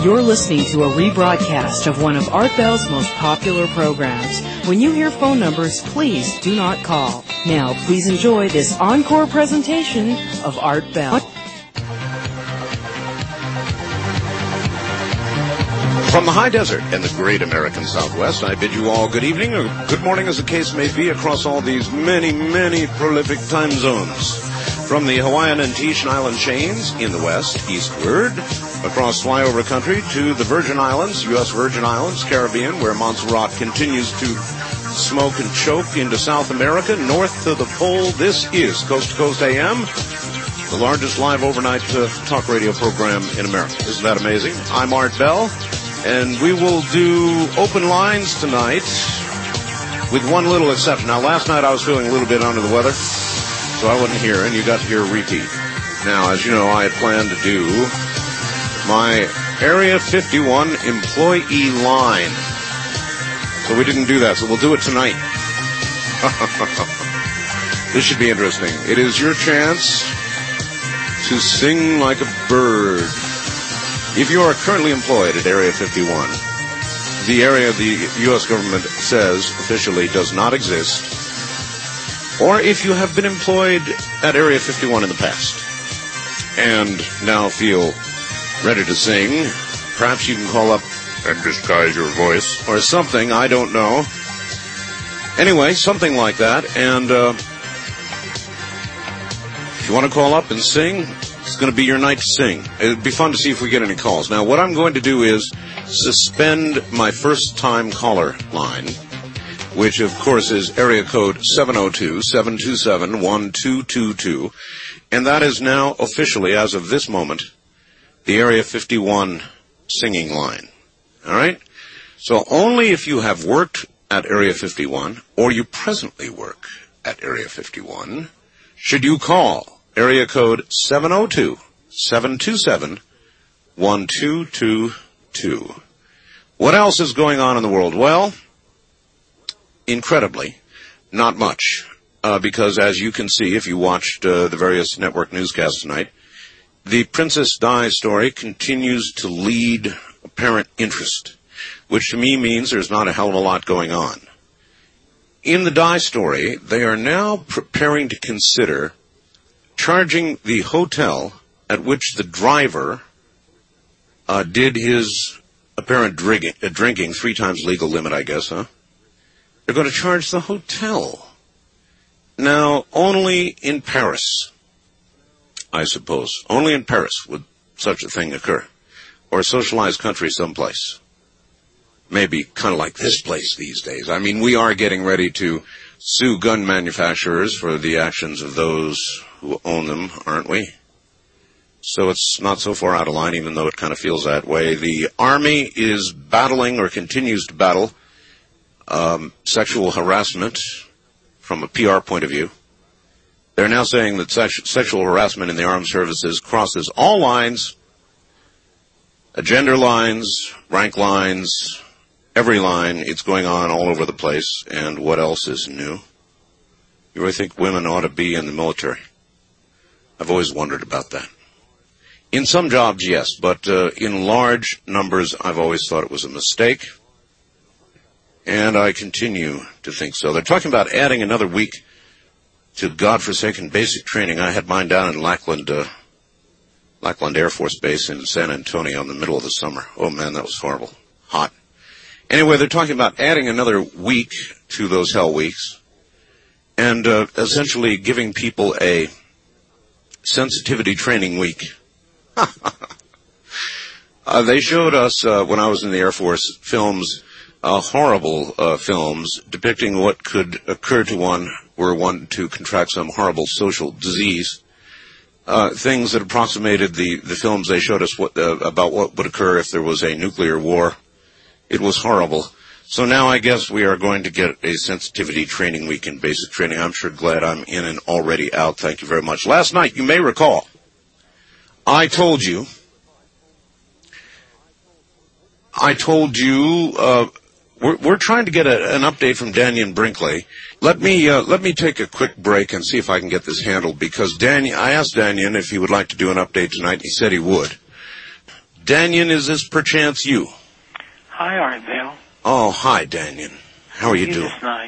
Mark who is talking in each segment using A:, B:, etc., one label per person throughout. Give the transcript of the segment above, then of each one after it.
A: You're listening to a rebroadcast of one of Art Bell's most popular programs. When you hear phone numbers, please do not call. Now, please enjoy this encore presentation of Art Bell.
B: From the high desert and the great American Southwest, I bid you all good evening or good morning as the case may be across all these many, many prolific time zones. From the Hawaiian and Tahitian island chains in the west, eastward, across flyover country to the Virgin Islands, U.S. Virgin Islands, Caribbean, where Montserrat continues to smoke and choke into South America, north to the pole, this is Coast to Coast AM, the largest live overnight talk radio program in America. Isn't that amazing? I'm Art Bell. And we will do open lines tonight with one little exception. Now, last night I was feeling a little bit under the weather, so I wasn't here, and you got to hear a repeat. Now, as you know, I had planned to do my Area 51 employee line. So we didn't do that, so we'll do it tonight. This should be interesting. It is your chance to sing like a bird. If you are currently employed at Area 51, the area the U.S. government says officially does not exist, or if you have been employed at Area 51 in the past and now feel ready to sing, perhaps you can call up and disguise your voice or something, I don't know. Anyway, something like that, and if you want to call up and sing, it's going to be your night to sing. It'd be fun to see if we get any calls. Now, what I'm going to do is suspend my first-time caller line, which, of course, is area code 702-727-1222, and that is now officially, as of this moment, the Area 51 singing line. All right? So only if you have worked at Area 51, or you presently work at Area 51, should you call area code 702-727-1222. What else is going on in the world? Well, incredibly, not much. Because as you can see, if you watched the various network newscasts tonight, the Princess Di story continues to lead apparent interest, which to me means there's not a hell of a lot going on. In the Di story, they are now preparing to consider charging the hotel at which the driver did his apparent drinking, 3 times legal limit, I guess, huh? They're going to charge the hotel. Now, only in Paris, I suppose, only in Paris would such a thing occur, or a socialized country someplace. Maybe kind of like this place these days. I mean, we are getting ready to sue gun manufacturers for the actions of those who own them, aren't we? So it's not so far out of line, even though it kind of feels that way. The Army is battling, or continues to battle, sexual harassment from a PR point of view. They're now saying that sexual harassment in the armed services crosses all lines, gender lines, rank lines, every line. It's going on all over the place. And what else is new? You really think women ought to be in the military? I've always wondered about that. In some jobs, yes, but in large numbers, I've always thought it was a mistake. And I continue to think so. They're talking about adding another week to godforsaken basic training. I had mine down in Lackland Air Force Base in San Antonio in the middle of the summer. Oh, man, that was horrible. Hot. Anyway, they're talking about adding another week to those hell weeks and essentially giving people a sensitivity training week. They showed us, when I was in the Air Force, films, horrible films depicting what could occur to one were one to contract some horrible social disease. Things that approximated the films they showed us about what would occur if there was a nuclear war. It was horrible. So now I guess we are going to get a sensitivity training week in basic training. I'm sure glad I'm in and already out. Thank you very much. Last night, you may recall, I told you we're trying to get an update from Dannion Brinkley. Let me take a quick break and see if I can get this handled, because I asked Dannion if he would like to do an update tonight. He said he would. Daniel, is this perchance you?
C: Hi, Artvale.
B: Oh, hi, Daniel. How are you doing?
C: This night.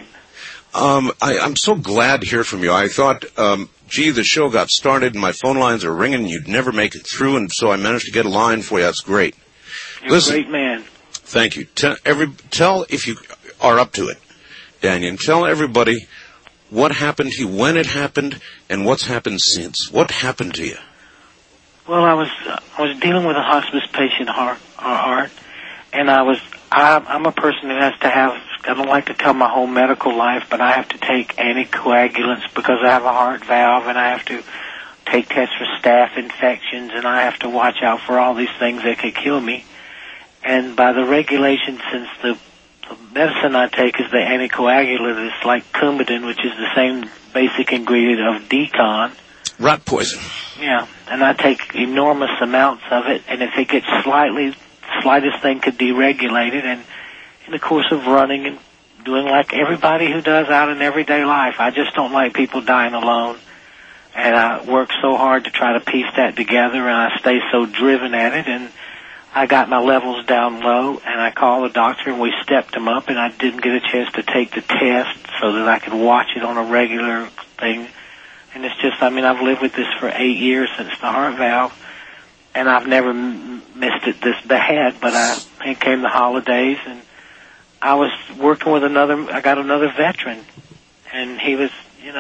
B: I'm so glad to hear from you. I thought, the show got started and my phone lines are ringing and you'd never make it through, and so I managed to get a line for you. That's great.
C: You're a great man.
B: Thank you. Tell, if you are up to it, Daniel, tell everybody what happened to you, when it happened, and what's happened since. What happened to you?
C: Well, I was dealing with a hospice patient, Art, and I'm a person that has to have, I don't like to tell my whole medical life, but I have to take anticoagulants because I have a heart valve, and I have to take tests for staph infections, and I have to watch out for all these things that could kill me. And by the regulations, since the medicine I take is the anticoagulant, it's like Coumadin, which is the same basic ingredient of Decon.
B: Rat poison.
C: Yeah, and I take enormous amounts of it, and if it gets slightest thing could deregulate it, and in the course of running and doing like everybody who does out in everyday life, I just don't like people dying alone, and I work so hard to try to piece that together, and I stay so driven at it, and I got my levels down low, and I called the doctor, and we stepped them up, and I didn't get a chance to take the test so that I could watch it on a regular thing. And it's just, I've lived with this for 8 years since the heart valve, and I've never missed it this bad, but it came the holidays, and I was working with I got another veteran, and he was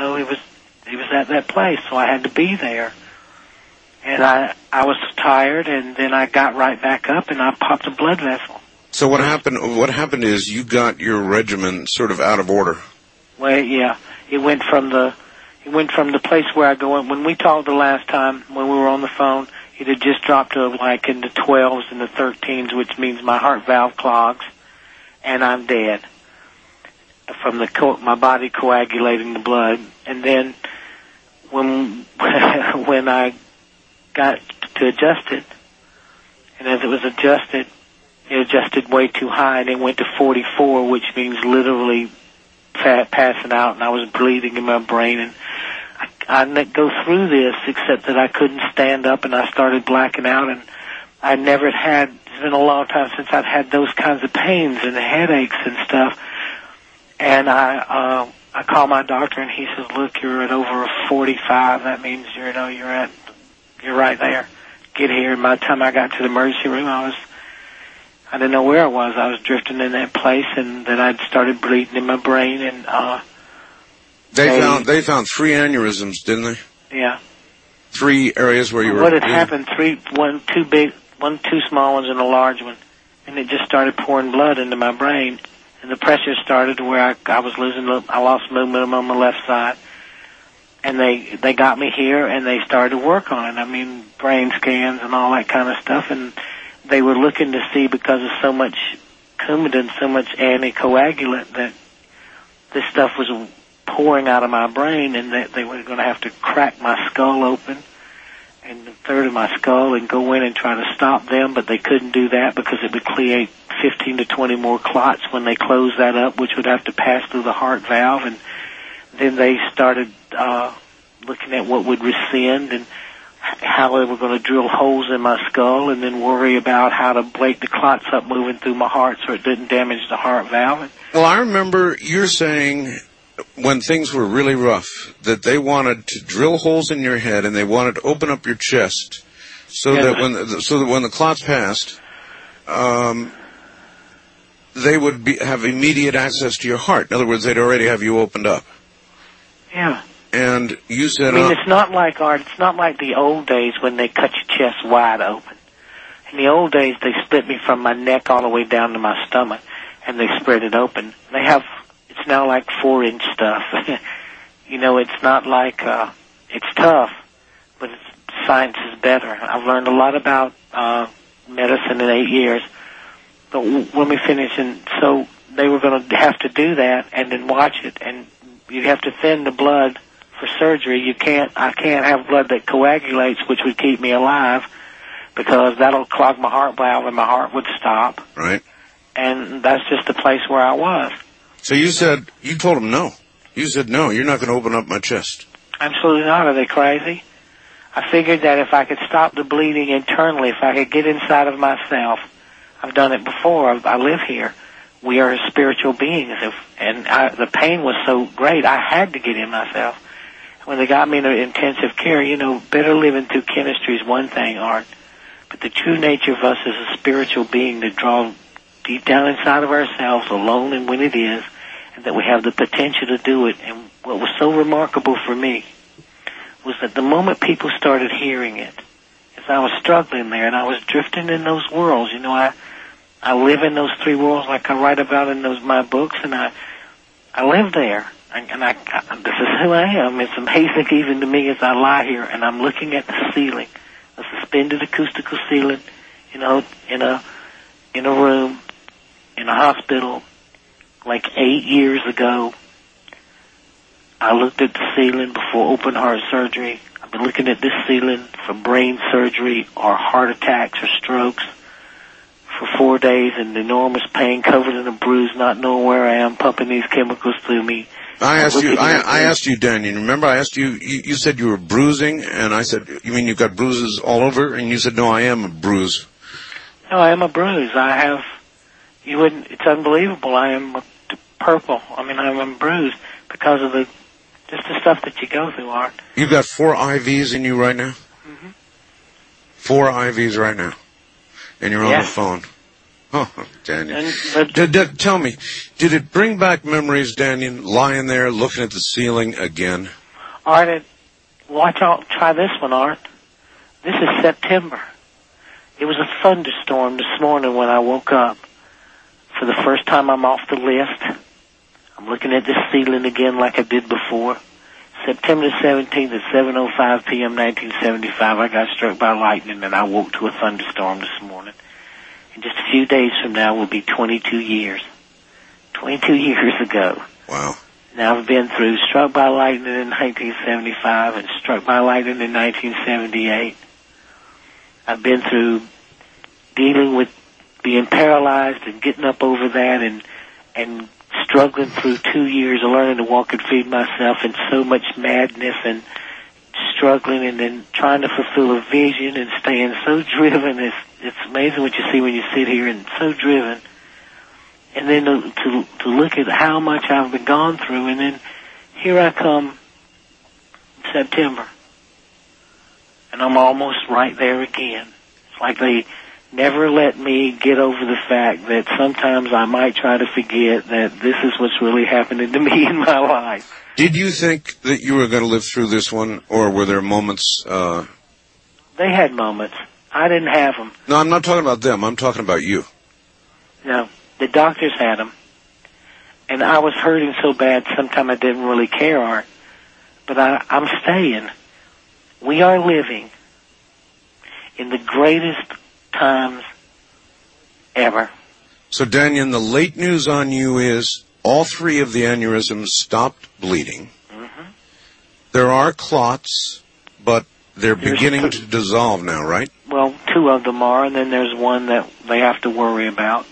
C: at that place, so I had to be there. And I was tired, and then I got right back up, and I popped a blood vessel.
B: So what happened is you got your regimen sort of out of order.
C: Well, yeah, it went from the place where I go in. When we talked the last time, when we were on the phone, it had just dropped to like in the 12s and the 13s, which means my heart valve clogs, and I'm dead from my body coagulating the blood. And then when I got to adjust it, and as it was adjusted, it adjusted way too high, and it went to 44, which means literally passing out, and I was bleeding in my brain, and I didn't go through this except that I couldn't stand up, and I started blacking out, and I never had, it's been a long time since I've had those kinds of pains and headaches and stuff, and I called my doctor, and he says, look, you're at over 45, that means you're right there. Get here. And by the time I got to the emergency room, I didn't know where I was. I was drifting in that place, and then I'd started bleeding in my brain, and
B: they found 3 aneurysms, didn't they?
C: Yeah.
B: 3 areas where you were.
C: What had happened? 2 small ones and a large one, and it just started pouring blood into my brain, and the pressure started to where I lost movement on my left side. And they got me here, and they started to work on it. Brain scans and all that kind of stuff. And they were looking to see, because of so much Coumadin, so much anticoagulant, that this stuff was pouring out of my brain, and that they were going to have to crack my skull open and a third of my skull and go in and try to stop them. But they couldn't do that because it would create 15 to 20 more clots when they closed that up, which would have to pass through the heart valve. And then they started looking at what would rescind and how they were going to drill holes in my skull, and then worry about how to break the clots up moving through my heart so it didn't damage the heart valve.
B: Well, I remember you're saying when things were really rough that they wanted to drill holes in your head and they wanted to open up your chest so that when the clots passed, they would have immediate access to your heart. In other words, they'd already have you opened up.
C: Yeah.
B: And you said,
C: it's not like the old days when they cut your chest wide open. In the old days, they split me from my neck all the way down to my stomach, and they spread it open. It's now like 4-inch stuff. It's not like, it's tough, but science is better. I've learned a lot about medicine in 8 years. But when we finish, and so they were going to have to do that and then watch it, and you'd have to thin the blood for surgery. I can't have blood that coagulates, which would keep me alive, because that'll clog my heart valve and my heart would stop.
B: Right.
C: And that's just the place where I was.
B: So you told them no. You said, no, you're not going to open up my chest.
C: Absolutely not. Are they crazy? I figured that if I could stop the bleeding internally, if I could get inside of myself, I've done it before. I live here. We are spiritual beings, the pain was so great, I had to get in myself. When they got me into intensive care, better living through chemistry is one thing, Art, but the true nature of us is a spiritual being that draws deep down inside of ourselves, alone and when it is, and that we have the potential to do it. And what was so remarkable for me was that the moment people started hearing it, as I was struggling there and I was drifting in those worlds, I live in those three worlds like I write about in my books, and I live there. And this is who I am. It's amazing even to me as I lie here and I'm looking at the ceiling, a suspended acoustical ceiling, in a room, in a hospital, like 8 years ago. I looked at the ceiling before open heart surgery. I've been looking at this ceiling for brain surgery or heart attacks or strokes for 4 days in enormous pain, covered in a bruise, not knowing where I am, pumping these chemicals through me.
B: I asked you, Daniel, remember I asked you said you were bruising, and I said, you mean you've got bruises all over? And you said, no, I am a bruise.
C: No, I am a bruise. It's unbelievable. I am purple. I'm a bruise because of just the stuff that you go through, Art.
B: You've got 4 IVs in you right now?
C: Mm-hmm.
B: 4 IVs right now. And you're on the phone. Oh, Daniel. Tell me, did it bring back memories, Daniel, lying there looking at the ceiling again?
C: Art, try this one, Art. This is September. It was a thunderstorm this morning when I woke up. For the first time, I'm off the list. I'm looking at this ceiling again like I did before. September 17th at 7:05 p.m. 1975, I got struck by lightning and I woke to a thunderstorm this morning. And just a few days from now will be 22 years. 22 years ago.
B: Wow.
C: Now I've been through struck by lightning in 1975 and struck by lightning in 1978. I've been through dealing with being paralyzed and getting up over that and struggling through 2 years of learning to walk and feed myself, and so much madness and struggling, and then trying to fulfill a vision and staying so driven. It's amazing what you see when you sit here and so driven. And then to look at how much I've been gone through, and then here I come in September, and I'm almost right there again. It's like they never let me get over the fact that sometimes I might try to forget that this is what's really happening to me in my life.
B: Did you think that you were going to live through this one, or were there moments?
C: They had moments. I didn't have them.
B: No, I'm not talking about them. I'm talking about you.
C: No, the doctors had them. And I was hurting so bad, sometimes I didn't really care, Art. But I'm staying. We are living in the greatest times ever.
B: So, Daniel, the late news on you is all 3 of the aneurysms stopped bleeding.
C: Mm-hmm.
B: There are clots, but they're beginning to dissolve now, right?
C: Well, 2 of them are, and then there's one that they have to worry about.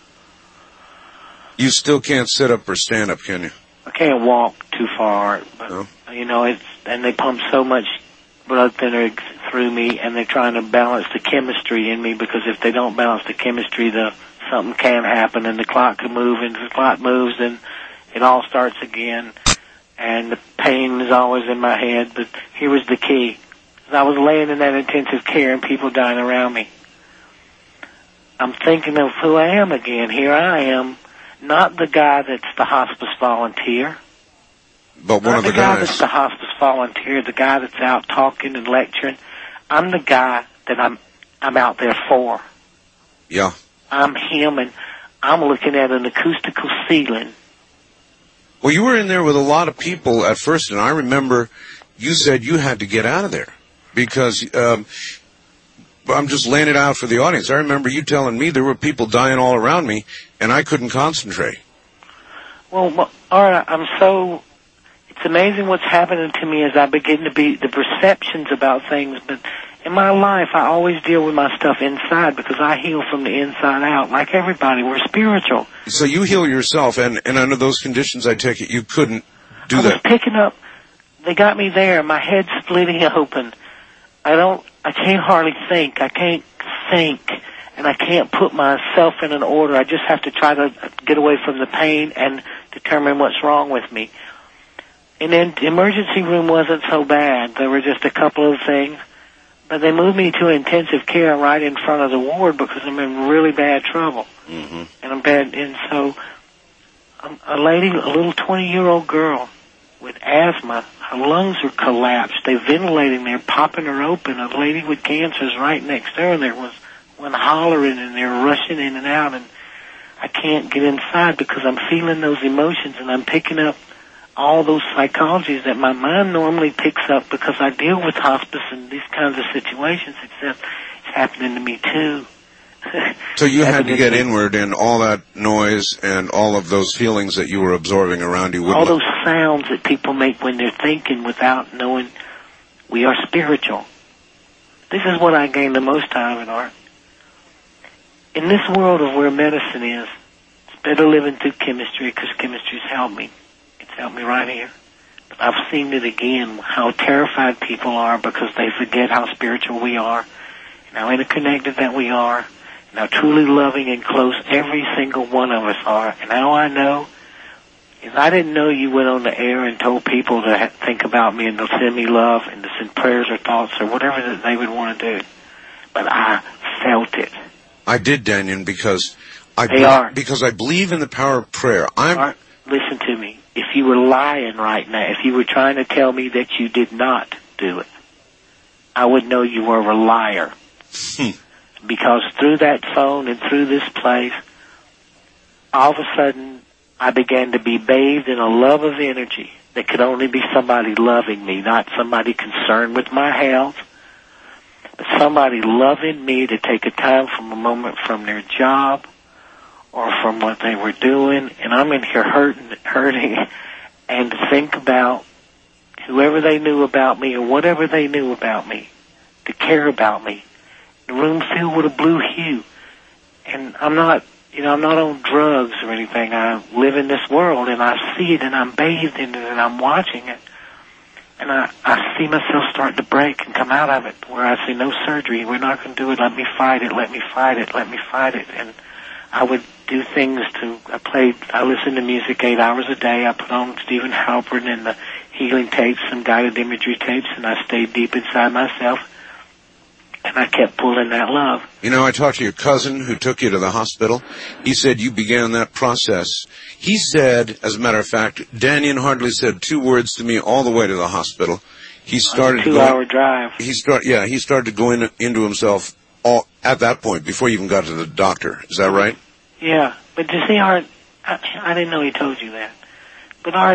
B: You still can't sit up or stand up, can you?
C: I can't walk too far, but,
B: no.
C: And they pump so much blood thinner through me, and they're trying to balance the chemistry in me, because if they don't balance the chemistry, something can happen, and the clot can move, and if the clot moves, then it all starts again, and the pain is always in my head. But here was the key. I was laying in that intensive care and people dying around me. I'm thinking of who I am again. Here I am, not the guy that's the hospice volunteer.
B: But one of the guys.
C: Not the guy that's the hospice volunteer, the guy that's out talking and lecturing. I'm the guy that I'm out there for.
B: Yeah.
C: I'm him, and I'm looking at an acoustical ceiling.
B: Well, you were in there with a lot of people at first, and I remember you said you had to get out of there because I'm just laying it out for the audience. I remember you telling me there were people dying all around me, and I couldn't concentrate.
C: Well, all right, it's amazing what's happening to me as I begin to be the perceptions about things, but in my life, I always deal with my stuff inside because I heal from the inside out. Like everybody, we're spiritual.
B: So you heal yourself, and under those conditions, I take it, you couldn't do that.
C: I was picking up, they got me there, my head splitting open. I can't hardly think. I can't think, and I can't put myself in an order. I just have to try to get away from the pain and determine what's wrong with me. And then the emergency room wasn't so bad. There were just a couple of things. But they moved me to intensive care right in front of the ward because I'm in really bad trouble.
B: Mm-hmm.
C: And so a little 20-year-old girl with asthma, her lungs are collapsed. They're ventilating, they're popping her open. A lady with cancer is right next to her, and there was one hollering, and they're rushing in and out, and I can't get inside because I'm feeling those emotions, and I'm picking up all those psychologies that my mind normally picks up because I deal with hospice and these kinds of situations, except it's happening to me too.
B: So you had to get inward, and all that noise and all of those feelings that you were absorbing around you.
C: All those sounds that people make when they're thinking without knowing we are spiritual. This is what I gain the most out of it, Art. In this world of where medicine is, it's better living through chemistry because chemistry's helped me. It's helped me right here. But I've seen it again, how terrified people are because they forget how spiritual we are and how interconnected that we are. Now, truly loving and close every single one of us are. And how I know is I didn't know you went on the air and told people to think about me and to send me love and to send prayers or thoughts or whatever that they would want to do. But I felt it.
B: I did, Daniel, because I believe in the power of prayer.
C: Art, listen to me. If you were lying right now, if you were trying to tell me that you did not do it, I would know you were a liar. Because through that phone and through this place, all of a sudden, I began to be bathed in a love of energy that could only be somebody loving me, not somebody concerned with my health, but somebody loving me to take a time from a moment from their job or from what they were doing, and I'm in here hurting, and to think about whoever they knew about me or whatever they knew about me, to care about me. The room filled with a blue hue. And I'm not on drugs or anything. I live in this world and I see it and I'm bathed in it and I'm watching it. And I see myself starting to break and come out of it where I say, no surgery, we're not going to do it, let me fight it, let me fight it, let me fight it. And I would do things I listened to music 8 hours a day. I put on Stephen Halpern and the healing tapes and guided imagery tapes, and I stayed deep inside myself. And I kept pulling that love.
B: You know, I talked to your cousin who took you to the hospital. He said you began that process. He said, as a matter of fact, Daniel hardly said 2 words to me all the way to the hospital. He started
C: a 2-hour drive.
B: He started to go into himself at that point before you even got to the doctor. Is that right?
C: Yeah, but you see, Art, I didn't know he told you that. But Art,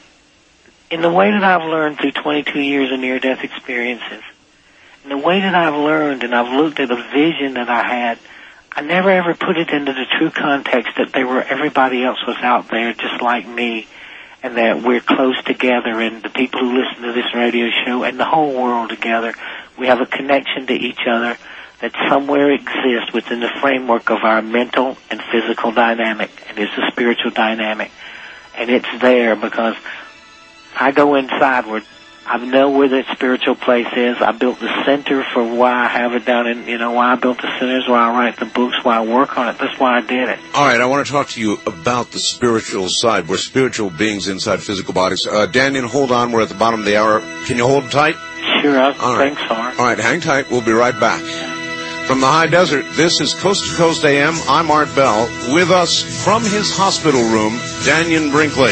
C: in the way that I've learned through 22 years of near-death experiences, and the way that I've learned and I've looked at a vision that I had, I never ever put it into the true context that everybody else was out there just like me, and that we're close together, and the people who listen to this radio show and the whole world together, we have a connection to each other that somewhere exists within the framework of our mental and physical dynamic, and it's a spiritual dynamic. And it's there because I go insideward. I know where that spiritual place is. I built the center for why I have it down in, why I built the centers, why I write the books, why I work on it. That's why I did it.
B: All right, I want to talk to you about the spiritual side. We're spiritual beings inside physical bodies. Daniel, hold on. We're at the bottom of the hour. Can you hold tight?
C: Sure, thanks, Art.
B: All right, hang tight. We'll be right back. From the high desert, this is Coast to Coast AM. I'm Art Bell. With us from his hospital room, Daniel Brinkley.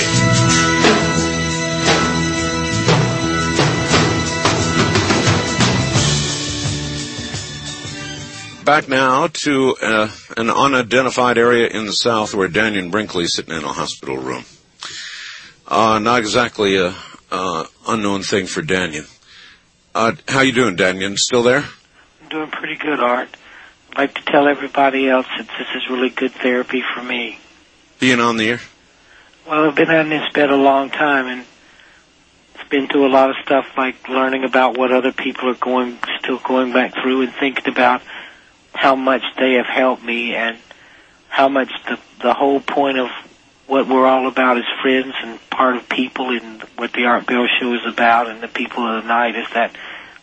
B: Back now to an unidentified area in the South where Daniel Brinkley is sitting in a hospital room. Not exactly a unknown thing for Daniel. How you doing, Daniel? Still there?
C: I'm doing pretty good, Art. I'd like to tell everybody else that this is really good therapy for me.
B: Being on the air?
C: Well, I've been on this bed a long time, and it's been through a lot of stuff like learning about what other people are still going back through and thinking about how much they have helped me and how much the whole point of what we're all about as friends and part of people and what the Art Bell Show is about and the people of the night is that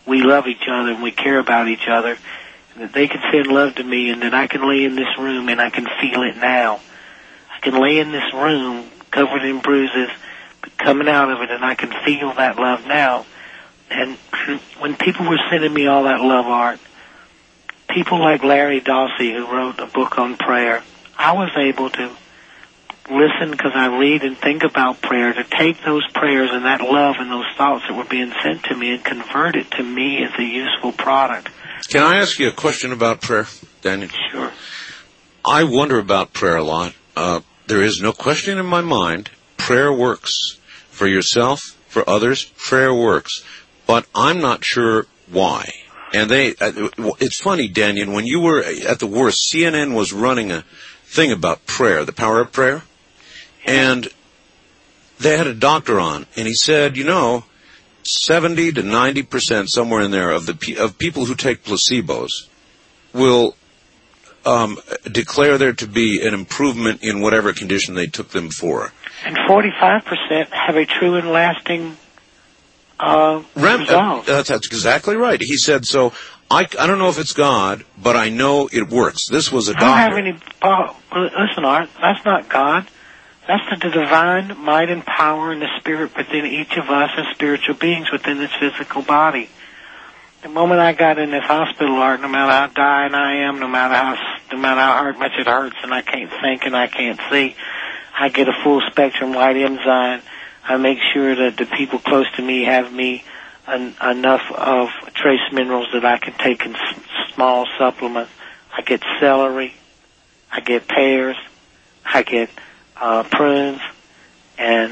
C: we love each other and we care about each other, and that they can send love to me, and that I can lay in this room and I can feel it now. I can lay in this room covered in bruises, but coming out of it, and I can feel that love now. And when people were sending me all that love, Art, people like Larry Dossey, who wrote a book on prayer, I was able to listen, because I read and think about prayer, to take those prayers and that love and those thoughts that were being sent to me and convert it to me as a useful product.
B: Can I ask you a question about prayer, Daniel?
C: Sure.
B: I wonder about prayer a lot. There is no question in my mind. Prayer works. For yourself, for others, prayer works. But I'm not sure why. And it's funny, Daniel, when you were at the worst, CNN was running a thing about prayer, the power of prayer. And they had a doctor on, and he said, 70 to 90%, somewhere in there, of people who take placebos will declare there to be an improvement in whatever condition they took them for.
C: And 45% have a true and lasting result.
B: That's exactly right. He said, so I don't know if it's God, but I know it works. This was a doctor.
C: I don't have any... Listen, Art, that's not God. That's the divine might and power and the spirit within each of us as spiritual beings within this physical body. The moment I got in this hospital, Art, no matter how dying I am, no matter how much it hurts and I can't think and I can't see, I get a full spectrum white enzyme. I make sure that the people close to me have me enough of trace minerals that I can take in small supplements. I get celery, I get pears, I get prunes, and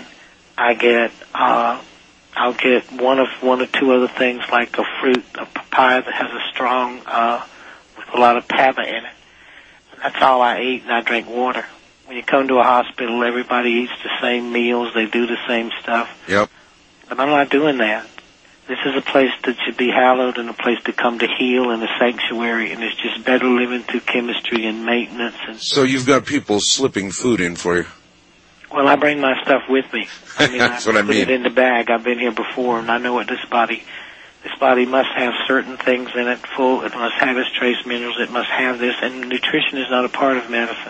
C: I'll get one or two other things like a fruit, a papaya that has a strong with a lot of PABA in it. That's all I eat, and I drink water. When you come to a hospital, everybody eats the same meals, they do the same stuff.
B: Yep.
C: But I'm not doing that. This is a place that should be hallowed and a place to come to heal and a sanctuary, and it's just better living through chemistry and maintenance. And
B: so you've got people slipping food in for you?
C: Well, I bring my stuff with me.
B: That's what I mean.
C: I put it in the bag. I've been here before, and I know what this body must have certain things in it. It must have its trace minerals. It must have this, and nutrition is not a part of medicine.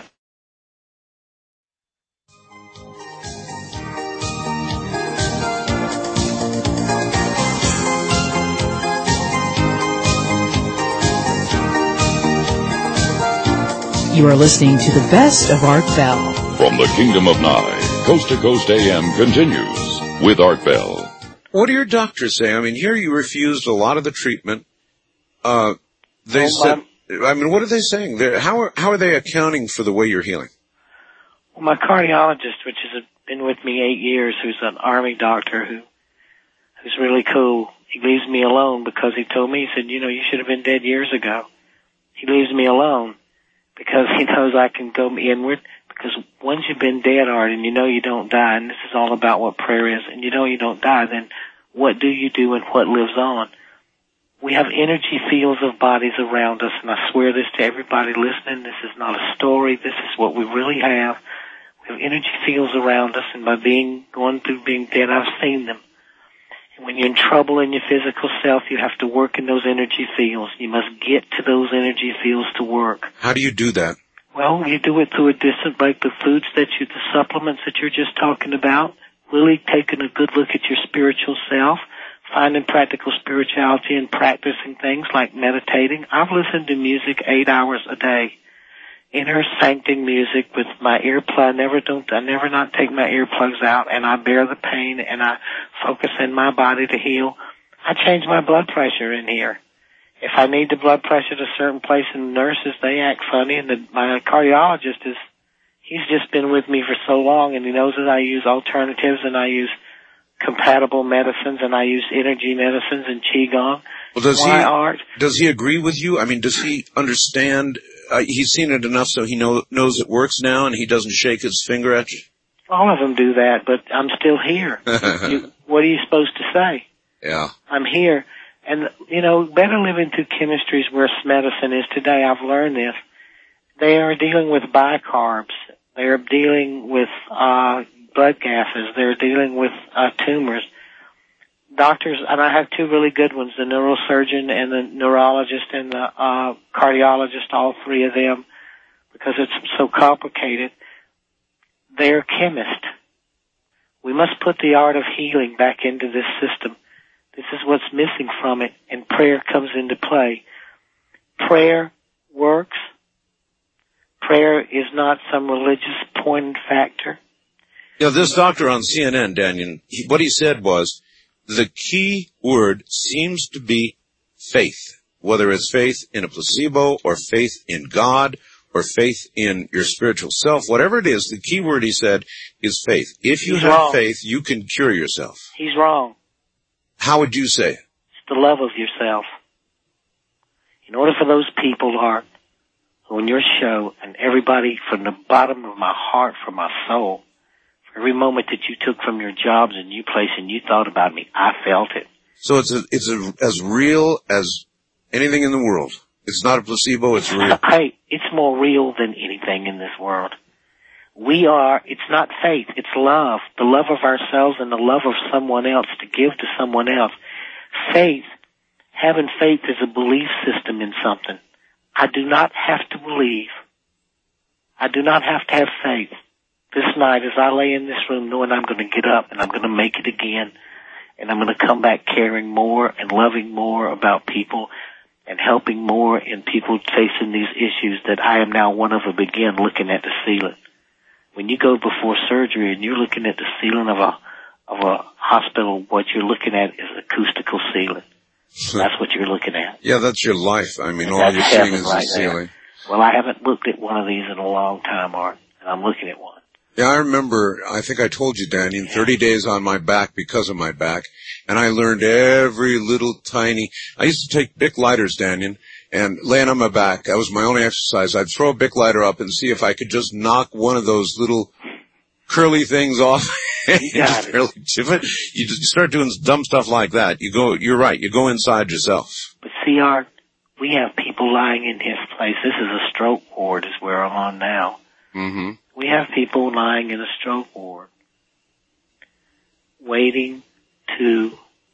A: You are listening to the best of Art Bell.
D: From the Kingdom of Nye, Coast to Coast AM continues with Art Bell.
B: What do your doctors say? I mean, here you refused a lot of the treatment. What are they saying? How are they accounting for the way you're healing?
C: Well, my cardiologist, which has been with me 8 years, who's an Army doctor who's really cool, he leaves me alone because he told me, he said, you should have been dead years ago. He leaves me alone because he knows I can go inward. Because once you've been dead, Art, and you don't die, and this is all about what prayer is, and you don't die, then what do you do and what lives on? We have energy fields of bodies around us, and I swear this to everybody listening, this is not a story, this is what we really have. We have energy fields around us, and by going through being dead, I've seen them. And when you're in trouble in your physical self, you have to work in those energy fields. You must get to those energy fields to work.
B: How do you do that?
C: Well, you do it through like the foods the supplements that you're just talking about, really taking a good look at your spiritual self, finding practical spirituality and practicing things like meditating. I've listened to music 8 hours a day, inner sancting music with my earplug. I never not take my earplugs out, and I bear the pain, and I focus in my body to heal. I change my blood pressure in here. If I need the blood pressure at a certain place, and the nurses, they act funny, and my cardiologist he's just been with me for so long, and he knows that I use alternatives, and I use compatible medicines, and I use energy medicines and Qigong.
B: Well, does he agree with you? I mean, does he understand? He's seen it enough so he knows it works now, and he doesn't shake his finger at you?
C: All of them do that, but I'm still here. What are you supposed to say?
B: Yeah.
C: I'm here. And, better living through chemistry is where medicine is today. I've learned this. They are dealing with bicarbs. They are dealing with blood gases. They're dealing with tumors. doctors, and I have two really good ones, the neurosurgeon and the neurologist and the cardiologist, all three of them, because it's so complicated. They're chemists. We must put the art of healing back into this system. This is what's missing from it, and prayer comes into play. Prayer works. Prayer is not some religious point and factor.
B: This doctor on CNN, Daniel, what he said was, the key word seems to be faith, whether it's faith in a placebo or faith in God or faith in your spiritual self, whatever it is, the key word, he said, is faith. If you have faith, you can cure yourself.
C: He's wrong.
B: How would you say it?
C: It's the love of yourself. In order for those people, Art, on your show, and everybody from the bottom of my heart, from my soul, for every moment that you took from your jobs and you place and you thought about me, I felt it.
B: So it's as real as anything in the world. It's not a placebo, it's real.
C: Hey, it's more real than anything in this world. It's not faith, it's love. The love of ourselves and the love of someone else to give to someone else. Faith, having faith is a belief system in something. I do not have to believe. I do not have to have faith. This night, as I lay in this room knowing I'm going to get up and I'm going to make it again, and I'm going to come back caring more and loving more about people and helping more in people facing these issues, that I am now one of a begin looking at the ceiling. When you go before surgery and you're looking at the ceiling of a hospital, what you're looking at is acoustical ceiling. That's what you're looking at.
B: Yeah, that's your life. I mean, all you're seeing is the ceiling.
C: Well, I haven't looked at one of these in a long time, Art, and I'm looking at one.
B: Yeah, I remember, I think I told you, Danny, 30 days on my back because of my back, and I learned every little tiny, I used to take Bic lighters, Daniel, and laying on my back, that was my only exercise. I'd throw a Bic lighter up and see if I could just knock one of those little curly things off. You just start doing dumb stuff like that. You're right, you go inside yourself.
C: But see, Art, we have people lying in his place. This is a stroke ward is where I'm on now.
B: Mm-hmm.
C: We have people lying in a stroke ward, waiting to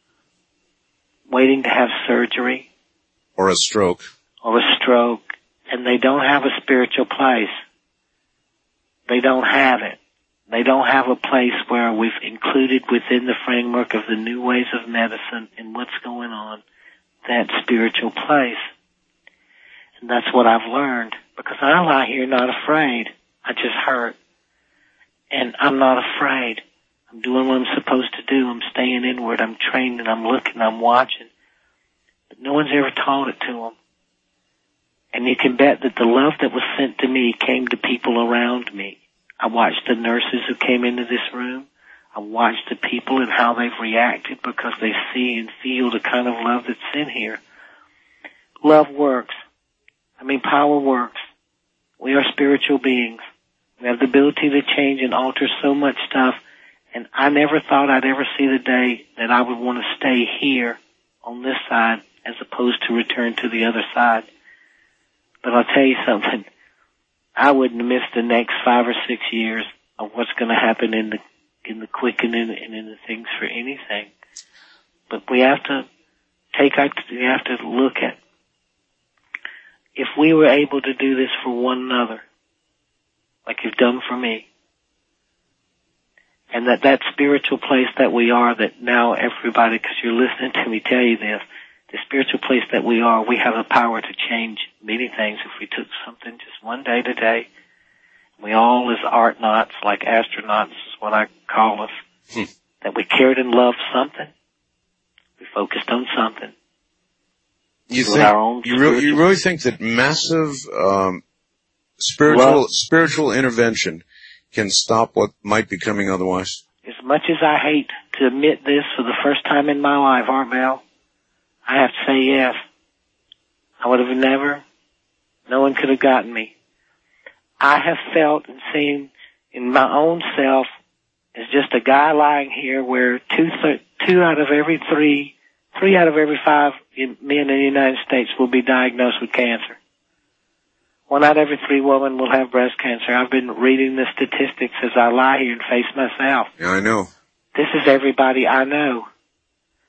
C: have surgery.
B: Or a stroke.
C: And they don't have a spiritual place. They don't have it. They don't have a place where we've included within the framework of the new ways of medicine and what's going on, that spiritual place. And that's what I've learned, because I lie here not afraid. I just hurt. And I'm not afraid. I'm doing what I'm supposed to do. I'm staying inward. I'm trained and I'm looking. I'm watching. But no one's ever taught it to them. And you can bet that the love that was sent to me came to people around me. I watched the nurses who came into this room. I watched the people and how they've reacted because they see and feel the kind of love that's in here. Love works. Power works. We are spiritual beings. We have the ability to change and alter so much stuff. And I never thought I'd ever see the day that I would want to stay here on this side as opposed to return to the other side. But I'll tell you something. I wouldn't have missed the next 5 or 6 years of what's going to happen in the quickening and in the things for anything. But we have to look at, if we were able to do this for one another, like you've done for me, and that spiritual place that we are, that now everybody, because you're listening to me tell you this, the spiritual place that we are, we have the power to change many things if we took something just one day to day. We all, as art knots, like astronauts is what I call us, that we cared and loved something. We focused on something.
B: You really think that massive spiritual intervention can stop what might be coming otherwise?
C: As much as I hate to admit this for the first time in my life, Art Bell, I have to say yes. I would have no one could have gotten me. I have felt and seen in my own self as just a guy lying here where three out of every 5 men in the United States will be diagnosed with cancer. 1 out of every 3 women will have breast cancer. I've been reading the statistics as I lie here and face myself.
B: Yeah, I know.
C: This is everybody I know.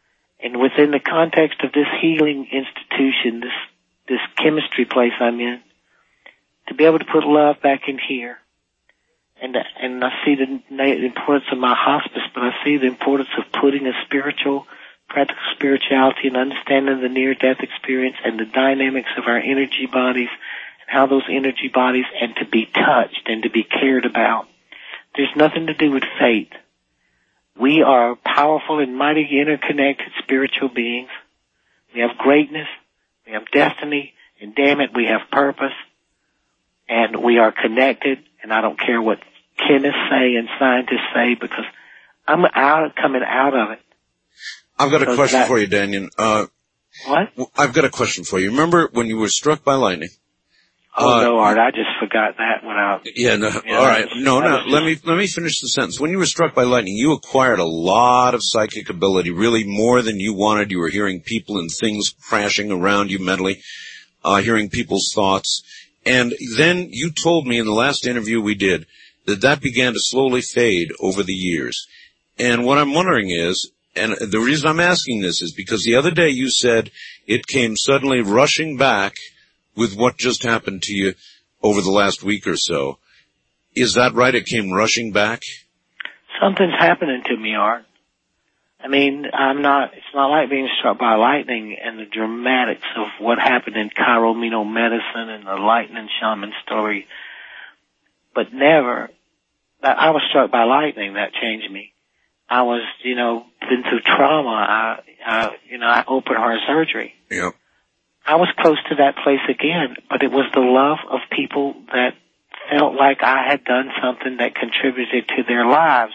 C: And within the context of this healing institution, this chemistry place I'm in, to be able to put love back in here. And I see the importance of my hospice, but I see the importance of putting a practical spirituality and understanding the near-death experience and the dynamics of our energy bodies and how those energy bodies, and to be touched and to be cared about. There's nothing to do with fate. We are powerful and mighty interconnected spiritual beings. We have greatness, we have destiny, and damn it, we have purpose. And we are connected, and I don't care what chemists say and scientists say, because I'm coming out of it.
B: I've got a question for you, Daniel.
C: What?
B: I've got a question for you. Remember when you were struck by lightning?
C: Oh, no, Art, I just forgot that one out.
B: Yeah, no, all right. No, let me finish the sentence. When you were struck by lightning, you acquired a lot of psychic ability, really more than you wanted. You were hearing people and things crashing around you mentally, hearing people's thoughts. And then you told me in the last interview we did that began to slowly fade over the years. And what I'm wondering is, and the reason I'm asking this is because the other day you said it came suddenly rushing back with what just happened to you over the last week or so. Is that right? It came rushing back?
C: Something's happening to me, Art. I mean, it's not like being struck by lightning and the dramatics of what happened in Chiral medicine and the lightning shaman story. But never, I was struck by lightning, that changed me. I was, been through trauma. I open heart surgery.
B: Yep.
C: I was close to that place again, but it was the love of people that felt like I had done something that contributed to their lives.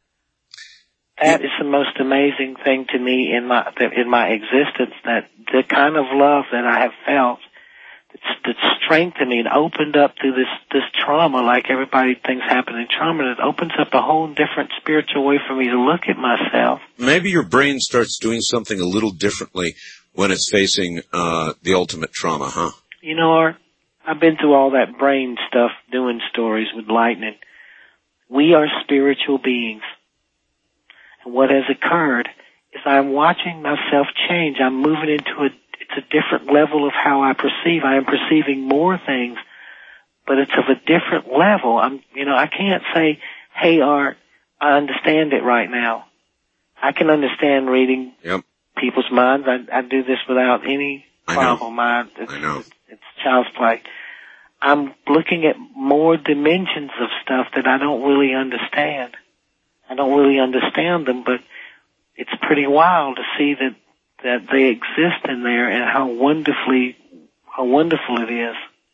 C: That is the most amazing thing to me in my existence, that the kind of love that I have felt that strengthened me and opened up through this trauma, like everybody thinks happened in trauma. It opens up a whole different spiritual way for me to look at myself.
B: Maybe your brain starts doing something a little differently when it's facing the ultimate trauma, huh?
C: Art, I've been through all that brain stuff doing stories with lightning. We are spiritual beings. And what has occurred is I'm watching myself change. I'm moving into it's a different level of how I perceive. I am perceiving more things, but it's of a different level. I can't say, hey, Art, I understand it right now. I can understand reading people's minds. I do this without any problem.
B: I know.
C: It's child's play. I'm looking at more dimensions of stuff that I don't really understand. I don't really understand them, but it's pretty wild to see that they exist in there and how wonderful it is.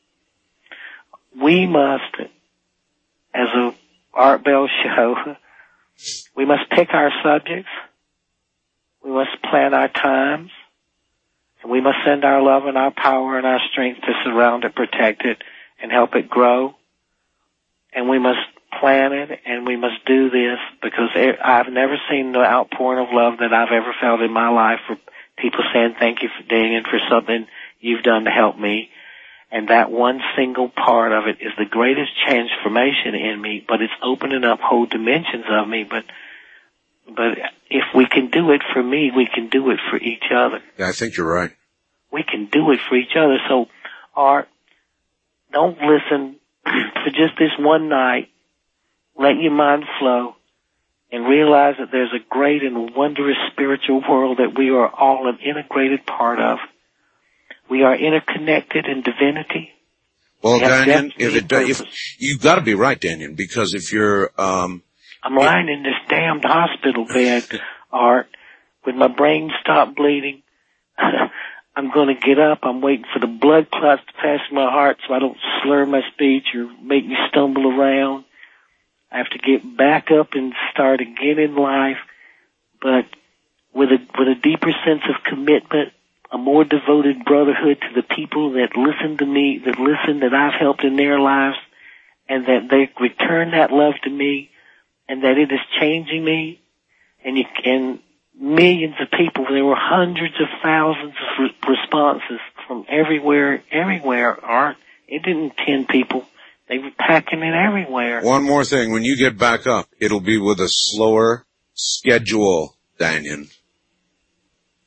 C: We must, as a Art Bell show, we must pick our subjects, we must plan our times, and we must send our love and our power and our strength to surround it, protect it, and help it grow. And we must plan it, and we must do this, because I've never seen the outpouring of love that I've ever felt in my life, for people saying thank you for Daniel for something you've done to help me. And that one single part of it is the greatest transformation in me, but it's opening up whole dimensions of me. But if we can do it for me, we can do it for each other.
B: Yeah, I think you're right.
C: We can do it for each other. So, Art, don't listen for just this one night. Let your mind flow and realize that there's a great and wondrous spiritual world that we are all an integrated part of. We are interconnected in divinity.
B: Well, Daniel, if you've got to be right, Daniel, because if you're,
C: I'm lying in this damned hospital bed, Art, with my brain stopped bleeding. I'm going to get up. I'm waiting for the blood clots to pass my heart so I don't slur my speech or make me stumble around. I have to get back up and start again in life, but with a deeper sense of commitment, a more devoted brotherhood to the people that listen to me, that I've helped in their lives, and that they return that love to me, and that it is changing me, and millions of people. There were hundreds of thousands of responses from everywhere, Art. It didn't 10 people. They were packing it everywhere.
B: One more thing. When you get back up, it'll be with a slower schedule, Daniel.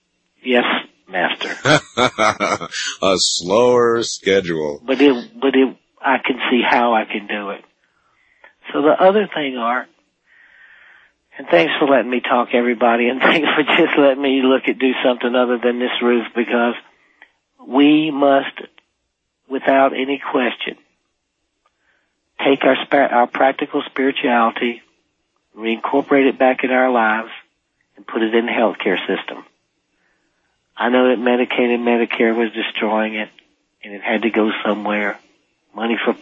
C: Yes, Master.
B: A slower schedule.
C: But I can see how I can do it. So the other thing, Art, and thanks for letting me talk, everybody, and thanks for just letting me do something other than this roof, because we must, without any question, take our practical spirituality, reincorporate it back in our lives, and put it in the healthcare system. I know that Medicaid and Medicare was destroying it, and it had to go somewhere. Money for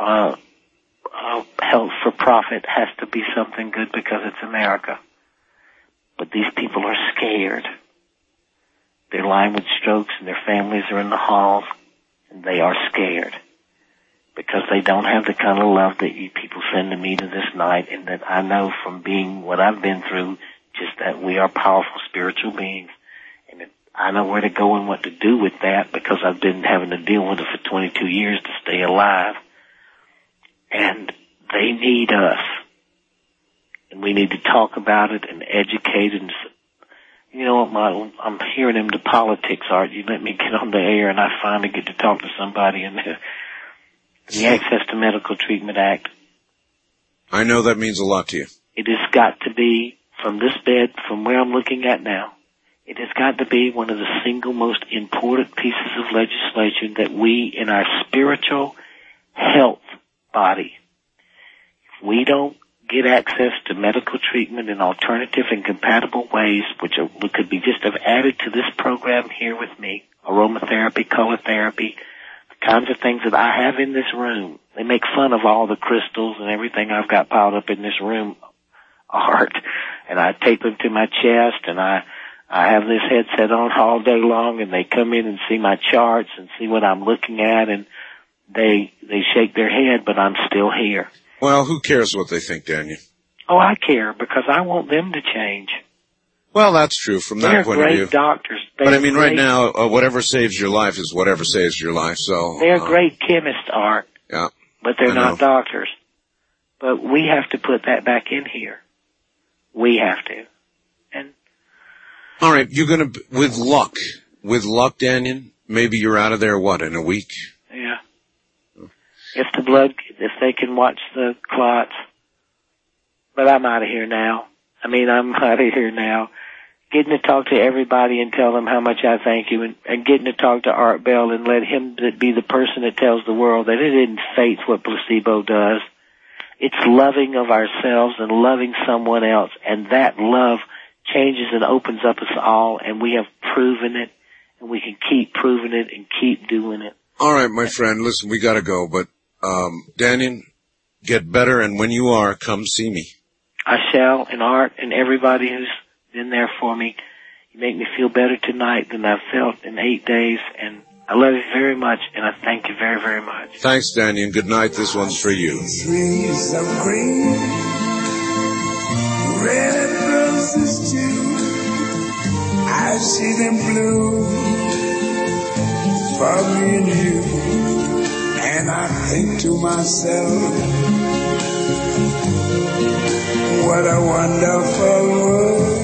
C: health for profit has to be something good because it's America. But these people are scared. They're lying with strokes, and their families are in the halls, and they are scared because they don't have the kind of love that you people send to me to this night, and that I know from being what I've been through, just that we are powerful spiritual beings. And I know where to go and what to do with that because I've been having to deal with it for 22 years to stay alive. And they need us. And we need to talk about it and educate. And you know what, I'm hearing into politics, Art. You let me get on the air and I finally get to talk to somebody in the Access to Medical Treatment Act.
B: I know that means a lot to you.
C: It has got to be, from this bed, from where I'm looking at now, it has got to be one of the single most important pieces of legislation that we, in our spiritual health body, if we don't get access to medical treatment in alternative and compatible ways, which could be just have added to this program here with me, aromatherapy, color therapy, the kinds of things that I have in this room. They make fun of all the crystals and everything I've got piled up in this room, Art, and I tape them to my chest, and I have this headset on all day long, and they come in and see my charts and see what I'm looking at, and they shake their head, but I'm still here.
B: Well, who cares what they think, Daniel?
C: Oh, I care, because I want them to change.
B: Well, that's true from that point of view.
C: They're great doctors.
B: But I mean, right now, whatever saves your life is whatever saves your life, so...
C: They're great chemists, Art.
B: Yeah.
C: But they're not doctors. But we have to put that back in here. We have to. And
B: all right, you're gonna, with luck, Daniel, maybe you're out of there, in a week?
C: Yeah. If they can watch the clots. But I'm out of here now. I'm out of here now. Getting to talk to everybody and tell them how much I thank you, and getting to talk to Art Bell and let him be the person that tells the world that it isn't fate what placebo does. It's loving of ourselves and loving someone else, and that love changes and opens up us all, and we have proven it, and we can keep proving it and keep doing it.
B: All right, my friend, listen, we gotta go, but, Daniel, get better, and when you are, come see me.
C: I shall, and Art and everybody who's been there for me, you make me feel better tonight than I've felt in 8 days, and I love you very much, and I thank you very, very much.
B: Thanks, Daniel. Good night. This one's for you.
E: Trees of green, red roses too. I see them blue for me and you. And I think to myself, what a wonderful world.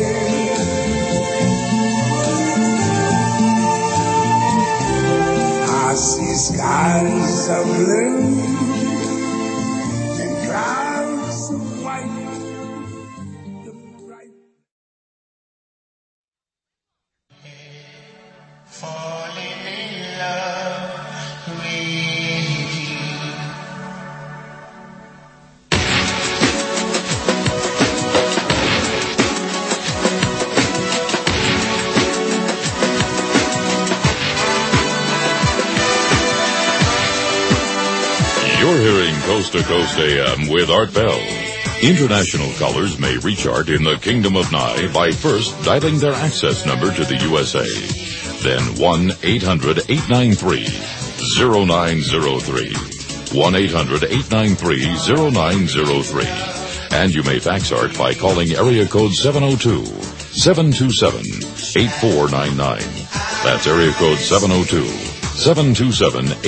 E: I see skies of blue and clouds of white.
F: Falling in love with you.
D: You're hearing Coast to Coast AM with Art Bell. International callers may reach Art in the Kingdom of Nye by first dialing their access number to the USA. Then 1-800-893-0903. 1-800-893-0903. And you may fax Art by calling area code 702-727-8499. That's area code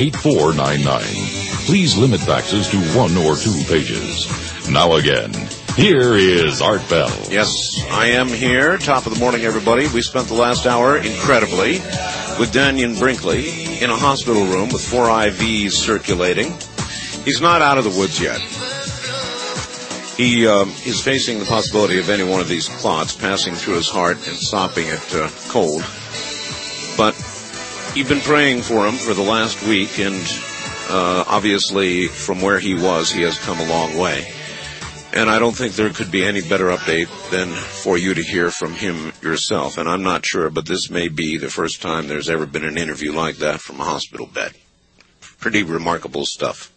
D: 702-727-8499. Please limit faxes to 1 or 2 pages. Now again, Here is Art Bell.
B: Yes, I am here. Top of the morning, everybody. We spent the last hour, incredibly, with Daniel Brinkley in a hospital room with 4 IVs circulating. He's not out of the woods yet. He is facing the possibility of any one of these clots passing through his heart and stopping it cold. But you've been praying for him for the last week, and obviously from where he was, he has come a long way. And I don't think there could be any better update than for you to hear from him yourself. And I'm not sure, but this may be the first time there's ever been an interview like that from a hospital bed. Pretty remarkable stuff.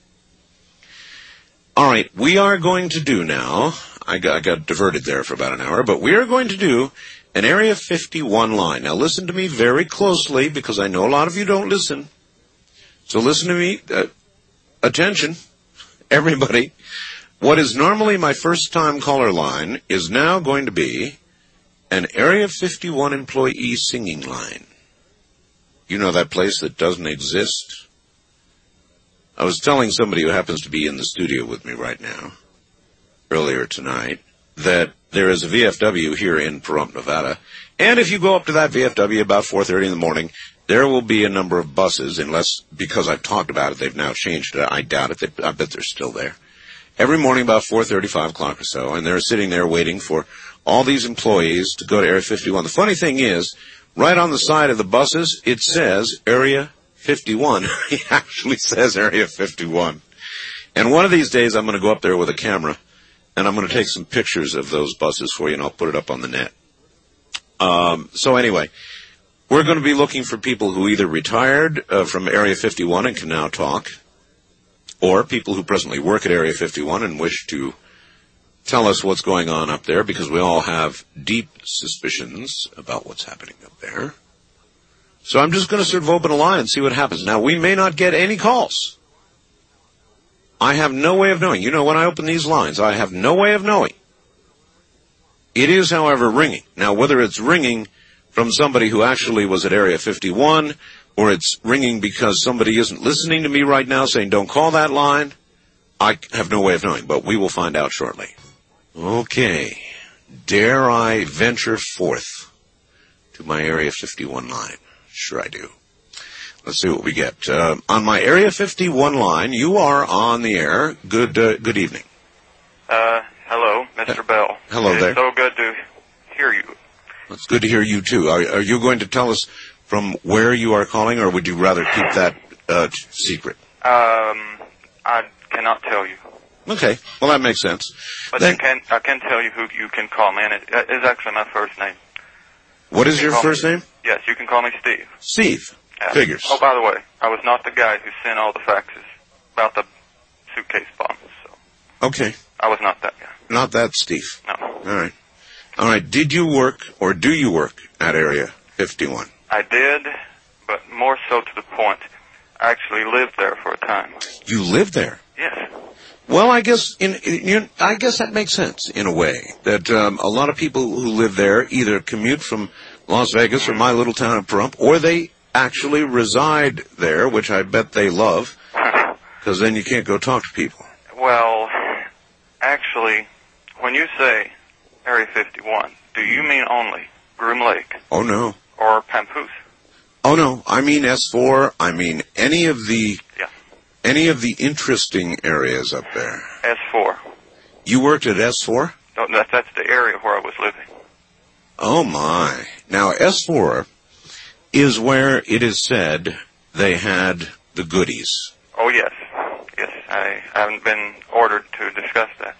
B: All right, we are going to do now, I got diverted there for about an hour, but we are going to do an Area 51 line. Now listen to me very closely, because I know a lot of you don't listen. So listen to me, attention, everybody. What is normally my first-time caller line is now going to be an Area 51 employee singing line. You know that place that doesn't exist? I was telling somebody who happens to be in the studio with me right now, earlier tonight, that there is a VFW here in Pahrump, Nevada. And if you go up to that VFW about 4:30 in the morning, there will be a number of buses, unless, because I've talked about it, they've now changed it. I doubt it. I bet they're still there. Every morning about 4:30, 5 o'clock or so, and they're sitting there waiting for all these employees to go to Area 51. The funny thing is, right on the side of the buses, it says Area 51. It actually says Area 51. And one of these days, I'm going to go up there with a camera, and I'm going to take some pictures of those buses for you, and I'll put it up on the net. So anyway, we're going to be looking for people who either retired from Area 51 and can now talk, or people who presently work at Area 51 and wish to tell us what's going on up there, because we all have deep suspicions about what's happening up there. So I'm just going to sort of open a line and see what happens. Now, we may not get any calls. I have no way of knowing. You know, when I open these lines, I have no way of knowing. It is, however, ringing. Now, whether it's ringing from somebody who actually was at Area 51, or it's ringing because somebody isn't listening to me right now saying, don't call that line, I have no way of knowing, but we will find out shortly. Okay. Dare I venture forth to my Area 51 line? Sure I do. Let's see what we get. On my Area 51 line, you are on the air. Good evening.
G: Hello, Mr. Bell.
B: Hello there.
G: It's so good to hear you.
B: It's good to hear you, too. Are you going to tell us from where you are calling, or would you rather keep that secret?
G: I cannot tell you.
B: Okay. Well, that makes sense.
G: But
B: then,
G: I can tell you who you can call me, and it is actually my first name.
B: What is your first name?
G: Yes, you can call me Steve.
B: Steve.
G: Yeah.
B: Figures.
G: Oh, by the way, I was not the guy who sent all the faxes about the suitcase bombs. So
B: Okay.
G: I was not that guy.
B: Not that Steve.
G: No.
B: All right. Did you work, or do you work at Area 51?
G: I did, but more so to the point, I actually lived there for a time.
B: You lived there?
G: Yes.
B: Well, I guess I guess that makes sense in a way, that a lot of people who live there either commute from Las Vegas or my little town of Pahrump, or they actually reside there, which I bet they love, because then you can't go talk to people.
G: Well, actually, when you say Area 51, do you mean only Groom Lake?
B: Oh, no.
G: Or Papoose?
B: Oh, no. I mean S4. I mean any of the interesting areas up there.
G: S4.
B: You worked at S4?
G: No, that's the area where I was living.
B: Oh, my. Now, S4 is where it is said they had the goodies.
G: Oh, yes. Yes, I haven't been ordered to discuss that.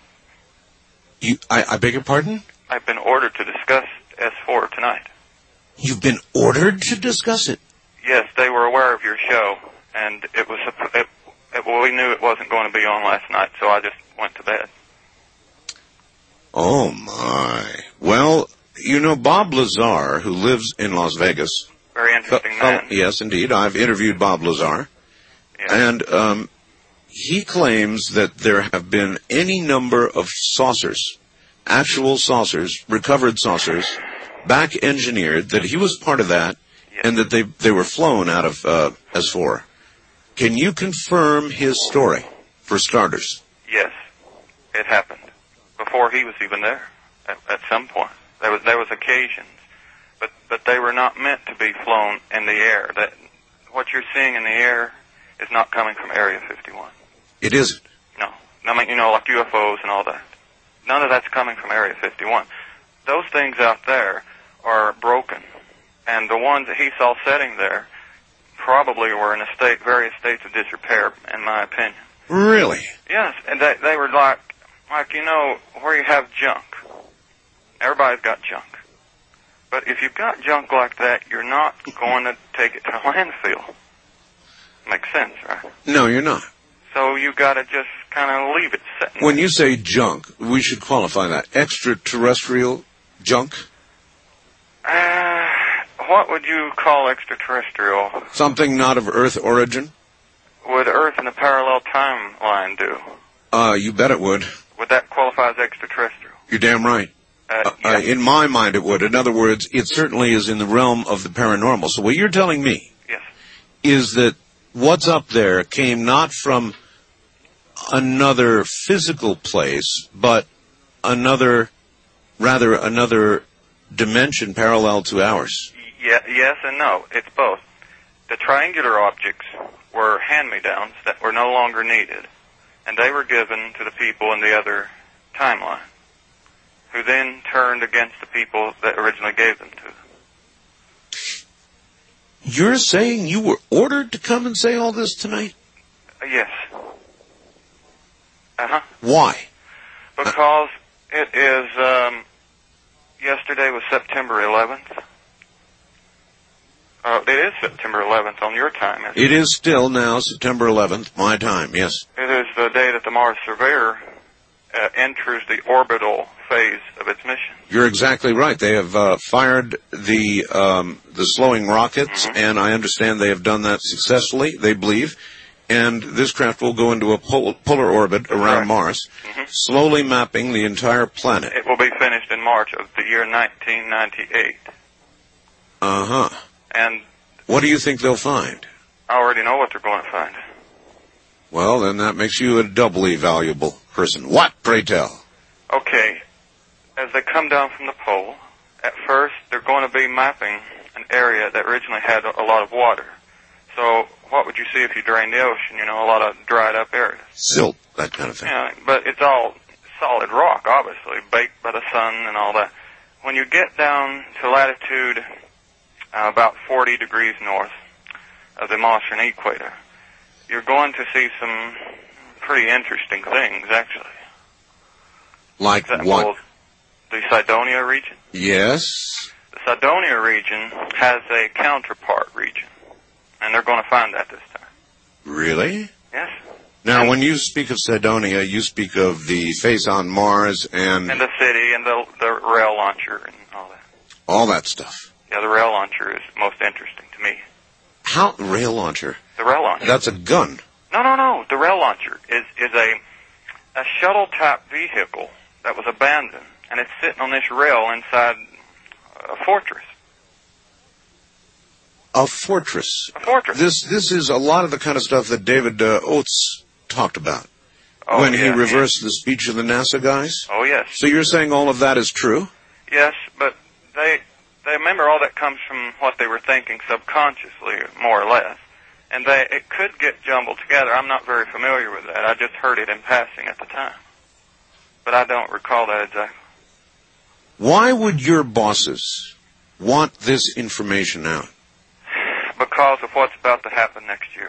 B: I beg your pardon?
G: I've been ordered to discuss S4 tonight.
B: You've been ordered to discuss it?
G: Yes, they were aware of your show, and we knew it wasn't going to be on last night, so I just went to bed.
B: Oh, my. Well, you know, Bob Lazar, who lives in Las Vegas.
G: Very interesting man.
B: Yes, indeed. I've interviewed Bob Lazar.
G: Yes.
B: And he claims that there have been any number of saucers, actual saucers, recovered saucers, back engineered, that he was part of that, yes, and that they were flown out of S4. Can you confirm his story, for starters?
G: Yes, it happened. before he was even there at some point. There was occasions, but they were not meant to be flown in the air. That what you're seeing in the air is not coming from Area 51.
B: It isn't.
G: No. I mean, like UFOs and all that. None of that's coming from Area 51. Those things out there are broken. And the ones that he saw setting there probably were in various states of disrepair, in my opinion.
B: Really?
G: Yes, and they were like, where you have junk. Everybody's got junk. But if you've got junk like that, you're not going to take it to a landfill. Makes sense, right?
B: No, you're not.
G: So you got to just kind of leave it sitting.
B: When you say junk, we should qualify that. Extraterrestrial junk?
G: What would you call extraterrestrial?
B: Something not of Earth origin?
G: Would Earth in a parallel timeline do?
B: You bet it would.
G: Would that qualify as extraterrestrial?
B: You're damn right.
G: Yes.
B: In my mind, it would. In other words, it certainly is in the realm of the paranormal. So what you're telling me is that what's up there came not from another physical place, but another dimension parallel to ours.
G: Yes and no. It's both. The triangular objects were hand-me-downs that were no longer needed, and they were given to the people in the other timeline, who then turned against the people that originally gave them to them.
B: You're saying you were ordered to come and say all this tonight?
G: Yes. Uh-huh.
B: Why?
G: Because it is, yesterday was September 11th. It is September 11th on your time, isn't it?
B: It is still now September 11th, my time, yes.
G: It is the day that the Mars Surveyor enters the orbital phase of its mission.
B: You're exactly right. They have fired the slowing rockets, and I understand they have done that successfully, they believe. And this craft will go into a polar orbit around Mars, slowly mapping the entire planet.
G: It will be finished in March of the year 1998.
B: Uh-huh.
G: And
B: what do you think they'll find?
G: I already know what they're going to find.
B: Well, then that makes you a doubly valuable person. What, pray tell?
G: Okay. As they come down from the pole, at first they're going to be mapping an area that originally had a lot of water. So what would you see if you drained the ocean? A lot of dried up areas.
B: Silt, that kind of thing.
G: Yeah, but it's all solid rock, obviously, baked by the sun and all that. When you get down to latitude about 40 degrees north of the Martian equator, you're going to see some pretty interesting things, actually.
B: Like what?
G: The Cydonia region.
B: Yes.
G: The Cydonia region has a counterpart region, and they're going to find that this time.
B: Really?
G: Yes.
B: Now, when you speak of Cydonia, you speak of the face on Mars and
G: the city and the rail launcher and all that.
B: All that stuff.
G: Yeah, the rail launcher is most interesting to me.
B: How? Rail launcher?
G: The rail launcher.
B: That's a gun.
G: No. The rail launcher is a shuttle-type vehicle that was abandoned, and it's sitting on this rail inside a fortress.
B: A fortress.
G: A fortress.
B: This is a lot of the kind of stuff that David Oates talked about when he reversed the speech of the NASA guys.
G: Oh, yes.
B: So you're saying all of that is true?
G: Yes, but they remember all that comes from what they were thinking subconsciously, more or less. And it could get jumbled together. I'm not very familiar with that. I just heard it in passing at the time. But I don't recall that exactly.
B: Why would your bosses want this information out?
G: Because of what's about to happen next year.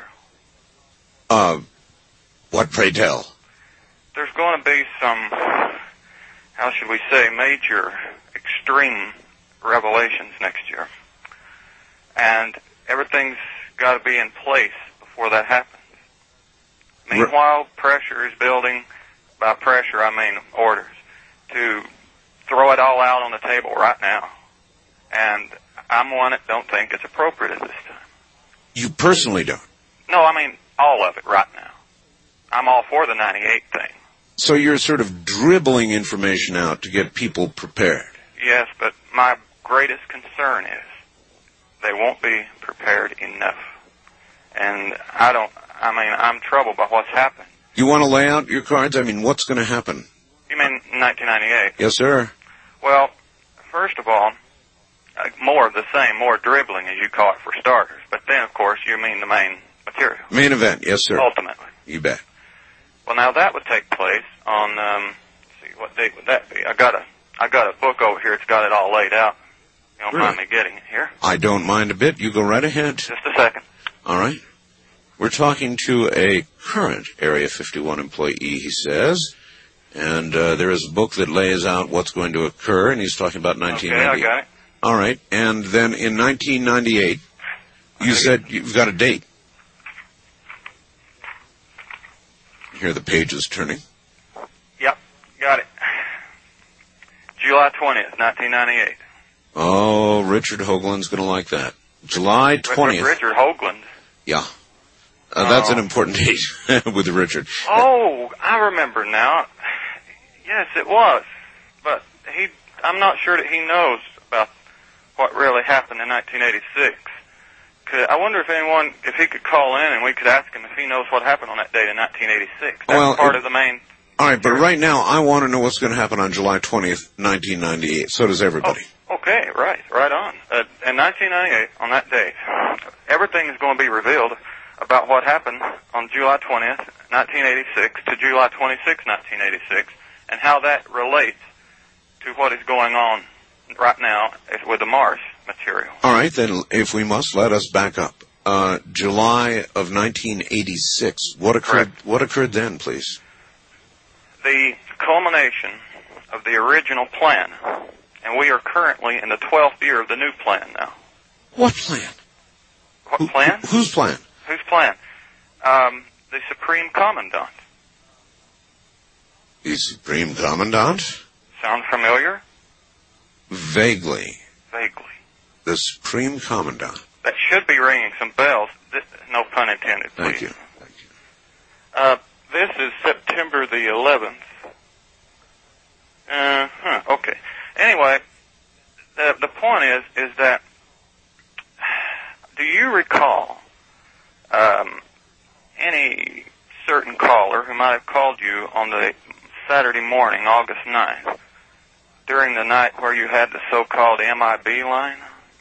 B: What, pray tell?
G: There's going to be some, how should we say, major, extreme revelations next year. And everything's got to be in place before that happens. Meanwhile, pressure is building. By pressure, I mean orders. To throw it all out on the table right now. And I'm one that don't think it's appropriate at this time.
B: You personally don't?
G: No, I mean all of it right now. I'm all for the 98 thing.
B: So you're sort of dribbling information out to get people prepared?
G: Yes, but my greatest concern is they won't be prepared enough. And I'm troubled by what's happened.
B: You want to lay out your cards? I mean, what's going to happen?
G: You mean 9/11 1998.
B: Yes, sir.
G: Well, first of all, more of the same, more dribbling, as you call it, for starters. But then, of course, you mean the main material.
B: Main event, yes, sir.
G: Ultimately.
B: You bet.
G: Well, now that would take place on, let's see, what date would that be? I got a book over here. It's got it all laid out. You don't mind me getting it here?
B: I don't mind a bit. You go right ahead.
G: Just a second.
B: All right. We're talking to a current Area 51 employee, he says, and there is a book that lays out what's going to occur, and he's talking about 1998.
G: Okay, I got it.
B: All right. And then in 1998, you said you've got a date. Hear the pages turning.
G: Yep, got it. July 20th, 1998.
B: Oh, Richard Hoagland's going to like that. July 20th.
G: Richard Hoagland?
B: Yeah. That's an important date with Richard.
G: Oh, I remember now. Yes, it was. But I'm not sure that he knows about what really happened in 1986. I wonder if he could call in and we could ask him if he knows what happened on that date in 1986. That's part of the main...
B: All right, but right now I want to know what's going to happen on July 20th, 1998. So does everybody.
G: Oh, okay, right on. In 1998, on that date, everything is going to be revealed about what happened on July 20th, 1986 to July 26th, 1986, and how that relates to what is going on right now with the Mars material.
B: All right, then, if we must, let us back up. July of 1986. What occurred?
G: Correct.
B: What occurred then, please?
G: The culmination of the original plan, and we are currently in the 12th year of the new plan now.
B: What plan?
G: What plan?
B: Whose plan?
G: Whose plan? The Supreme Commandant.
B: The Supreme Commandant?
G: Sound familiar?
B: Vaguely.
G: Vaguely.
B: The Supreme Commandant.
G: That should be ringing some bells. No pun intended, please.
B: Thank you.
G: This is September the 11th. Okay. Anyway, the point is that, do you recall any certain caller who might have called you on the Saturday morning, August 9th, during the night where you had the so-called MIB line?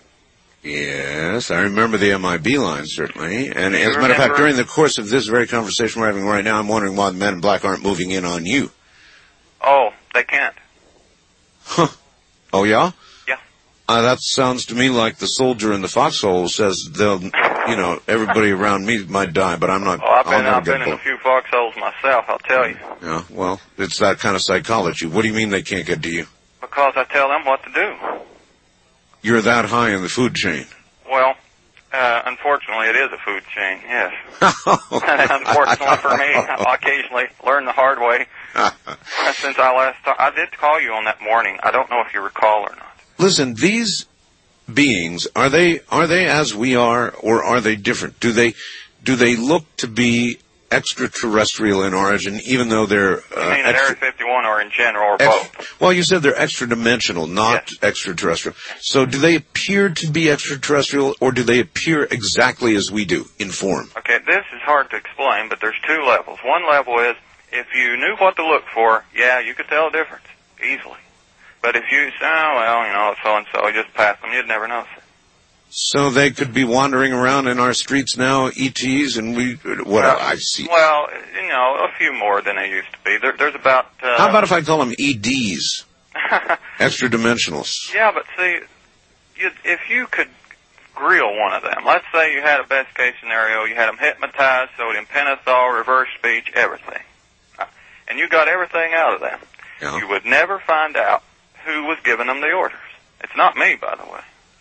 B: Yes, I remember the MIB line, certainly. And as a matter of fact, during the course of this very conversation we're having right now, I'm wondering why the men in black aren't moving in on you.
G: Oh, they can't.
B: Huh. Oh, yeah?
G: Yeah.
B: That sounds to me like the soldier in the foxhole says everybody around me might die, but I'm not.
G: Oh, I've been in a few foxholes myself, I'll tell you.
B: Yeah, well, it's that kind of psychology. What do you mean they can't get to you?
G: Because I tell them what to do.
B: You're that high in the food chain.
G: Well, unfortunately, it is a food chain, yes. Unfortunately for me, I occasionally learn the hard way. Since I did call you on that morning. I don't know if you recall or not.
B: Listen, these beings, are they as we are, or are they different? Do they look to be extraterrestrial in origin, even though they're...
G: You mean at Area 51 or in general, or both?
B: Well, you said they're extra-dimensional, not extraterrestrial. So do they appear to be extraterrestrial, or do they appear exactly as we do, in form? Okay,
G: this is hard to explain, but there's two levels. One level is, if you knew what to look for, yeah, you could tell the difference, easily. But if you say, it's so-and-so, just pass them, you'd never notice it.
B: So they could be wandering around in our streets now, ETs, and I see.
G: Well, a few more than they used to be. There's about...
B: How about if I call them EDs? Extra-dimensionals.
G: Yeah, but see, if you could grill one of them, let's say you had a best-case scenario, you had them hypnotized, sodium pentothal, reverse speech, everything. And you got everything out of them. Yeah. You would never find out who was giving them the orders. It's not me, by the way.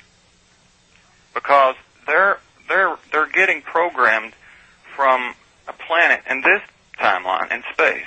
G: Because they're getting programmed from a planet in this timeline in space.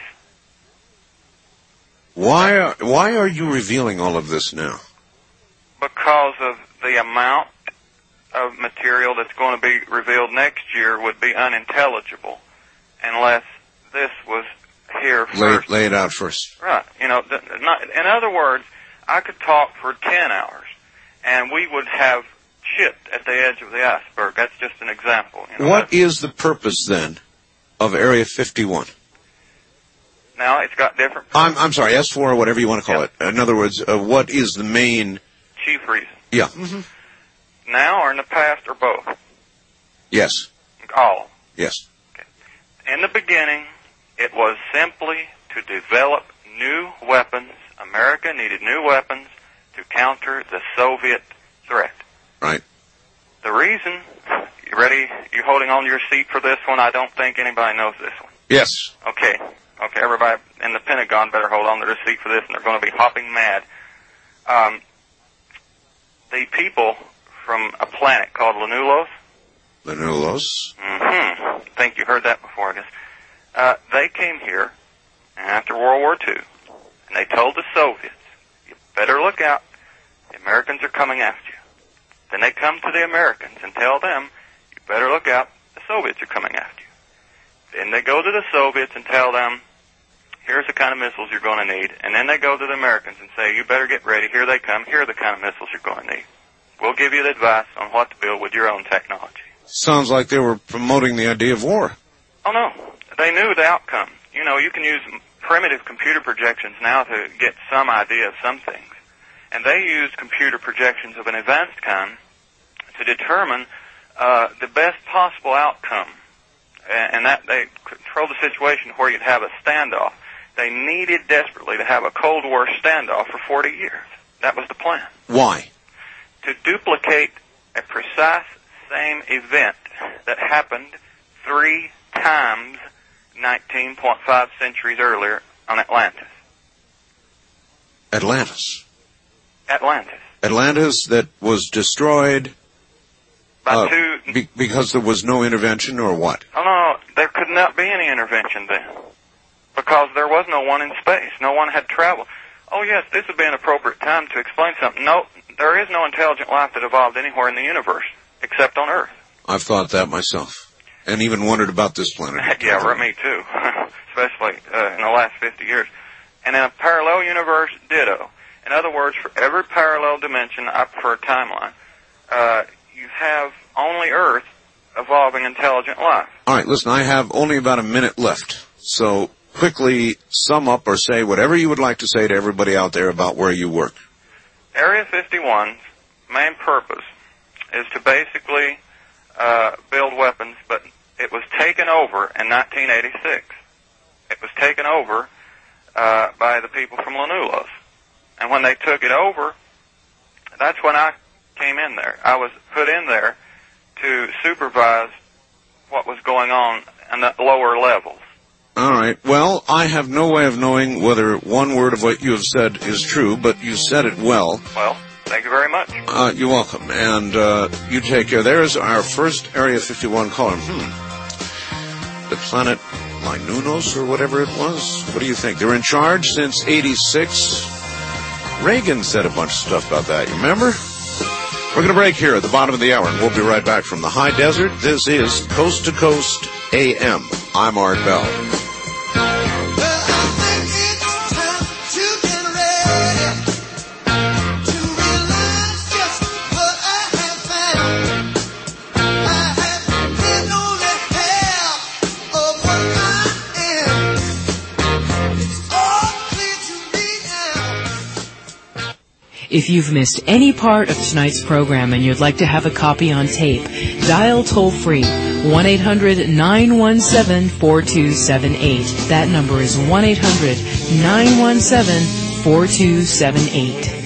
B: Why are you revealing all of this now?
G: Because of the amount of material that's going to be revealed next year would be unintelligible unless this was here first.
B: Lay it out first.
G: Right. In other words, I could talk for 10 hours and we would have chipped at the edge of the iceberg. That's just an example.
B: What is the purpose, then, of Area 51?
G: Now it's got different...
B: I'm sorry, S4 or whatever you want to call it. In other words, what is the main...
G: chief reason?
B: Yeah.
G: Now or in the past or both?
B: Yes.
G: All.
B: Yes.
G: Okay. In the beginning, it was simply to develop new weapons. America needed new weapons to counter the Soviet threat.
B: Right.
G: The reason, you ready? You holding on to your seat for this one? I don't think anybody knows this one.
B: Yes.
G: Okay, everybody in the Pentagon better hold on to their seat for this, and they're going to be hopping mad. The people from a planet called Lanulos.
B: Lanulos.
G: I think you heard that before, I guess. They came here after World War II, and they told the Soviets, you better look out, the Americans are coming after you. Then they come to the Americans and tell them, you better look out, the Soviets are coming after you. Then they go to the Soviets and tell them, here's the kind of missiles you're going to need. And then they go to the Americans and say, you better get ready, here they come, here are the kind of missiles you're going to need. We'll give you the advice on what to build with your own technology.
B: Sounds like they were promoting the idea of war.
G: Oh, no. They knew the outcome. You know, you can use primitive computer projections now to get some idea of some things. And they used computer projections of an advanced kind to determine the best possible outcome. And that they controlled the situation where you'd have a standoff. They needed desperately to have a Cold War standoff for 40 years. That was the plan.
B: Why?
G: To duplicate a precise same event that happened 3 times 19.5 centuries earlier on Atlantis.
B: Atlantis.
G: Atlantis
B: that was destroyed
G: by two...
B: because there was no intervention, or what?
G: Oh, no, there could not be any intervention then. Because there was no one in space. No one had traveled. Oh, yes, this would be an appropriate time to explain something. No, there is no intelligent life that evolved anywhere in the universe, except on Earth.
B: I've thought that myself, and even wondered about this planet.
G: Yeah, me too, especially in the last 50 years. And in a parallel universe, ditto. In other words, for every parallel dimension, I prefer a timeline, you have only Earth evolving intelligent life.
B: All right, listen, I have only about a minute left, so quickly sum up or say whatever you would like to say to everybody out there about where you work.
G: Area 51's main purpose is to basically build weapons, but it was taken over in 1986. It was taken over by the people from Lanulos. And when they took it over, that's when I came in there. I was put in there to supervise what was going on in the lower levels.
B: All right. Well, I have no way of knowing whether one word of what you have said is true, but you said it well.
G: Well, thank you very much.
B: You're welcome. And you take care. There's our first Area 51 caller. The planet Lanulos or whatever it was. What do you think? They're in charge since 86. Reagan said a bunch of stuff about that. You remember? We're going to break here at the bottom of the hour, and we'll be right back from the high desert. This is Coast to Coast AM. I'm Art Bell.
A: If you've missed any part of tonight's program and you'd like to have a copy on tape, dial toll-free 1-800-917-4278. That number is 1-800-917-4278.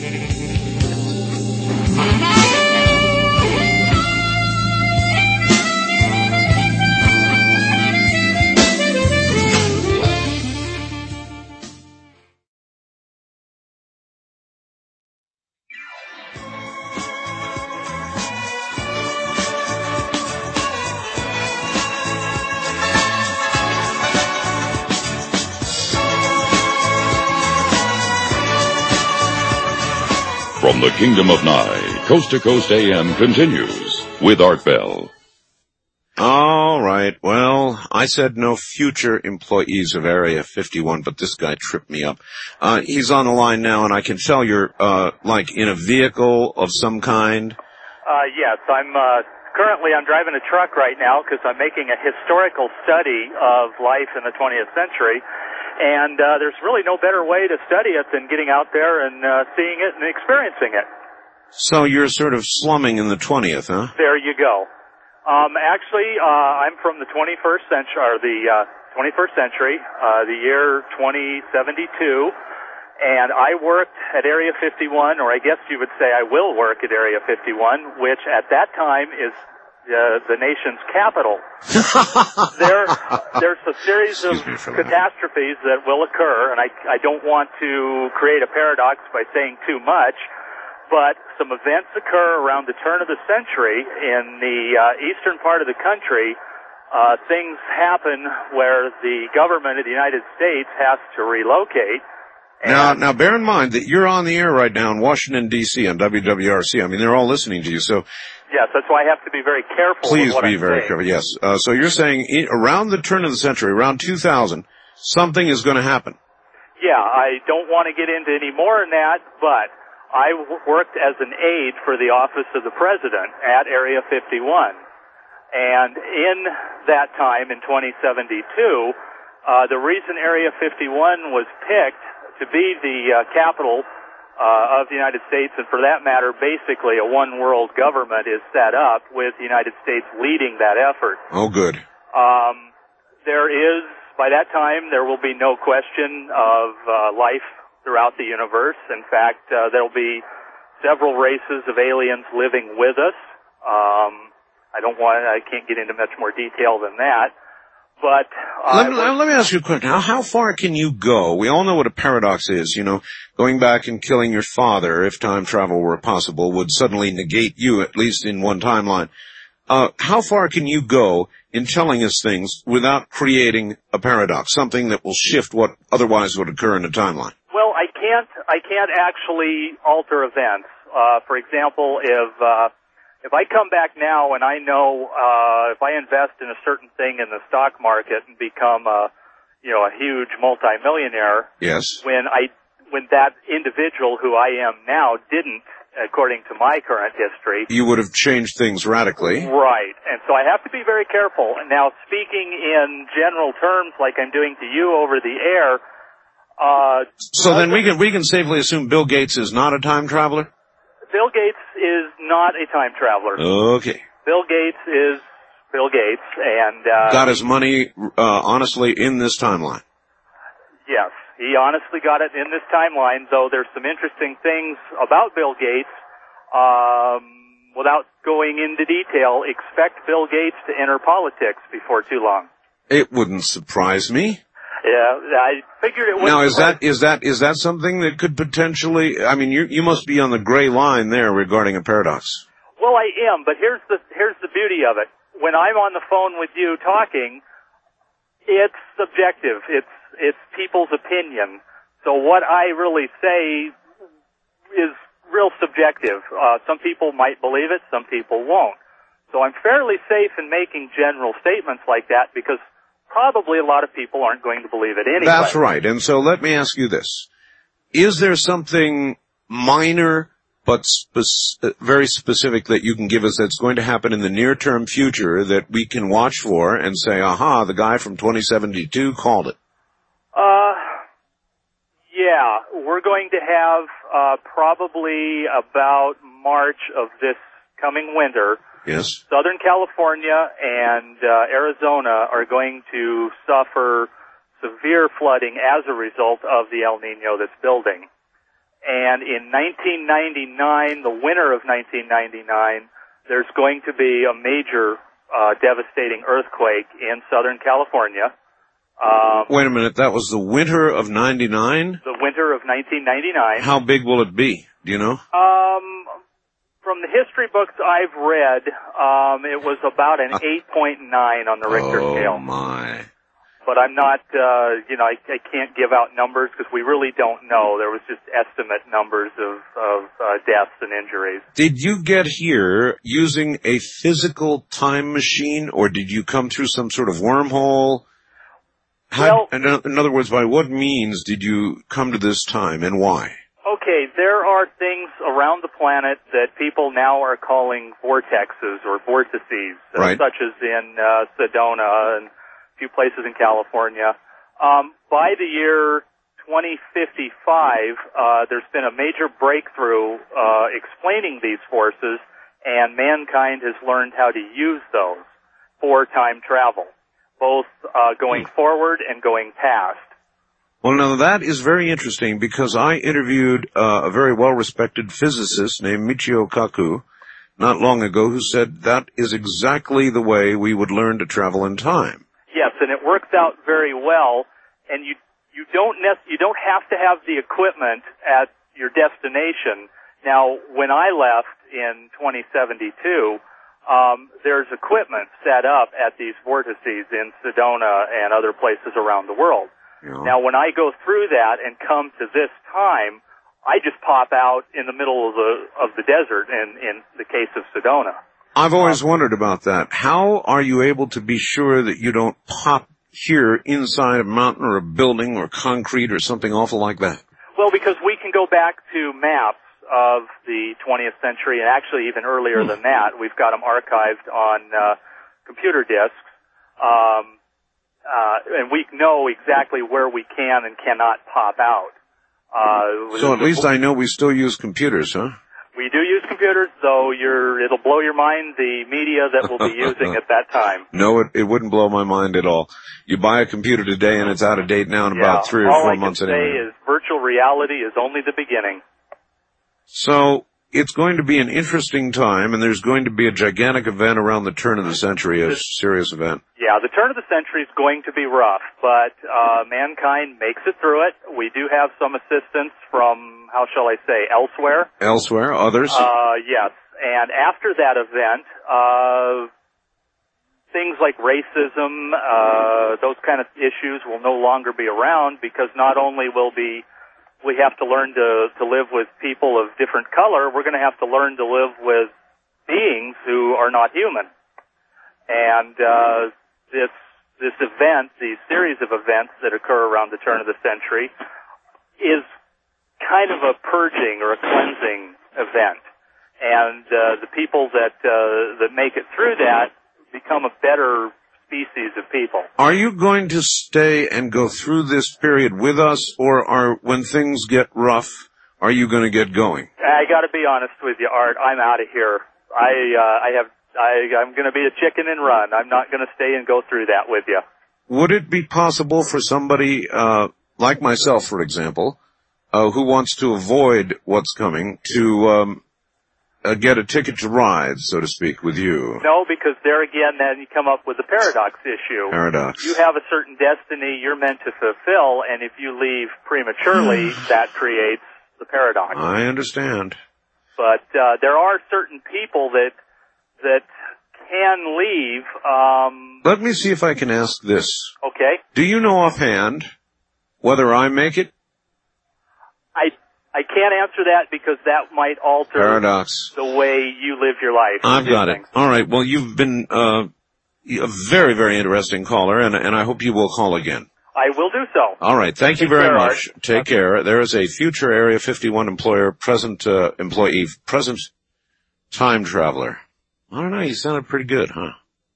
D: From the Kingdom of Nye, Coast to Coast AM continues with Art Bell.
B: All right. Well, I said no future employees of Area 51, but this guy tripped me up. He's on the line now, and I can tell you're, like in a vehicle of some kind.
H: Yes, I'm driving a truck right now because I'm making a historical study of life in the 20th century. And there's really no better way to study it than getting out there and seeing it and experiencing it.
B: So you're sort of slumming in the 20th, huh?
H: There you go. Actually, I'm from the 21st century, or the 21st century, the year 2072, and I worked at Area 51, or I guess you would say I will work at Area 51, which at that time is the nation's capital. There's a series of catastrophes that will occur, and I don't want to create a paradox by saying too much, but some events occur around the turn of the century in the eastern part of the country. Things happen where the government of the United States has to relocate.
B: Now, bear in mind that you're on the air right now in Washington, D.C. on WWRC. I mean, they're all listening to you, so...
H: Yes, that's why I have to be very careful
B: Please
H: with what
B: be
H: I'm
B: very
H: saying.
B: careful, yes. So you're saying around the turn of the century, around 2000, something is going to happen.
H: Yeah, I don't want to get into any more than that, but I worked as an aide for the Office of the President at Area 51. And in that time, in 2072, the reason Area 51 was picked to be the capital of the United States, and for that matter, basically a one-world government is set up with the United States leading that effort.
B: Oh, good.
H: By that time, there will be no question of life throughout the universe. In fact, there will be several races of aliens living with us. I can't get into much more detail than that. But
B: let me ask you a question. How far can you go? We all know what a paradox is. You know, going back and killing your father, if time travel were possible, would suddenly negate you, at least in one timeline. How far can you go in telling us things without creating a paradox, something that will shift what otherwise would occur in a timeline?
H: Well, I can't actually alter events. For example, if I come back now and I know if I invest in a certain thing in the stock market and become a huge multimillionaire,
B: yes,
H: when that individual who I am now didn't, according to my current history,
B: you would have changed things radically.
H: Right. And so I have to be very careful. Now, speaking in general terms like I'm doing to you over the air,
B: so then we can safely assume Bill Gates is not a time traveler?
H: Bill Gates is not a time traveler.
B: Okay.
H: Bill Gates is Bill Gates, and
B: got his money honestly in this timeline.
H: Yes, he honestly got it in this timeline, though there's some interesting things about Bill Gates. Without going into detail, expect Bill Gates to enter politics before too long.
B: It wouldn't surprise me.
H: Yeah, I figured it would.
B: Now, is that something that could potentially, I mean, you must be on the gray line there regarding a paradox.
H: Well, I am, but here's the beauty of it. When I'm on the phone with you talking, it's subjective. It's people's opinion. So what I really say is real subjective. Some people might believe it, some people won't. So I'm fairly safe in making general statements like that because probably a lot of people aren't going to believe it anyway.
B: That's right. And so let me ask you this. Is there something minor but very specific that you can give us that's going to happen in the near-term future that we can watch for and say, aha, the guy from 2072 called it?
H: Yeah. We're going to have probably about March of this coming winter,
B: yes,
H: Southern California and Arizona are going to suffer severe flooding as a result of the El Nino that's building. And in 1999, the winter of 1999, there's going to be a major devastating earthquake in Southern California.
B: Wait a minute, that was the winter of 99?
H: The winter of 1999.
B: How big will it be? Do you know?
H: From the history books I've read, it was about an 8.9 on the Richter scale.
B: Oh my.
H: But I'm not, I can't give out numbers because we really don't know. There was just estimate numbers of deaths and injuries.
B: Did you get here using a physical time machine, or did you come through some sort of wormhole? In other words, by what means did you come to this time, and why?
H: Okay, there are things around the planet that people now are calling vortexes or vortices,
B: right,
H: such as in Sedona and few places in California. by the year 2055, there's been a major breakthrough explaining these forces, and mankind has learned how to use those for time travel, both going forward and going past.
B: Well, now that is very interesting because I interviewed a very well-respected physicist named Michio Kaku not long ago who said that is exactly the way we would learn to travel in time.
H: Yes, and it works out very well, and you don't have to have the equipment at your destination. Now, when I left in 2072, there's equipment set up at these vortices in Sedona and other places around the world.
B: Yeah.
H: Now, when I go through that and come to this time, I just pop out in the middle of the desert in the case of Sedona.
B: I've always wondered about that. How are you able to be sure that you don't pop here inside a mountain or a building or concrete or something awful like that?
H: Well, because we can go back to maps of the 20th century and actually even earlier than that. We've got them archived on computer disks. And we know exactly where we can and cannot pop out.
B: So at least I know we still use computers, huh?
H: We do use computers, though it'll blow your mind the media that we'll be using at that time.
B: No, it wouldn't blow my mind at all. You buy a computer today and it's out of date now in about 3 or 4 months anyway.
H: All I can say is virtual reality is only the beginning.
B: So it's going to be an interesting time, and there's going to be a gigantic event around the turn of the century, a serious event.
H: Yeah, the turn of the century is going to be rough, but mankind makes it through it. We do have some assistance from, how shall I say, elsewhere.
B: Elsewhere? Others?
H: Yes. And after that event, things like racism, those kind of issues will no longer be around because not only will we have to learn to live with people of different color, we're going to have to learn to live with beings who are not human. And this event, these series of events that occur around the turn of the century, is kind of a purging or a cleansing event. And the people that make it through that become a better species of people.
B: Are you going to stay and go through this period with us, or when things get rough, are you going to get going?
H: I got to be honest with you, Art. I'm out of here. I'm going to be a chicken and run. I'm not going to stay and go through that with you.
B: Would it be possible for somebody like myself, for example, who wants to avoid what's coming, to get a ticket to ride, so to speak, with you?
H: No, because there again, then you come up with the paradox issue.
B: Paradox.
H: You have a certain destiny you're meant to fulfill, and if you leave prematurely, that creates the paradox.
B: I understand.
H: But there are certain people that can leave.
B: Let me see if I can ask this.
H: Okay.
B: Do you know offhand whether I make it?
H: I can't answer that because that might alter
B: Paradox.
H: the way you live your life.
B: I've got it. All right. Well, you've been a very, very interesting caller, and I hope you will call again.
H: I will do so.
B: All right. Thank you very much. Take care. There is a future Area 51 employer, present employee, present time traveler. I don't know. He sounded pretty good, huh?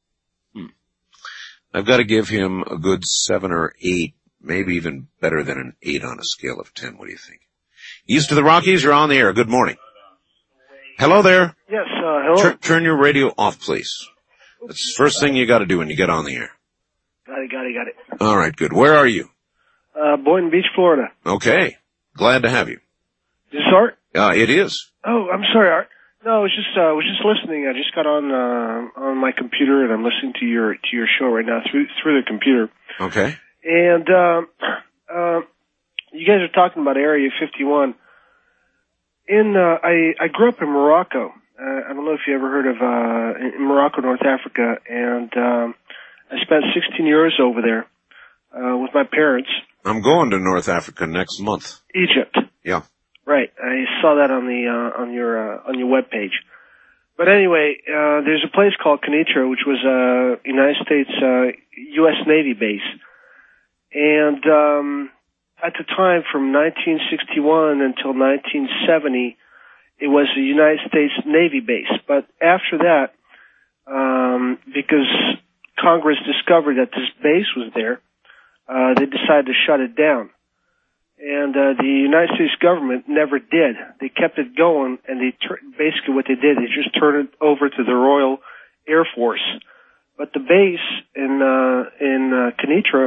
B: I've got to give him a good 7 or 8, maybe even better than an 8 on a scale of 10. What do you think? East of the Rockies, you're on the air. Good morning. Hello there.
I: Yes, hello.
B: Turn your radio off, please. That's the first thing you got to do when you get on the air.
I: Got it.
B: All right, good. Where are you?
I: Boynton Beach, Florida.
B: Okay. Glad to have you.
I: Is this Art?
B: It is.
I: Oh, I'm sorry, Art. No, I was just listening. I just got on my computer and I'm listening to your show right now through the computer.
B: Okay.
I: And you guys are talking about Area 51. I grew up in Morocco. I don't know if you ever heard of in Morocco, North Africa, and I spent 16 years over there with my parents.
B: I'm going to North Africa next month.
I: Egypt.
B: Yeah.
I: Right. I saw that on your webpage. But anyway, there's a place called Kenitra, which was a United States U.S. Navy base, and at the time, from 1961 until 1970, it was a United States Navy base. But after that, because Congress discovered that this base was there, they decided to shut it down. And the United States government never did. They kept it going, and basically what they did, they just turned it over to the Royal Air Force. But the base in Kenitra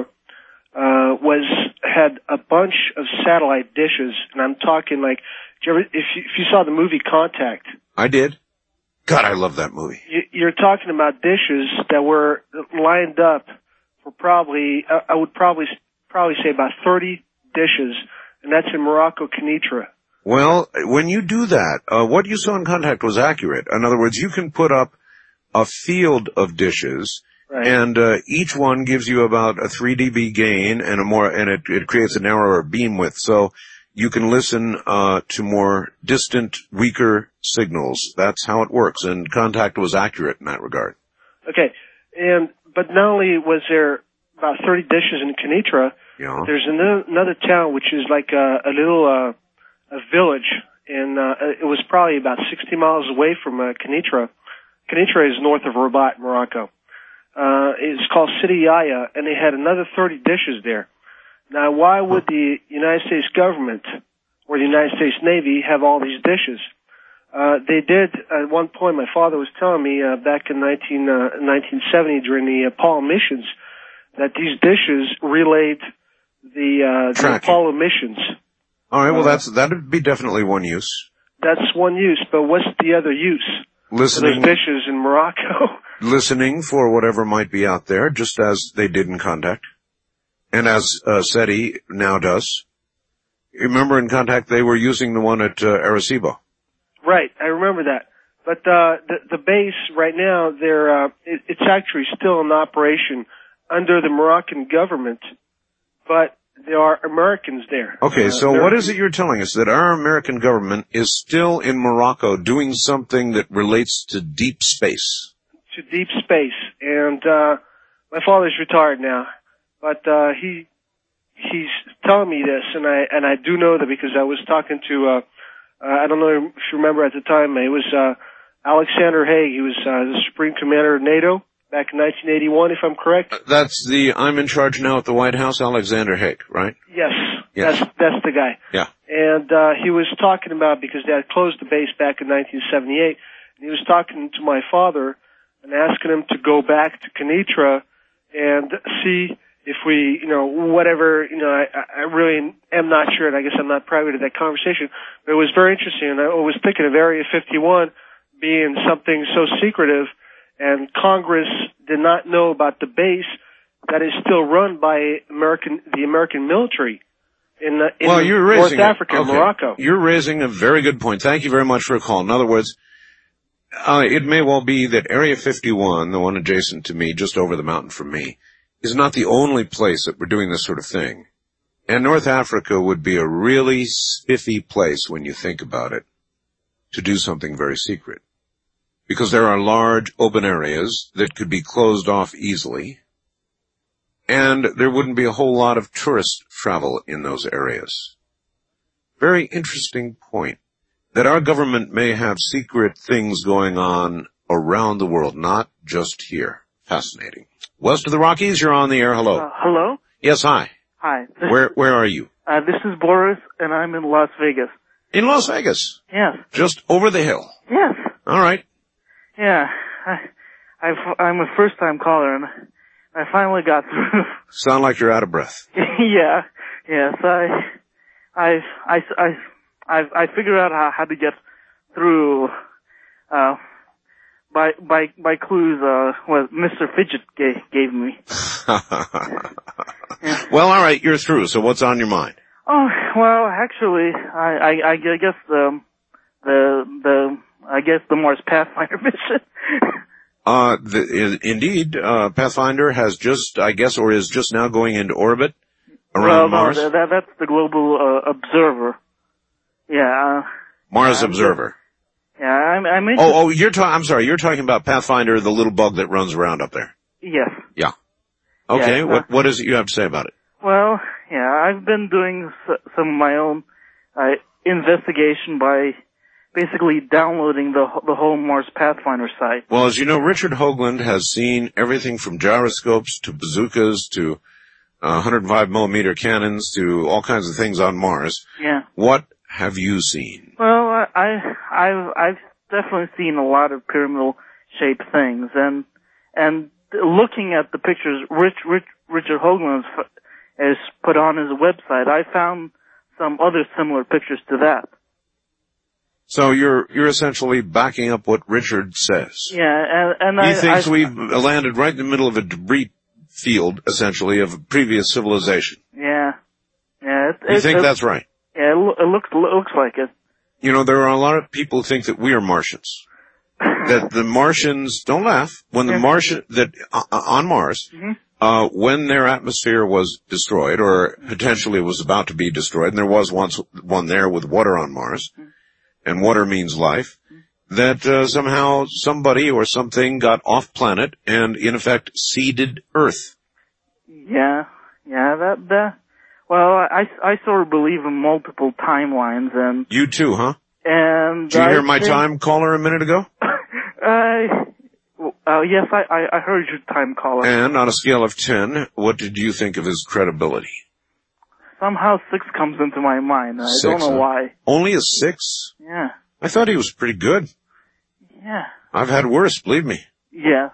I: had a bunch of satellite dishes, and I'm talking like, if you saw the movie Contact.
B: I did. God, I love that movie.
I: You're talking about dishes that were lined up for probably, I would probably say about 30 dishes, and that's in Morocco, Kenitra.
B: Well, when you do that, what you saw in Contact was accurate. In other words, you can put up a field of dishes, right, and each one gives you about a 3 dB gain and it creates a narrower beam width. So you can listen to more distant, weaker signals. That's how it works, and Contact was accurate in that regard. Okay,
I: but not only was there about 30 dishes in Kenitra, yeah, there's another town which is like a little a village, and it was probably about 60 miles away from Kenitra. Kenitra is north of Rabat, Morocco. It's called Sidi Yahya, and they had another 30 dishes there. Now, why would the United States government or the United States Navy have all these dishes? They did, at one point, my father was telling me back in 1970 during the Apollo missions, that these dishes relayed the Apollo missions.
B: All right, well, that'd be definitely one use.
I: That's one use, but what's the other use?
B: Listening.
I: Those dishes in Morocco.
B: Listening for whatever might be out there, just as they did in Contact. And as SETI now does. Remember in Contact they were using the one at Arecibo.
I: Right, I remember that. But the base right now, it's actually still in operation under the Moroccan government, but there are Americans there.
B: Okay, so what is it you're telling us? That our American government is still in Morocco doing something that relates to deep space?
I: To deep space. And my father's retired now, but he's telling me this, and I do know that because I was talking to I don't know if you remember at the time, it was Alexander Haig. He was the Supreme Commander of NATO back in 1981, if I'm correct.
B: That's the I'm in charge now at the White House, Alexander Haig, right?
I: Yes. That's the guy.
B: Yeah.
I: And he was talking about, because they had closed the base back in 1978, and he was talking to my father and asking him to go back to Kenitra and see if we, whatever, I really am not sure, and I guess I'm not privy to that conversation, but it was very interesting, and I was thinking of Area 51 being something so secretive, and Congress did not know about the base that is still run by the American military in North Africa, Morocco.
B: You're raising a very good point. Thank you very much for a call. In other words, it may well be that Area 51, the one adjacent to me, just over the mountain from me, is not the only place that we're doing this sort of thing. And North Africa would be a really spiffy place when you think about it to do something very secret. Because there are large open areas that could be closed off easily, and there wouldn't be a whole lot of tourist travel in those areas. Very interesting point. That our government may have secret things going on around the world, not just here. Fascinating. West of the Rockies, you're on the air. Hello.
J: Hello?
B: Yes, hi.
J: Hi.
B: Where are you?
J: This is Boris, and I'm in Las Vegas.
B: In Las Vegas?
J: Yes.
B: Just over the hill?
J: Yes.
B: All right.
J: Yeah. I'm a first-time caller, and I finally got through.
B: Sound like you're out of breath.
J: Yeah. Yes. I figured out how to get through by clues what Mr. Fidget gave me.
B: Yeah. Well, all right, you're through. So what's on your mind?
J: Oh, well, actually, I guess the Mars Pathfinder mission.
B: Indeed, Pathfinder has just, I guess, or is just now going into orbit around Mars.
J: No, that's the Global Observer. Yeah.
B: Mars Observer.
J: Yeah, I'm
B: I'm sorry, you're talking about Pathfinder, the little bug that runs around up there.
J: Yes.
B: Yeah. Okay, what is it you have to say about it?
J: Well, yeah, I've been doing some of my own investigation by basically downloading the whole Mars Pathfinder site.
B: Well, as you know, Richard Hoagland has seen everything from gyroscopes to bazookas to 105 millimeter cannons to all kinds of things on Mars.
J: Yeah.
B: What have you seen?
J: Well, I've definitely seen a lot of pyramidal-shaped things, and looking at the pictures Richard Hoagland has put on his website, I found some other similar pictures to that.
B: So you're essentially backing up what Richard says.
J: Yeah, and
B: he thinks we've landed right in the middle of a debris field, essentially, of a previous civilization.
J: Yeah.
B: You think that's right?
J: Yeah, it looks like it.
B: You know, there are a lot of people who think that we are Martians. That the Martians, don't laugh, when the Martian, on Mars, when their atmosphere was destroyed, or potentially was about to be destroyed, and there was once one there with water on Mars, and water means life, that somehow somebody or something got off planet and, in effect, seeded Earth.
J: Yeah, well, I sort of believe in multiple timelines, and...
B: You too, huh?
J: And
B: did you hear my time caller a minute ago?
J: Yes, I heard your time caller.
B: And on a scale of 10, what did you think of his credibility?
J: Somehow 6 comes into my mind. I don't know why.
B: Only a 6?
J: Yeah.
B: I thought he was pretty good.
J: Yeah.
B: I've had worse, believe me.
J: Yeah.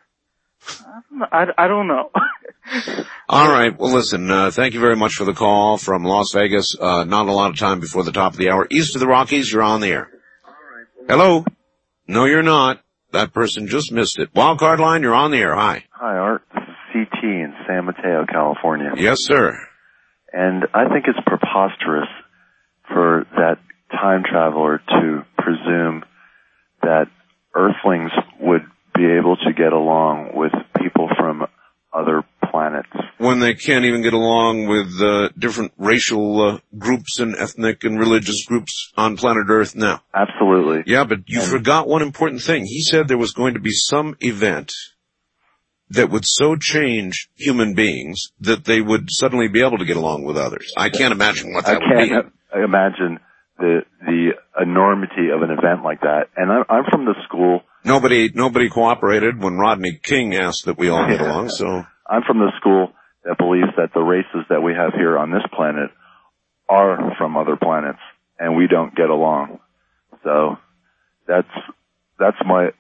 J: I don't know.
B: All right. Well, listen, thank you very much for the call from Las Vegas. Not a lot of time before the top of the hour. East of the Rockies, you're on the air. Hello? No, you're not. That person just missed it. Wildcard line, you're on the air. Hi.
K: Hi, Art. This is CT in San Mateo, California.
B: Yes, sir.
K: And I think it's preposterous for that time traveler to presume that Earthlings would be able to get along with people from other planets.
B: When they can't even get along with different racial groups and ethnic and religious groups on planet Earth now.
K: Absolutely.
B: Yeah, but you forgot one important thing. He said there was going to be some event that would so change human beings that they would suddenly be able to get along with others. I can't imagine what that would be.
K: I can't imagine the enormity of an event like that. And I'm from the school.
B: Nobody cooperated when Rodney King asked that we all get along, so.
K: I'm from the school that believes that the races that we have here on this planet are from other planets, and we don't get along. So that's my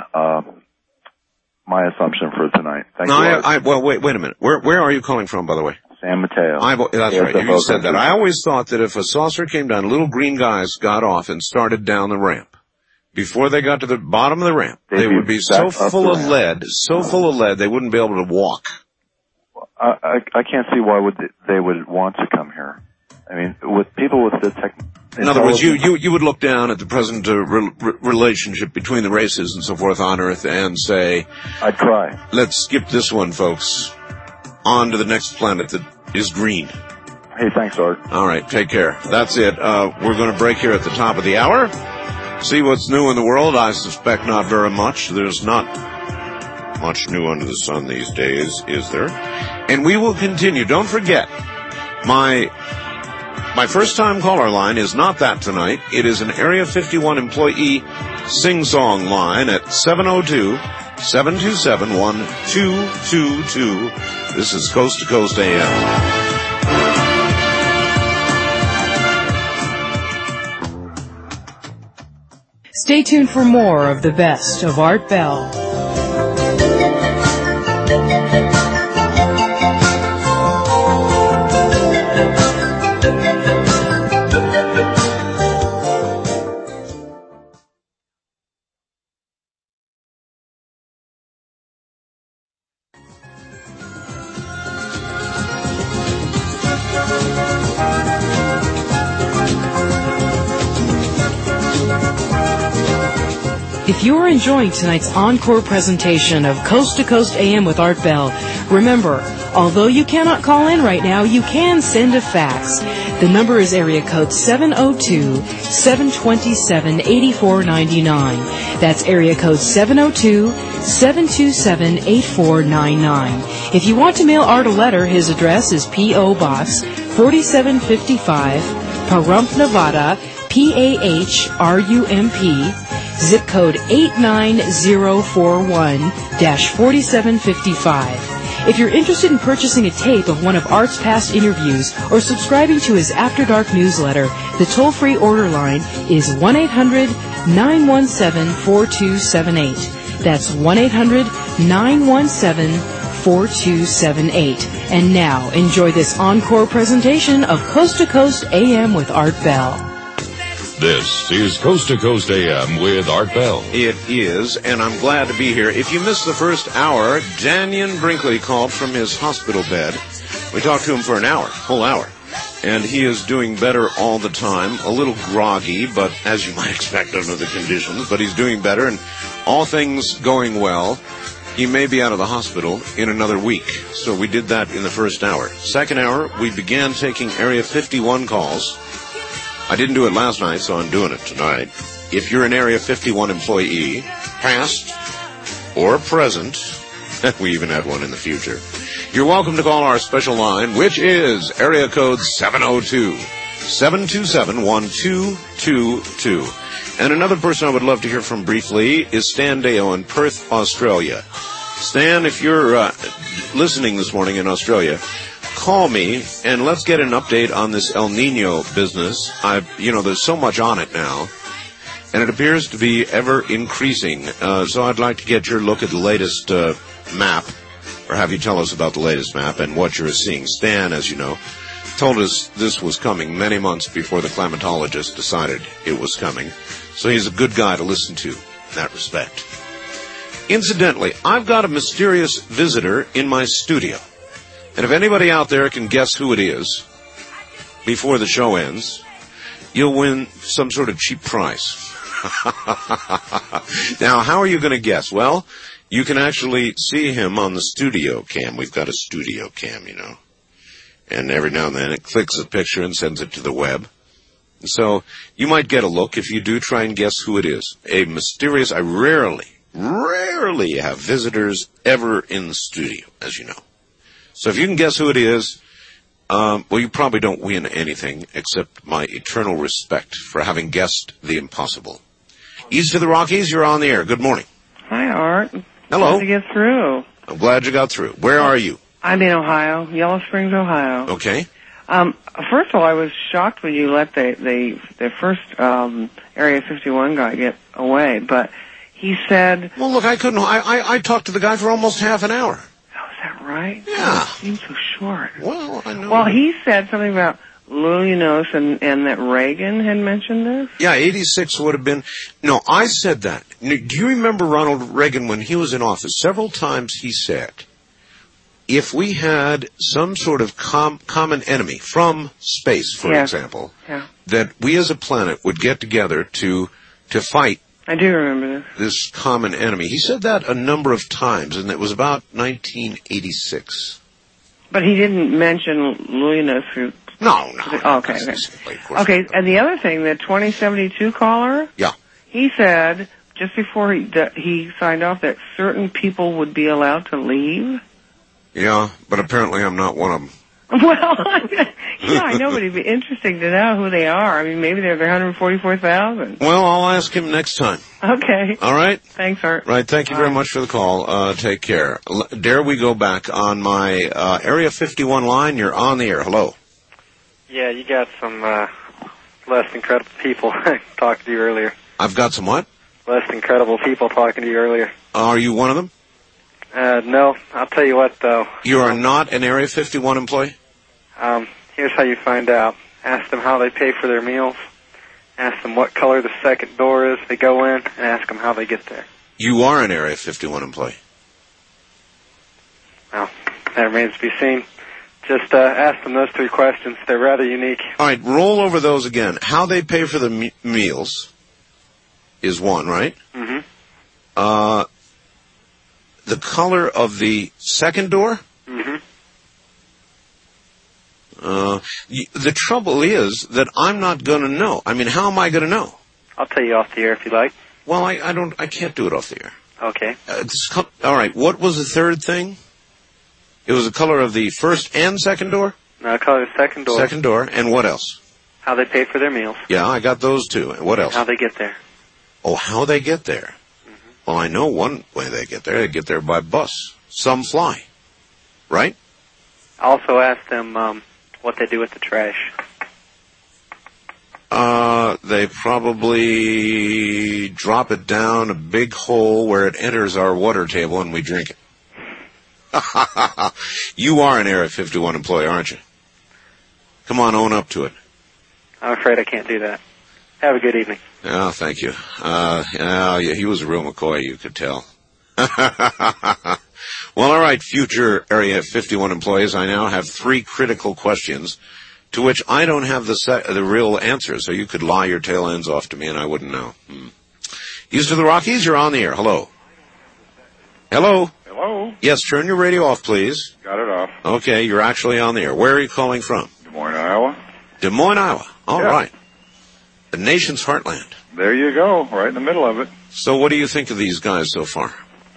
K: assumption for tonight. Thank you.
B: Well, wait a minute. Where are you calling from, by the way?
K: San Mateo.
B: That's right. You said that. I always thought that if a saucer came down, little green guys got off and started down the ramp. Before they got to the bottom of the ramp, they would be so full of lead, they wouldn't be able to walk.
K: I can't see why they would want to come here. I mean, with people with the tech.
B: In other words, you would look down at the present relationship between the races and so forth on Earth and say,
K: I'd cry.
B: Let's skip this one, folks. On to the next planet that is green.
K: Hey, thanks, Art.
B: All right, take care. That's it. We're going to break here at the top of the hour. See what's new in the world. I suspect not very much. There's not much new under the sun these days, is there? And we will continue. Don't forget, my first-time caller line is not that tonight. It is an Area 51 employee sing-song line at 702-727-1222. This is Coast to Coast AM.
A: Stay tuned for more of the best of Art Bell. If you are enjoying tonight's encore presentation of Coast to Coast AM with Art Bell, remember, although you cannot call in right now, you can send a fax. The number is area code 702-727-8499. That's area code 702-727-8499. If you want to mail Art a letter, his address is P.O. Box 4755, Pahrump, Nevada, PAHRUMP, zip code 89041-4755. If you're interested in purchasing a tape of one of Art's past interviews or subscribing to his After Dark newsletter, the toll-free order line is 1-800-917-4278. That's 1-800-917-4278. And now, enjoy this encore presentation of Coast to Coast AM with Art Bell.
D: This is Coast to Coast AM with Art Bell.
B: It is, and I'm glad to be here. If you missed the first hour, Daniel Brinkley called from his hospital bed. We talked to him for an hour, whole hour. And he is doing better all the time, a little groggy, but as you might expect under the conditions, but he's doing better, and all things going well. He may be out of the hospital in another week. So we did that in the first hour. Second hour, we began taking Area 51 calls. I didn't do it last night, so I'm doing it tonight. If you're an Area 51 employee, past or present, we even had one in the future, you're welcome to call our special line, which is area code 702-727-1222. And another person I would love to hear from briefly is Stan Deo in Perth, Australia. Stan, if you're listening this morning in Australia, call me and let's get an update on this El Nino business. There's so much on it now, and it appears to be ever increasing. So I'd like to get your look at the latest map, or have you tell us about the latest map and what you're seeing. Stan, as you know, told us this was coming many months before the climatologist decided it was coming. So he's a good guy to listen to in that respect. Incidentally, I've got a mysterious visitor in my studio. And if anybody out there can guess who it is before the show ends, you'll win some sort of cheap prize. Now, how are you going to guess? Well, you can actually see him on the studio cam. We've got a studio cam, And every now and then it clicks a picture and sends it to the web. So you might get a look if you do try and guess who it is. A mysterious, I rarely have visitors ever in the studio, as you know. So if you can guess who it is, you probably don't win anything except my eternal respect for having guessed the impossible. East of the Rockies, you're on the air. Good morning.
L: Hi, Art.
B: Hello.
L: Glad to get through.
B: I'm glad you got through. Where are you?
L: I'm in Ohio, Yellow Springs, Ohio.
B: Okay.
L: First of all, I was shocked when you let the first Area 51 guy get away, but he said...
B: Well, look, I talked to the guy for almost half an hour.
L: Oh, is that right?
B: Yeah.
L: It seems so short.
B: Well, I know.
L: Well, he said something about Lulianos and that Reagan had mentioned this?
B: Yeah, 86 would have been... No, I said that. Do you remember Ronald Reagan when he was in office? Several times he said, if we had some sort of common enemy from space, for example, that we as a planet would get together to fight.
L: I do remember
B: this common enemy. He said that a number of times, and it was about 1986.
L: But he didn't mention Lulianos.
B: No.
L: Okay. Okay, and the other thing, the 2072 caller?
B: Yeah.
L: He said, just before he signed off, that certain people would be allowed to leave.
B: Yeah, but apparently I'm not one of them.
L: Well, yeah, I know, but it'd be interesting to know who they are. I mean, maybe they're the 144,000.
B: Well, I'll ask him next time.
L: Okay.
B: All right?
L: Thanks, Art.
B: Right, thank you very much for the call. Take care. Dare we go back on my Area 51 line? You're on the air. Hello.
M: Yeah, you got some less incredible people talking to you earlier.
B: I've got some what?
M: Less incredible people talking to you earlier.
B: Are you one of them?
M: No. I'll tell you what, though.
B: You are not an Area 51 employee?
M: Here's how you find out. Ask them how they pay for their meals. Ask them what color the second door is they go in, and ask them how they get there.
B: You are an Area 51 employee?
M: Well, that remains to be seen. Just ask them those three questions. They're rather unique.
B: All right, roll over those again. How they pay for the meals is one, right?
M: Mm-hmm.
B: The color of the second door?
M: Mm-hmm.
B: The trouble is that I'm not going to know. I mean, how am I going to know?
M: I'll tell you off the air if you like.
B: Well, I can't do it off the air.
M: Okay.
B: All right, what was the third thing? It was the color of the first and second door?
M: No, color of the second door.
B: Second door, and what else?
M: How they pay for their meals.
B: Yeah, I got those two. And what else?
M: How they get there.
B: Oh, how they get there. Mm-hmm. Well, I know one way they get there. They get there by bus. Some fly. Right?
M: Also ask them what they do with the trash.
B: They probably drop it down a big hole where it enters our water table and we drink it. You are an Area 51 employee, aren't you? Come on, own up to it.
M: I'm afraid I can't do that. Have a good evening.
B: Oh, thank you. Yeah, he was a real McCoy, you could tell. Well, all right, future Area 51 employees, I now have 3 critical questions to which I don't have the real answer, so you could lie your tail ends off to me and I wouldn't know. East of the Rockies, you're on the air. Hello. Hello?
N: Hello?
B: Yes, turn your radio off, please.
N: Got it off.
B: Okay, you're actually on the air. Where are you calling from?
N: Des Moines, Iowa.
B: Des Moines, Iowa. All right. The nation's heartland.
N: There you go, right in the middle of it.
B: So what do you think of these guys so far?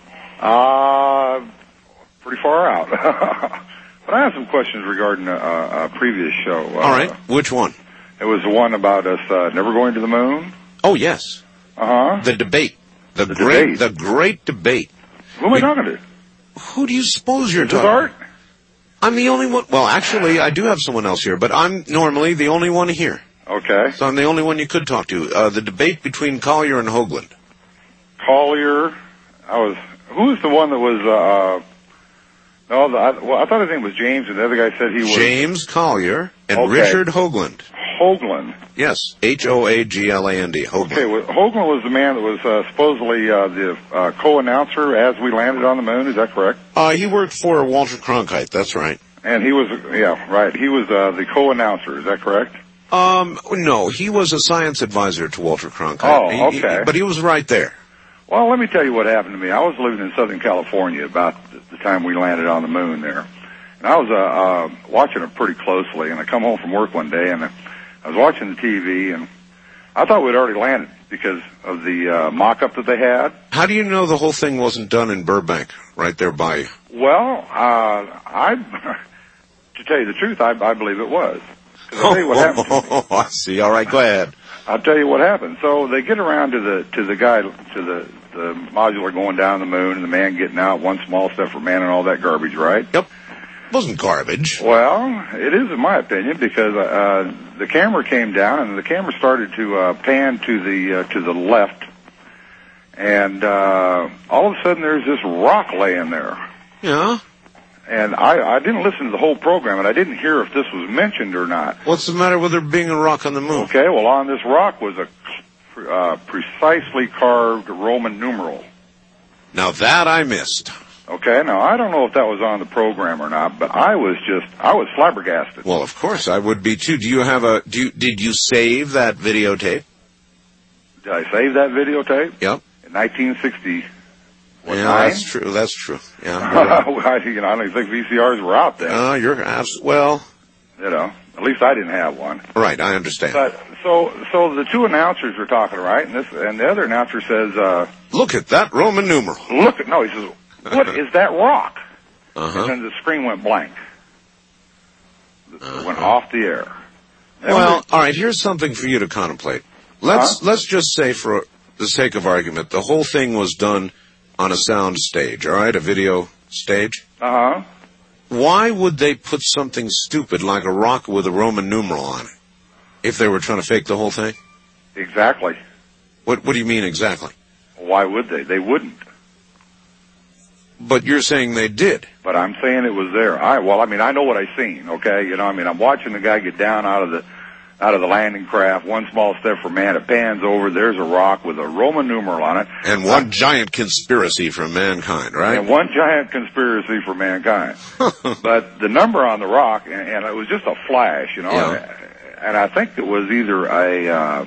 N: Pretty far out. But I have some questions regarding a previous show.
B: All right. Which one?
N: It was the one about us never going to the moon.
B: Oh, yes.
N: Uh-huh.
B: The debate. The great debate.
N: Who am I talking to?
B: Who do you suppose you're talking to?
N: Art?
B: I'm the only one. Well, actually, I do have someone else here, but I'm normally the only one here.
N: Okay.
B: So I'm the only one you could talk to. The debate between Collier and Hoagland.
N: Collier. Who's the one that was, I thought his name was James, and the other guy said he was...
B: James Collier and Richard Hoagland.
N: Hoagland.
B: Yes, Hoagland. Hoagland.
N: Okay, Hoagland was the man that was supposedly the co-announcer as we landed on the moon, is that correct?
B: He worked for Walter Cronkite, that's right.
N: And he was, he was the co-announcer, is that correct?
B: No, he was a science advisor to Walter Cronkite.
N: Oh, okay.
B: But he was right there.
N: Well, let me tell you what happened to me. I was living in Southern California about the time we landed on the moon there. And I was watching it pretty closely, and I come home from work one day, and I was watching the TV, and I thought we'd already landed because of the mock-up that they had.
B: How do you know the whole thing wasn't done in Burbank, right there by you?
N: Well, to tell you the truth, I believe it was. 'Cause I'll tell you what happened to me.
B: I see. All right, go ahead.
N: I'll tell you what happened. So they get around to the guy, to the modular going down the moon, and the man getting out, one small step for man, and all that garbage, right?
B: Yep. Wasn't garbage.
N: Well, it is in my opinion, because the camera came down, and the camera started to pan to the left, and all of a sudden there's this rock laying there.
B: Yeah.
N: And I didn't listen to the whole program, and I didn't hear if this was mentioned or not.
B: What's the matter with there being a rock on the moon?
N: Okay, well, on this rock was a precisely carved Roman numeral.
B: Now that I missed.
N: Okay, now I don't know if that was on the program or not, but I was flabbergasted.
B: Well, of course I would be too. Did you save that videotape?
N: Did I save that videotape?
B: Yep.
N: In 1960.
B: Yeah, that's true. That's true. Yeah.
N: I don't even think VCRs were out then.
B: Well.
N: You know, at least I didn't have one.
B: Right, I understand.
N: But so the two announcers were talking, right? And the other announcer says,
B: "Look at that Roman numeral."
N: He says, "What is that rock?" And then the screen went blank. It went off the air.
B: Well, all right. Here's something for you to contemplate. Let's just say, for the sake of argument, the whole thing was done on a sound stage, all right, a video stage. Why would they put something stupid like a rock with a Roman numeral on it if they were trying to fake the whole thing?
N: Exactly.
B: What do you mean exactly?
N: Why would they? They wouldn't.
B: But you're saying they did.
N: But I'm saying it was there. I know what I seen, okay? I'm watching the guy get down out of the landing craft, one small step for man, it pans over, there's a rock with a Roman numeral on it.
B: And one giant conspiracy for mankind, right?
N: And one giant conspiracy for mankind. But the number on the rock, and it was just a flash, and I think it was either a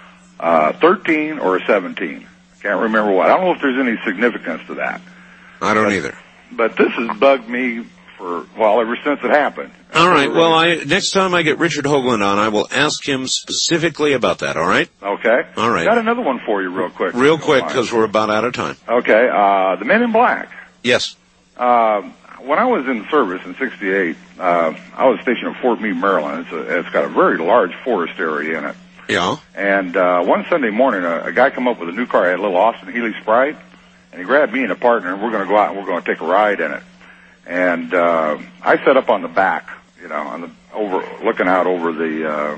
N: 13 or a 17. Can't remember what. I don't know if there's any significance to that.
B: I don't either.
N: But this has bugged me ever since it happened.
B: All right. Well, next time I get Richard Hoagland on, I will ask him specifically about that. All right?
N: Okay.
B: All right.
N: Got another one for you, real quick.
B: Real quick, because we're about out of time.
N: Okay. The Men in Black.
B: Yes.
N: When I was in service in '68, I was stationed at Fort Meade, Maryland. It's got a very large forest area in it.
B: Yeah.
N: And one Sunday morning, a guy come up with a new car. He had a little Austin Healey Sprite, and he grabbed me and a partner, and we're going to go out and we're going to take a ride in it. And I set up on the back, looking out over the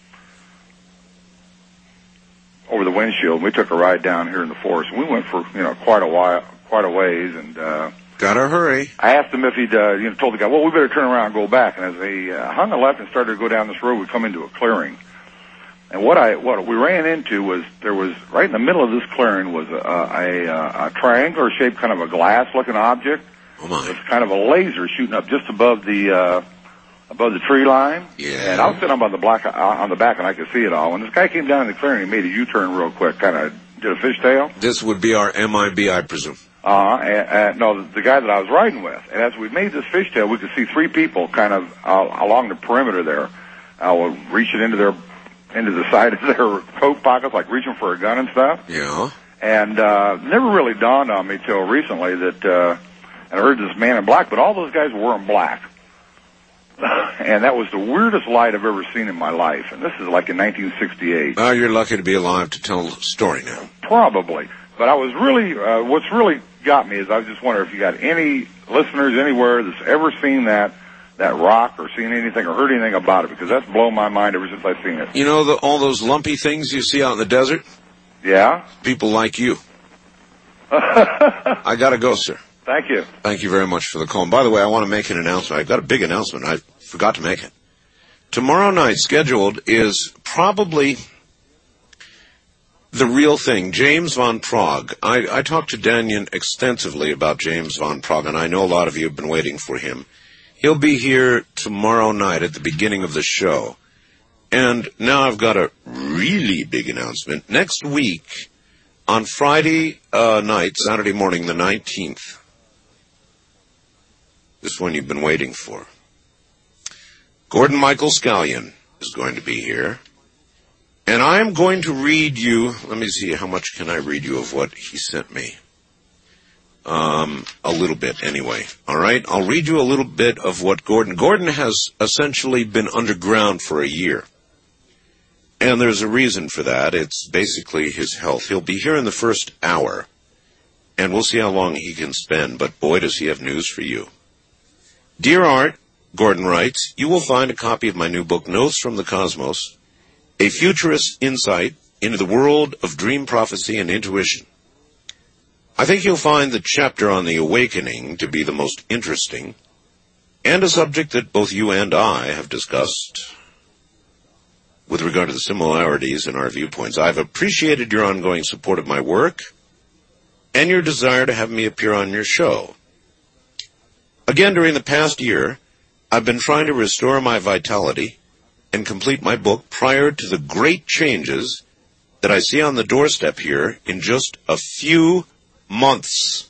N: windshield. We took a ride down here in the forest, and we went for quite a ways, and
B: gotta hurry.
N: I asked him if he'd told the guy, well, we better turn around and go back. And as they hung a left and started to go down this road, we come into a clearing. And what we ran into was there was right in the middle of this clearing was a triangular shaped kind of a glass looking object.
B: Oh my!
N: It's kind of a laser shooting up just above the tree line.
B: Yeah.
N: And I was sitting up on the back, and I could see it all. When this guy came down in the clearing, he made a U-turn real quick, kind of did a fishtail.
B: This would be our MIB, I presume.
N: No, the guy that I was riding with. And as we made this fishtail, we could see three people kind of along the perimeter there, reaching into the side of their coat pockets, like reaching for a gun and stuff.
B: Yeah.
N: And never really dawned on me till recently that I heard this man in black, but all those guys were in black. And that was the weirdest light I've ever seen in my life. And this is like in 1968.
B: Oh, you're lucky to be alive to tell the story now.
N: Probably. But I was really, what's really got me is I just wonder if you got any listeners anywhere that's ever seen that rock or seen anything or heard anything about it, because that's blown my mind ever since I've seen it.
B: You know all those lumpy things you see out in the desert?
N: Yeah?
B: People like you. I gotta go, sir.
N: Thank you.
B: Thank you very much for the call. And by the way, I want to make an announcement. I've got a big announcement. I forgot to make it. Tomorrow night scheduled is probably the real thing. James Van Praagh. I talked to Daniel extensively about James Van Praagh, and I know a lot of you have been waiting for him. He'll be here tomorrow night at the beginning of the show. And now I've got a really big announcement. Next week, on Friday night, Saturday morning, the 19th, this one you've been waiting for, Gordon Michael Scallion is going to be here. And I'm going to read you, let me see, how much can I read you of what he sent me? A little bit anyway. All right? I'll read you a little bit of what Gordon has essentially been underground for a year. And there's a reason for that. It's basically his health. He'll be here in the first hour, and we'll see how long he can spend, but boy, does he have news for you. Dear Art, Gordon writes, you will find a copy of my new book, Notes from the Cosmos, a futurist insight into the world of dream prophecy and intuition. I think you'll find the chapter on the awakening to be the most interesting, and a subject that both you and I have discussed with regard to the similarities in our viewpoints. I've appreciated your ongoing support of my work and your desire to have me appear on your show. Again, during the past year, I've been trying to restore my vitality and complete my book prior to the great changes that I see on the doorstep here in just a few months.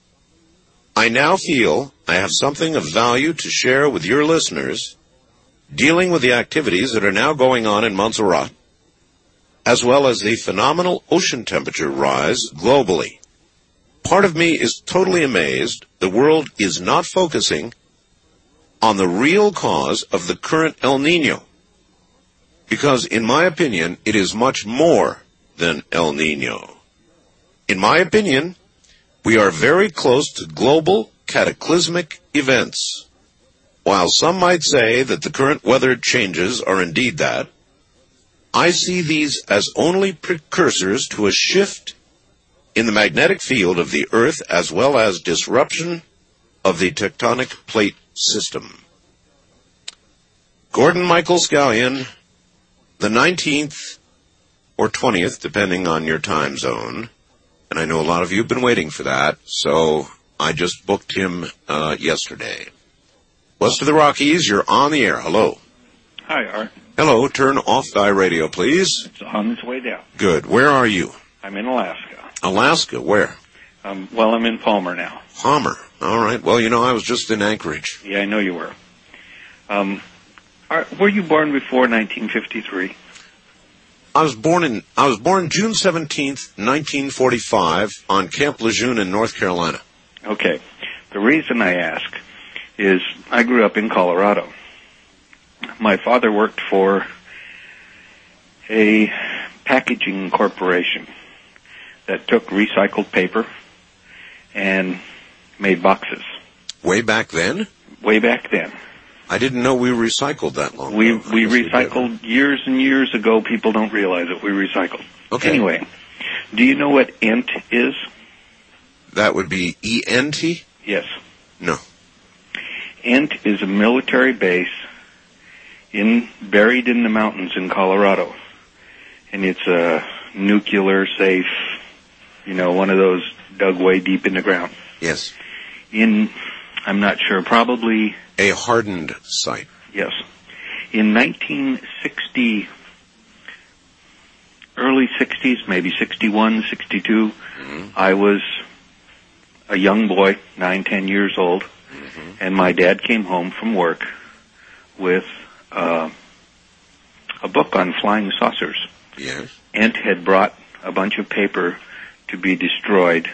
B: I now feel I have something of value to share with your listeners dealing with the activities that are now going on in Montserrat, as well as the phenomenal ocean temperature rise globally. Part of me is totally amazed the world is not focusing on the real cause of the current El Nino, because in my opinion, it is much more than El Nino. In my opinion, we are very close to global cataclysmic events. While some might say that the current weather changes are indeed that, I see these as only precursors to a shift in the magnetic field of the Earth, as well as disruption of the tectonic plate system. Gordon Michael Scallion, the 19th or 20th, depending on your time zone. And I know a lot of you have been waiting for that, so I just booked him yesterday. West of the Rockies, you're on the air. Hello.
O: Hi, Art.
B: Hello. Turn off thy radio, please.
O: It's on its way down.
B: Good. Where are you?
O: I'm in Alaska.
B: Alaska? Where?
O: Well, I'm in Palmer now.
B: Palmer. All right. Well, you know, I was just in Anchorage.
O: Yeah, I know you were. Were you born before 1953?
B: I was born June 17th, 1945 on Camp Lejeune in North Carolina.
O: Okay. The reason I ask is I grew up in Colorado. My father worked for a packaging corporation that took recycled paper and made boxes.
B: Way back then?
O: Way back then.
B: I didn't know we recycled that long
O: We
B: ago.
O: recycled years and years ago. People don't realize it. We recycled.
B: Okay.
O: Anyway, do you know what ENT is?
B: That would be E-N-T?
O: Yes.
B: No.
O: ENT is a military base buried in the mountains in Colorado. And it's a nuclear safe, one of those dug way deep in the ground.
B: Yes.
O: I'm not sure, probably...
B: A hardened site.
O: Yes. In 1960, early 60s, maybe 61, 62, I was a young boy, 9, 10 years old, and my dad came home from work with a book on flying saucers.
B: Yes.
O: ENT had brought a bunch of paper to be destroyed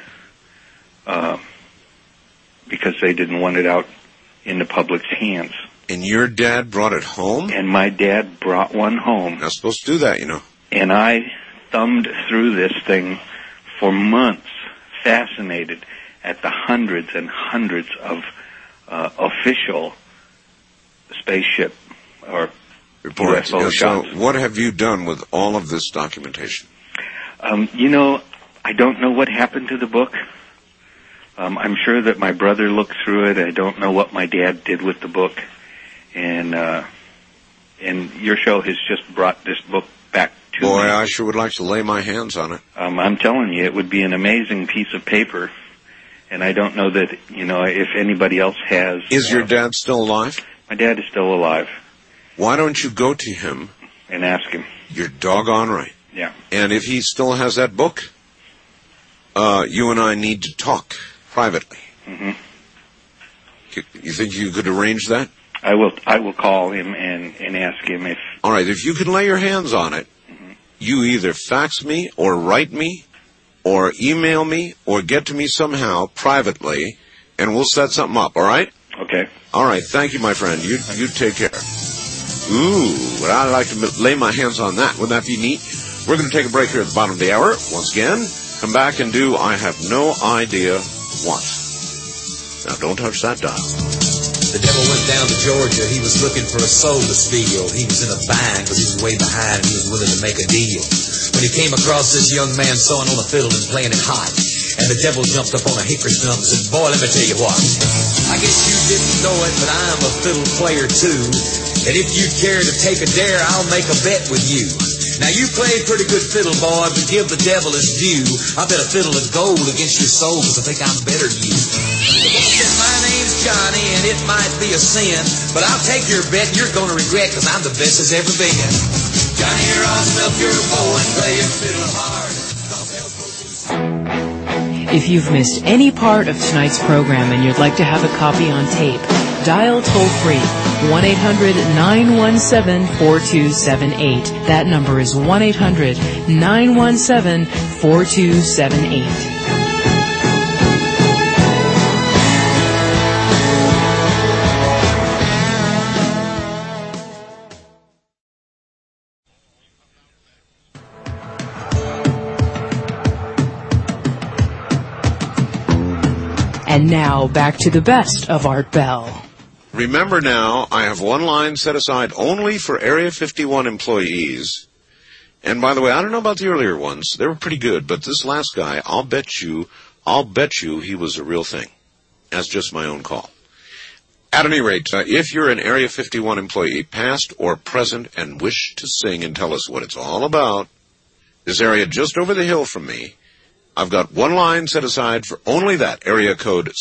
O: because they didn't want it out in the public's hands.
B: And your dad brought it home?
O: And my dad brought one home.
B: Not supposed to do that,
O: And I thumbed through this thing for months, fascinated at the hundreds and hundreds of official spaceship or
B: reports.
O: UFO shots.
B: So what have you done with all of this documentation?
O: I don't know what happened to the book. I'm sure that my brother looked through it. I don't know what my dad did with the book. And your show has just brought this book back to me.
B: Boy, I sure would like to lay my hands on it.
O: I'm telling you, it would be an amazing piece of paper. And I don't know that, if anybody else has.
B: Is your dad still alive?
O: My dad is still alive.
B: Why don't you go to him?
O: And ask him.
B: You're doggone right.
O: Yeah.
B: And if he still has that book, you and I need to talk privately.
O: Mm-hmm.
B: You think you could arrange that?
O: I will call him and ask him if...
B: All right, if you can lay your hands on it, you either fax me or write me or email me or get to me somehow privately, and we'll set something up, all right?
O: Okay.
B: All right, thank you, my friend. You take care. Ooh, would I like to lay my hands on that? Wouldn't that be neat? We're going to take a break here at the bottom of the hour. Once again, come back and do I have no idea what. Now, don't touch that dial.
P: The devil went down to Georgia. He was looking for a soul to steal. He was in a bind because he was way behind and he was willing to make a deal. When he came across this young man sewing on a fiddle and playing it hot, and the devil jumped up on a hickory stump and said, "Boy, let me tell you what. I guess you didn't know it, but I'm a fiddle player too. And if you care to take a dare, I'll make a bet with you. Now, you played pretty good fiddle, boy, but give the devil his due. I bet a fiddle of gold against your soul because I think I'm better than you." The boy said, "My name's Johnny, and it might be a sin, but I'll take your bet and you're going to regret because I'm the best there's ever been. Johnny, here, I'll smell your bow and play your fiddle hard."
A: If you've missed any part of tonight's program and you'd like to have a copy on tape, dial toll-free 1-800-917-4278. That number is 1-800-917-4278. And now, back to the best of Art Bell.
B: Remember now, I have one line set aside only for Area 51 employees. And by the way, I don't know about the earlier ones. They were pretty good, but this last guy, I'll bet you he was a real thing. That's just my own call. At any rate, if you're an Area 51 employee, past or present, and wish to sing and tell us what it's all about, this area just over the hill from me, I've got one line set aside for only that, area code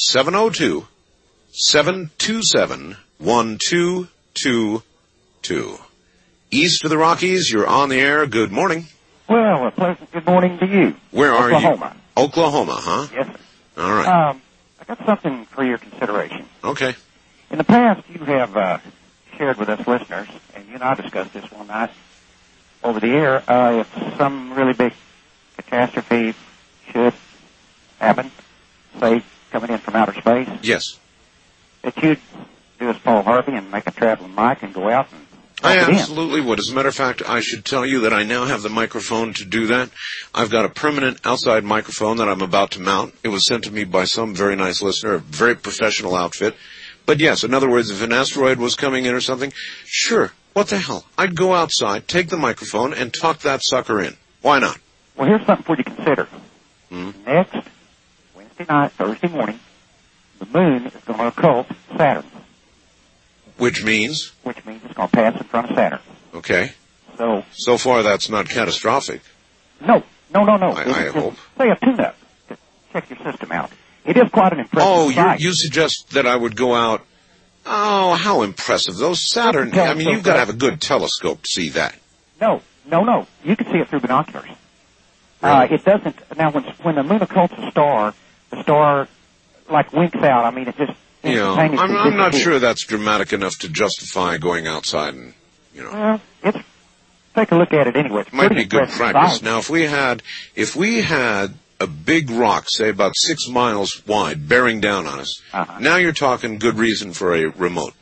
B: 702-727-1222. East of the Rockies, you're on the air. Good morning.
Q: Well, a pleasant good morning to you.
B: Where are you?
Q: Oklahoma.
B: Oklahoma, huh?
Q: Yes, sir.
B: All right.
Q: I got something for your consideration.
B: Okay.
Q: In the past, you have shared with us listeners, and you and I discussed this one night over the air, if some really big catastrophe should happen, say, coming in from outer space.
B: Yes.
Q: That you'd do as Paul Harvey and make a traveling mic and go out and
B: I absolutely would. As a matter of fact, I should tell you that I now have the microphone to do that. I've got a permanent outside microphone that I'm about to mount. It was sent to me by some very nice listener, a very professional outfit. But yes, in other words, if an asteroid was coming in or something, sure, what the hell? I'd go outside, take the microphone, and talk that sucker in. Why not?
Q: Well, here's something for you to consider. Next Wednesday night, Thursday morning, the moon is going to occult Saturn.
B: Which means?
Q: Which means it's going to pass in front of Saturn.
B: Okay.
Q: So
B: far, that's not catastrophic.
Q: No.
B: I hope.
Q: Say a tune-up to check your system out. It is quite an impressive sight.
B: You suggest that I would go out. Oh, how impressive. Those Saturn, I mean, you've got to have a good telescope to see that.
Q: No. You can see it through binoculars.
B: Really?
Q: It doesn't. Now, when the moon occults a star, the star, like, winks out. I mean, it just...
B: Yeah, I'm not sure that's dramatic enough to justify going outside and,
Q: Well, take a look at it anyway. It
B: might be good practice. Now, if we had a big rock, say about 6 miles wide, bearing down on us, now you're talking good reason for a remote.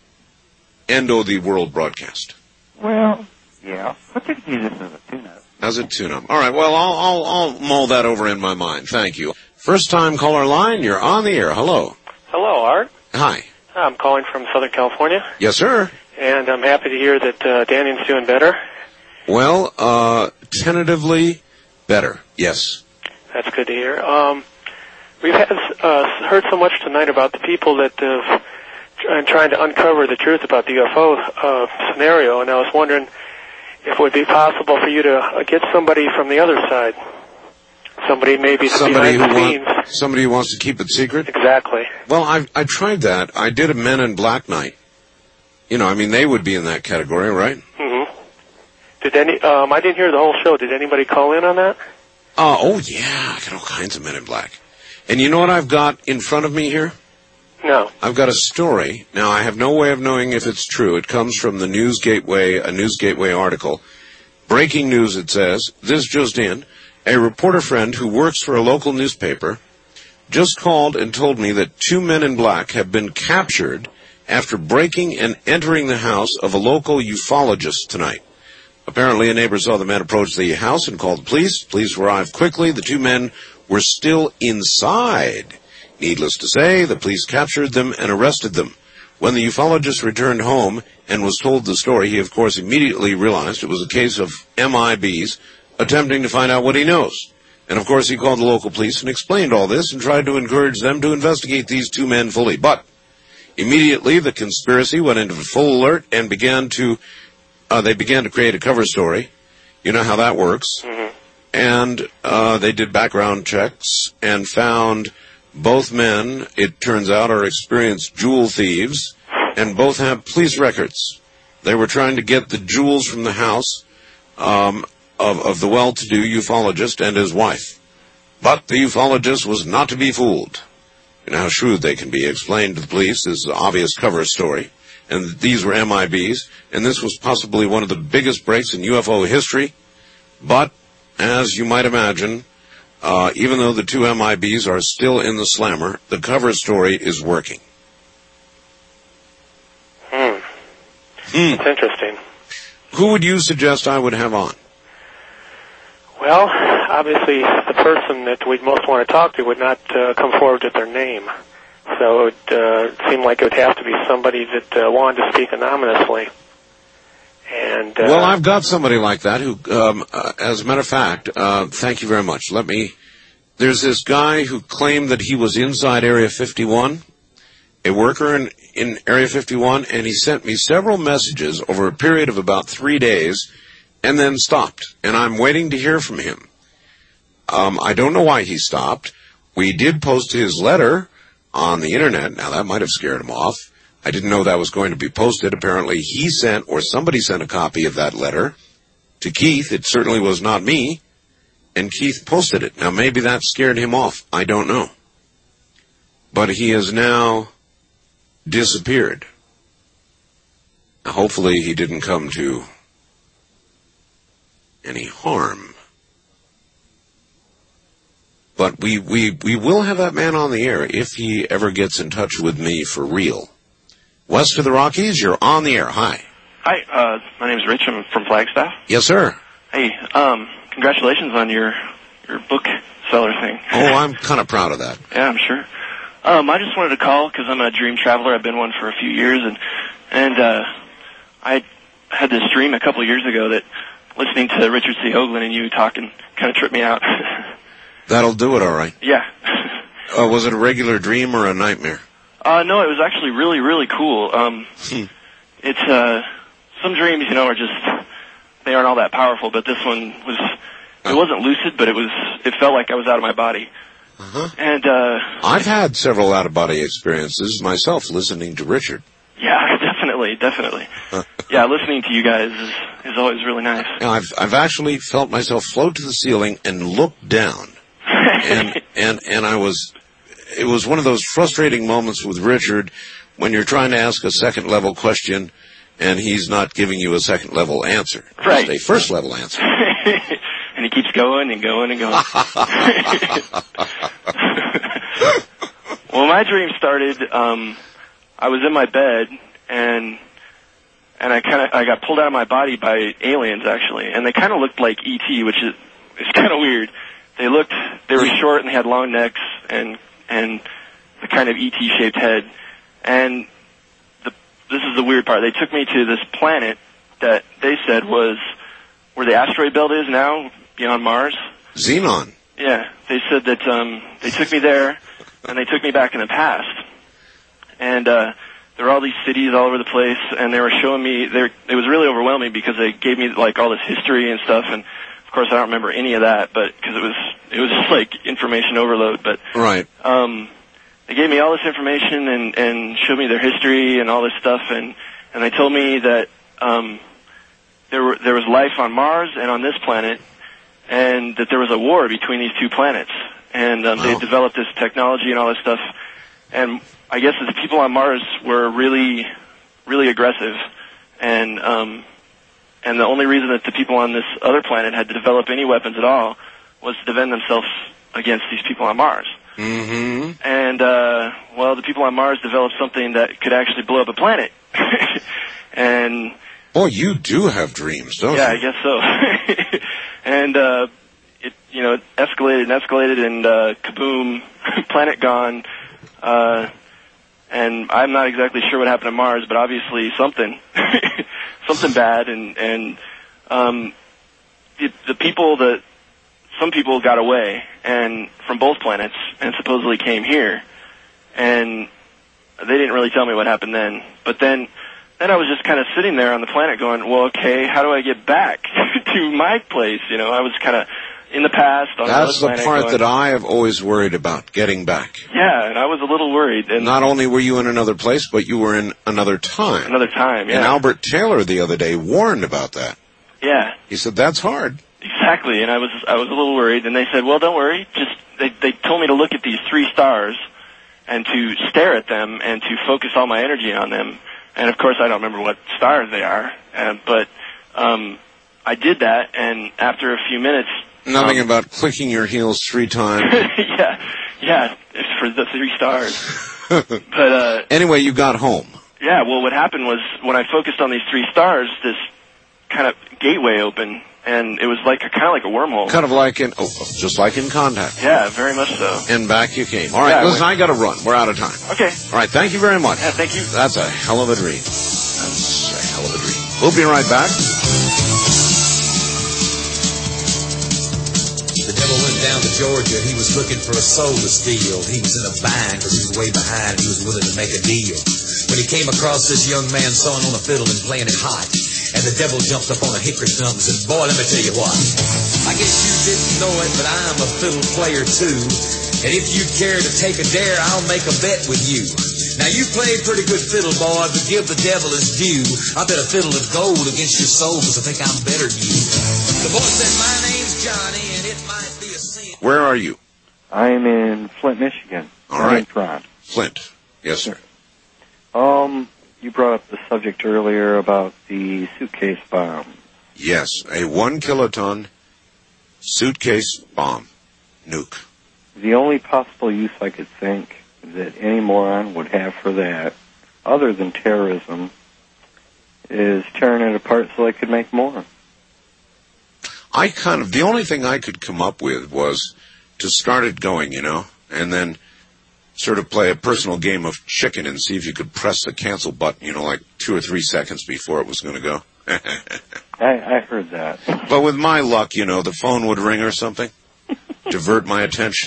B: Endo the world broadcast.
Q: Well, yeah, but you can use this as a tune-up.
B: As a tune-up. All right, well, I'll mull that over in my mind. Thank you. First time caller line, you're on the air. Hello.
R: Hello, Art.
B: Hi.
R: I'm calling from Southern California.
B: Yes, sir.
R: And I'm happy to hear that Daniel's doing better.
B: Well, tentatively better, yes.
R: That's good to hear. We've heard so much tonight about the people that are trying to uncover the truth about the UFO scenario, and I was wondering if it would be possible for you to get somebody from the other side. Somebody maybe behind the scenes.
B: Somebody who wants to keep it secret?
R: Exactly.
B: Well, I tried that. I did a Men in Black night. They would be in that category, right?
R: Mm-hmm. I didn't hear the whole show. Did anybody call in on that?
B: Oh, yeah. I got all kinds of Men in Black. And you know what I've got in front of me here?
R: No.
B: I've got a story. Now, I have no way of knowing if it's true. It comes from the News Gateway, a News Gateway article. Breaking news, it says. This just in. A reporter friend who works for a local newspaper just called and told me that 2 men in black have been captured after breaking and entering the house of a local ufologist tonight. Apparently, a neighbor saw the men approach the house and called the police. Police arrived quickly. The 2 men were still inside. Needless to say, the police captured them and arrested them. When the ufologist returned home and was told the story, he, of course, immediately realized it was a case of MIBs attempting to find out what he knows. And, of course, he called the local police and explained all this and tried to encourage them to investigate these 2 men fully. But immediately the conspiracy went into full alert and began to create a cover story. You know how that works.
R: Mm-hmm.
B: And they did background checks and found both men, it turns out, are experienced jewel thieves, and both have police records. They were trying to get the jewels from the house of the well-to-do ufologist and his wife. But the ufologist was not to be fooled. You know how shrewd they can be. Explained to the police this is an obvious cover story. And these were MIBs, and this was possibly one of the biggest breaks in UFO history. But, as you might imagine, even though the 2 MIBs are still in the slammer, the cover story is working.
R: It's interesting.
B: Who would you suggest I would have on?
R: Well, obviously, the person that we'd most want to talk to would not come forward with their name. So it would seem like it would have to be somebody that wanted to speak anonymously. And
B: well, I've got somebody like that who, as a matter of fact, thank you very much. There's this guy who claimed that he was inside Area 51, a worker in Area 51, and he sent me several messages over a period of about 3 days and then stopped. And I'm waiting to hear from him. I don't know why he stopped. We did post his letter on the internet. Now, that might have scared him off. I didn't know that was going to be posted. Apparently, he sent, or somebody sent a copy of that letter to Keith. It certainly was not me. And Keith posted it. Now, maybe that scared him off. I don't know. But he has now disappeared. Now, hopefully, he didn't come to any harm. But we will have that man on the air if he ever gets in touch with me for real. West of the Rockies, you're on the air. Hi.
S: Hi, my name's Rich. I'm from Flagstaff.
B: Yes, sir.
S: Hey, congratulations on your book seller thing.
B: Oh, I'm kind of proud of that.
S: Yeah, I'm sure. I just wanted to call because I'm a dream traveler. I've been one for a few years, and I had this dream a couple of years ago that listening to Richard C. Hoagland and you talking kind of tripped me out.
B: That'll do it, all right.
S: Yeah.
B: Was it a regular dream or a nightmare?
S: No, it was actually really, really cool. It's some dreams, are just they aren't all that powerful, but this one it wasn't lucid, but it felt like I was out of my body.
B: Uh-huh.
S: And
B: I've had several out-of-body experiences myself listening to Richard.
S: Yeah, definitely. Yeah, listening to you guys is always really nice.
B: Now, I've actually felt myself float to the ceiling and look down. and it was one of those frustrating moments with Richard when you're trying to ask a second-level question and he's not giving you a second-level answer.
S: Right.
B: Just a first-level answer.
S: And he keeps going and going and going. Well, my dream started, I was in my bed and I got pulled out of my body by aliens, actually. And they kind of looked like E.T., which is kind of weird. They were short and they had long necks and the kind of E.T.-shaped head. And this is the weird part. They took me to this planet that they said was where the asteroid belt is now, beyond Mars.
B: Xenon.
S: Yeah. They said that they took me there and they took me back in the past. And there were all these cities all over the place, and they were showing me. It was really overwhelming because they gave me like all this history and stuff, and of course I don't remember any of that, but because it was just like information overload. But
B: right.
S: They gave me all this information and showed me their history and all this stuff, and they told me that there was life on Mars and on this planet, and that there was a war between these two planets, and they developed this technology and all this stuff, and I guess the people on Mars were really, really aggressive, and the only reason that the people on this other planet had to develop any weapons at all was to defend themselves against these people on Mars.
B: Mm-hmm.
S: And the people on Mars developed something that could actually blow up a planet. And
B: boy, you do have dreams, don't you?
S: Yeah, I guess so. And it escalated, and kaboom, planet gone. And I'm not exactly sure what happened to Mars, but obviously something bad. And the people some people got away and from both planets and supposedly came here, and they didn't really tell me what happened then. But then I was just kind of sitting there on the planet going, well, okay, how do I get back to my place? I was kind of in the past.
B: That's the part that I have always worried about, getting back.
S: Yeah, and I was a little worried. And
B: not only were you in another place, but you were in another time.
S: Another time, yeah.
B: And Albert Taylor the other day warned about that.
S: Yeah.
B: He said, that's hard.
S: Exactly, and I was a little worried, and they said, well, don't worry, they told me to look at these 3 stars and to stare at them and to focus all my energy on them. And of course I don't remember what stars they are, but I did that, and after a few minutes...
B: Nothing about clicking your heels 3 times.
S: yeah, it's for the 3 stars. But
B: anyway, you got home.
S: Yeah, well, what happened was when I focused on these 3 stars, this kind of gateway opened, and it was kind of like a wormhole.
B: Kind of like just like in Contact.
S: Yeah, very much so.
B: And back you came. All right, listen, I got to run. We're out of time.
S: Okay.
B: All right, thank you very much.
S: Yeah, thank you.
B: That's a hell of a dream. That's a hell of a dream. We'll be right back.
P: The devil went down to Georgia. He was looking for a soul to steal. He was in a bind because he was way behind. He was willing to make a deal. When he came across this young man sawing on a fiddle and playing it hot, and the devil jumped up on a hickory stump and said, boy, let me tell you what. I guess you didn't know it, but I'm a fiddle player too. And if you'd care to take a dare, I'll make a bet with you. Now, you play pretty good fiddle, boy, but give the devil his due. I bet a fiddle of gold against your soul because I think I'm better than you. The boy said, my name's Johnny, and it might be a sin.
B: Where are you?
T: I'm in Flint, Michigan.
B: All right.
T: Flint.
B: Yes, sir.
T: You brought up the subject earlier about the suitcase bomb.
B: Yes, a 1-kiloton suitcase bomb nuke.
T: The only possible use I could think that any moron would have for that, other than terrorism, is tearing it apart so they could make more.
B: The only thing I could come up with was to start it going, and then sort of play a personal game of chicken and see if you could press the cancel button, like 2 or 3 seconds before it was going to go.
T: I heard that.
B: But with my luck, the phone would ring or something. Divert my attention.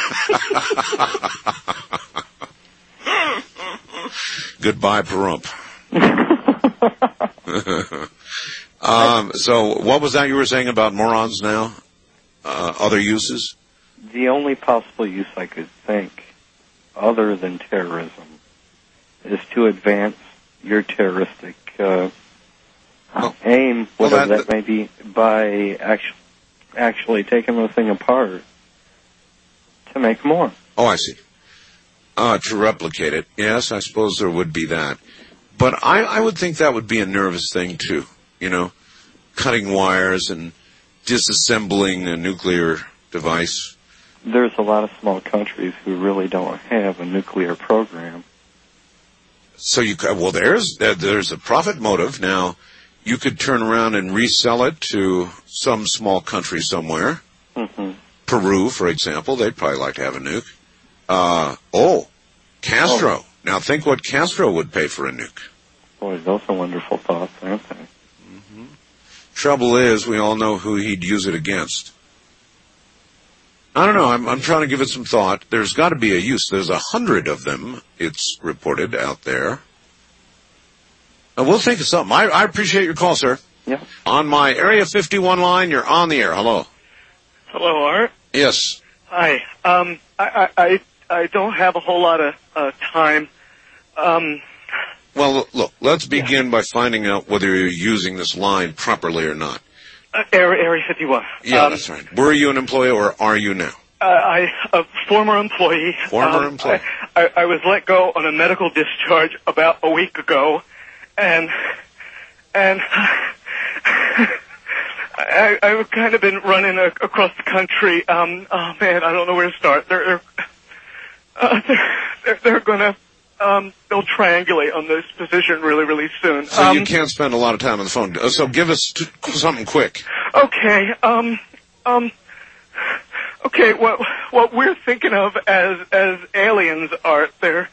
B: Goodbye, Perump. So what was that you were saying about morons now? Other uses?
T: The only possible use I could think, other than terrorism, is to advance your terroristic aim, whatever that may be, by actually taking the thing apart to make more.
B: Oh, I see. To replicate it. Yes, I suppose there would be that. But I would think that would be a nervous thing, too. Cutting wires and disassembling a nuclear device.
T: There's a lot of small countries who really don't have a nuclear program.
B: So there's a profit motive. Now, you could turn around and resell it to some small country somewhere.
T: Mm-hmm.
B: Peru, for example, they'd probably like to have a nuke. Castro. Oh. Now think what Castro would pay for a nuke.
T: Boy, those are wonderful thoughts, aren't they?
B: Mm-hmm. Trouble is, we all know who he'd use it against. I don't know. I'm trying to give it some thought. There's got to be a use. There's 100 of them, it's reported, out there. We'll think of something. I appreciate your call, sir.
T: Yeah.
B: On my Area 51 line, you're on the air. Hello.
U: Hello, Art.
B: Yes.
U: Hi. I don't have a whole lot of time.
B: Well, look, let's begin by finding out whether you're using this line properly or not.
U: Area 51.
B: Yeah, that's right. Were you an employee or are you now?
U: A former employee.
B: Former employee.
U: I was let go on a medical discharge about a week ago, and I've kind of been running across the country. Oh man, I don't know where to start. They're gonna they'll triangulate on this position really, really soon.
B: So you can't spend a lot of time on the phone. So give us something quick.
U: Okay. Okay. What we're thinking of as aliens are they're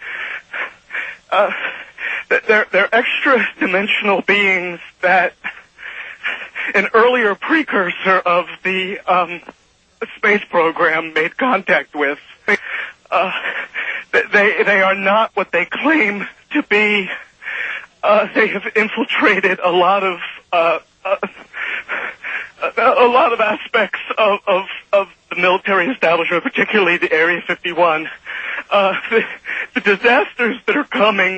U: extra dimensional beings that an earlier precursor of the space program made contact with. They are not what they claim to be. They have infiltrated a lot of aspects of the military establishment, particularly the Area 51. The disasters that are coming,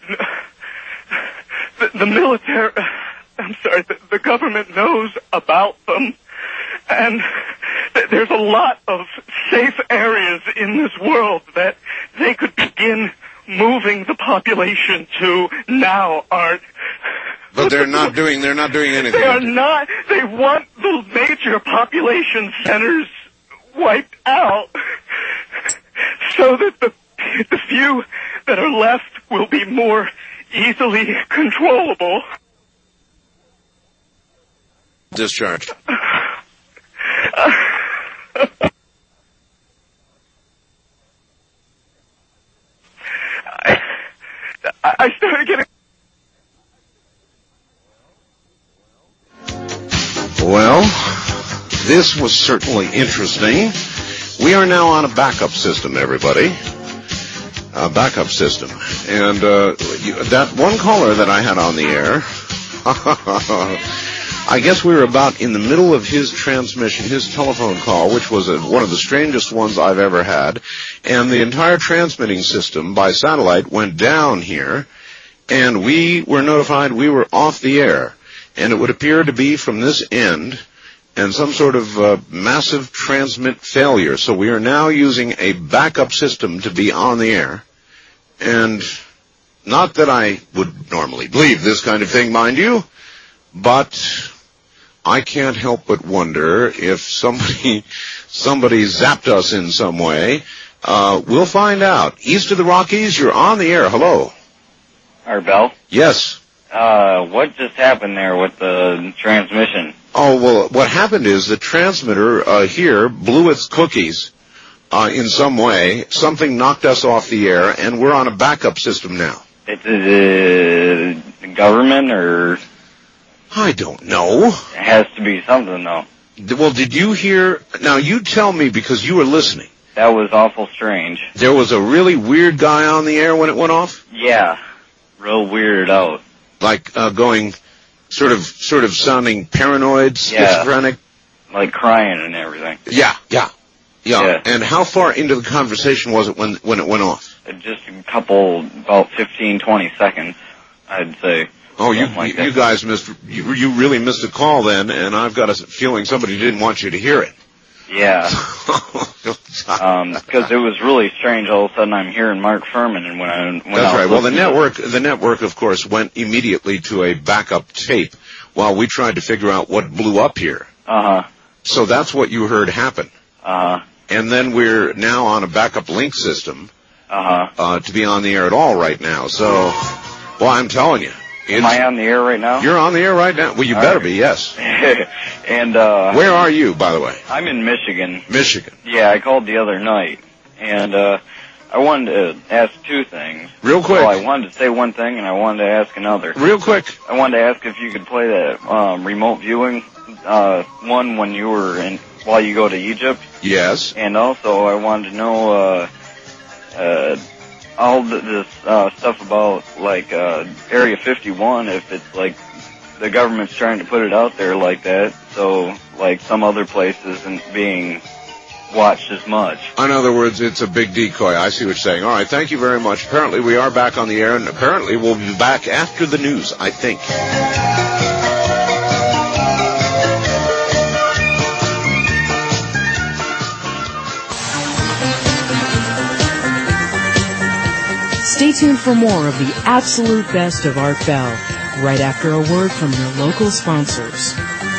U: the military, the government knows about them, and there's a lot of safe areas in this world that they could begin moving the population to now, Art.
B: But they're not doing anything.
U: They are not. They want the major population centers wiped out so that the few that are left will be more easily controllable.
B: Discharged.
U: I started getting...
B: Well, this was certainly interesting. We are now on a backup system, everybody. A backup system. And that one caller that I had on the air, I guess we were about in the middle of his transmission, his telephone call, which was one of the strangest ones I've ever had. And the entire transmitting system by satellite went down here, and we were notified we were off the air. And it would appear to be from this end and some sort of massive transmit failure. So we are now using a backup system to be on the air. And not that I would normally believe this kind of thing, mind you, but I can't help but wonder if somebody zapped us in some way. We'll find out. East of the Rockies, you're on the air. Hello.
V: Art Bell?
B: Yes.
C: What just happened there with the transmission?
B: Oh, well, what happened is the transmitter here blew its cookies in some way. Something knocked us off the air, and we're on a backup system now.
C: It's the government, or?
B: I don't know.
C: It has to be something, though.
B: Well, did you hear? Now, you tell me because you were listening.
C: That was awful strange.
B: There was a really weird guy on the air when it went off?
C: Yeah. Real weirded out.
B: Like going sort of sounding paranoid, schizophrenic?
C: Yeah. Like crying and everything.
B: Yeah. And how far into the conversation was it when it went off?
C: Just a couple, about 15, 20 seconds, I'd say.
B: Oh, you guys missed, you really missed a call then, and I've got a feeling somebody didn't want you to hear it.
C: Yeah. Because it was really strange. All of a sudden, I'm hearing Mark Furman, and
B: That's right. Well, the network, of course, went immediately to a backup tape while we tried to figure out what blew up here. So that's what you heard happen. And then we're now on a backup link system to be on the air at all right now. So, well, I'm telling you.
C: Am I on the air right now?
B: You're on the air right now. Well, you better be, yes.
C: And
B: where are you, by the way?
C: I'm in Michigan.
B: Michigan.
C: Yeah, I called the other night, and I wanted to ask two things.
B: Real quick.
C: Well, I wanted to say one thing, and I wanted to ask another.
B: Real quick.
C: I wanted to ask if you could play that remote viewing one when you were while you go to Egypt.
B: Yes.
C: And also, I wanted to know all this stuff about, like, Area 51, if it's, like, the government's trying to put it out there like that, so, like, some other place isn't being watched as much.
B: In other words, it's a big decoy. I see what you're saying. All right, thank you very much. Apparently we are back on the air, and apparently we'll be back after the news, I think.
A: Stay tuned for more of the absolute best of Art Bell, right after a word from your local sponsors.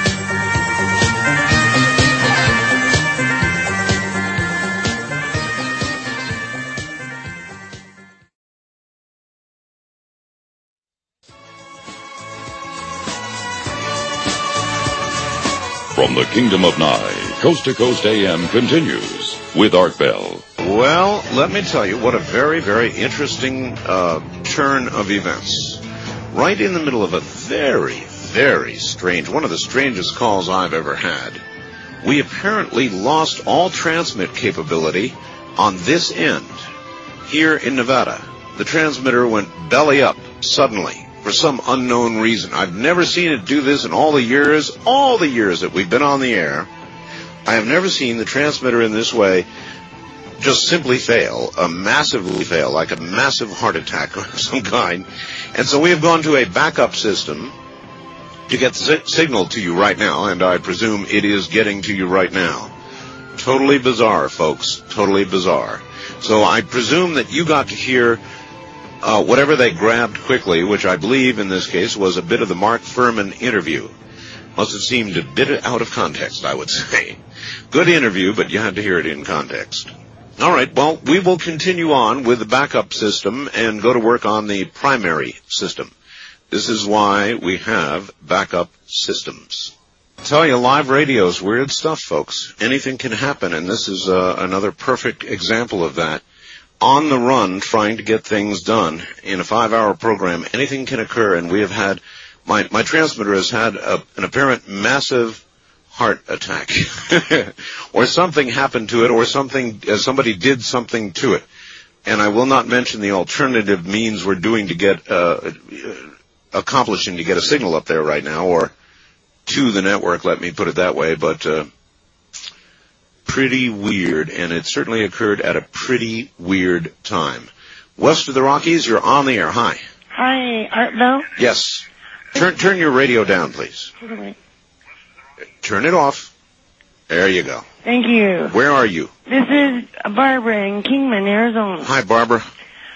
D: From the Kingdom of Nye, Coast to Coast AM continues with Art Bell.
B: Well, let me tell you what a very, very interesting turn of events. Right in the middle of a very, very strange, one of the strangest calls I've ever had, we apparently lost all transmit capability on this end. Here in Nevada, the transmitter went belly up suddenly for some unknown reason. I've never seen it do this in all the years that we've been on the air. I have never seen the transmitter in this way just simply fail, massively fail, like a massive heart attack of some kind. And so we have gone to a backup system to get the signal to you right now, and I presume it is getting to you right now. Totally bizarre, folks. Totally bizarre. So I presume that you got to hear whatever they grabbed quickly, which I believe in this case was a bit of the Mark Furman interview. Must have seemed a bit out of context, I would say. Good interview, but you had to hear it in context. All right, well, we will continue on with the backup system and go to work on the primary system. This is why we have backup systems. I tell you, live radio is weird stuff, folks. Anything can happen, and this is another perfect example of that. On the run, trying to get things done in a 5-hour program, anything can occur, and we have had, my transmitter has had an apparent massive heart attack. Or something happened to it, or somebody did something to it. And I will not mention the alternative means we're doing to get, accomplishing to get a signal up there right now, or to the network, let me put it that way, but, pretty weird, and it certainly occurred at a pretty weird time. West of the Rockies, you're on the air. Hi.
V: Hi, Art Bell?
B: Yes. Turn your radio down, please. Turn it off. There you go.
V: Thank you.
B: Where are you?
V: This is Barbara in Kingman, Arizona.
B: Hi, Barbara.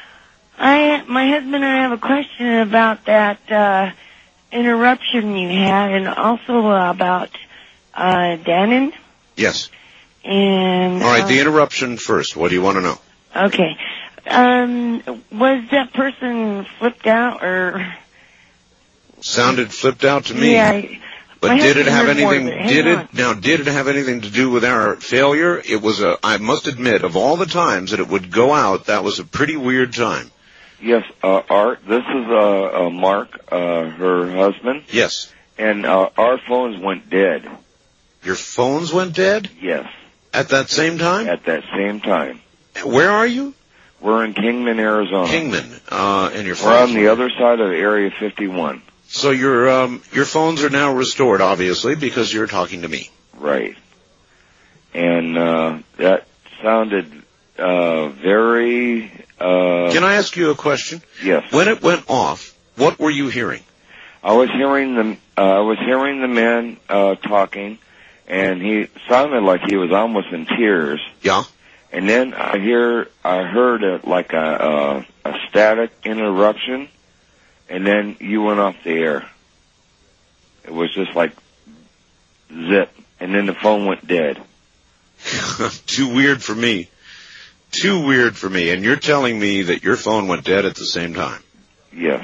V: My husband and I have a question about that interruption you had, and also about Dannon.
B: Yes.
V: And
B: all right, the interruption first. What do you want to know?
V: Okay. Was that person flipped out, or
B: Sounded flipped out to me.
V: Yeah.
B: But did it have anything?
V: Did
B: it have anything to do with our failure? It was I must admit, of all the times that it would go out, that was a pretty weird time.
E: Yes, Art. This is Mark, her husband.
B: Yes.
E: And our phones went dead.
B: Your phones went dead?
E: Yes.
B: At that same time?
E: At that same time.
B: Where are you?
E: We're in Kingman, Arizona.
B: Kingman, and your phones.
E: We're on the other side of Area 51.
B: So your phones are now restored, obviously, because you're talking to me.
E: Right. And that sounded very.
B: Can I ask you a question?
E: Yes.
B: When it went off, what were you hearing?
E: I was hearing the man talking, and he sounded like he was almost in tears.
B: Yeah.
E: And then I heard a static interruption, and then you went off the air. It was just like zip, and then the phone went dead.
B: Too weird for me. Too weird for me. And you're telling me that your phone went dead at the same time?
E: Yes.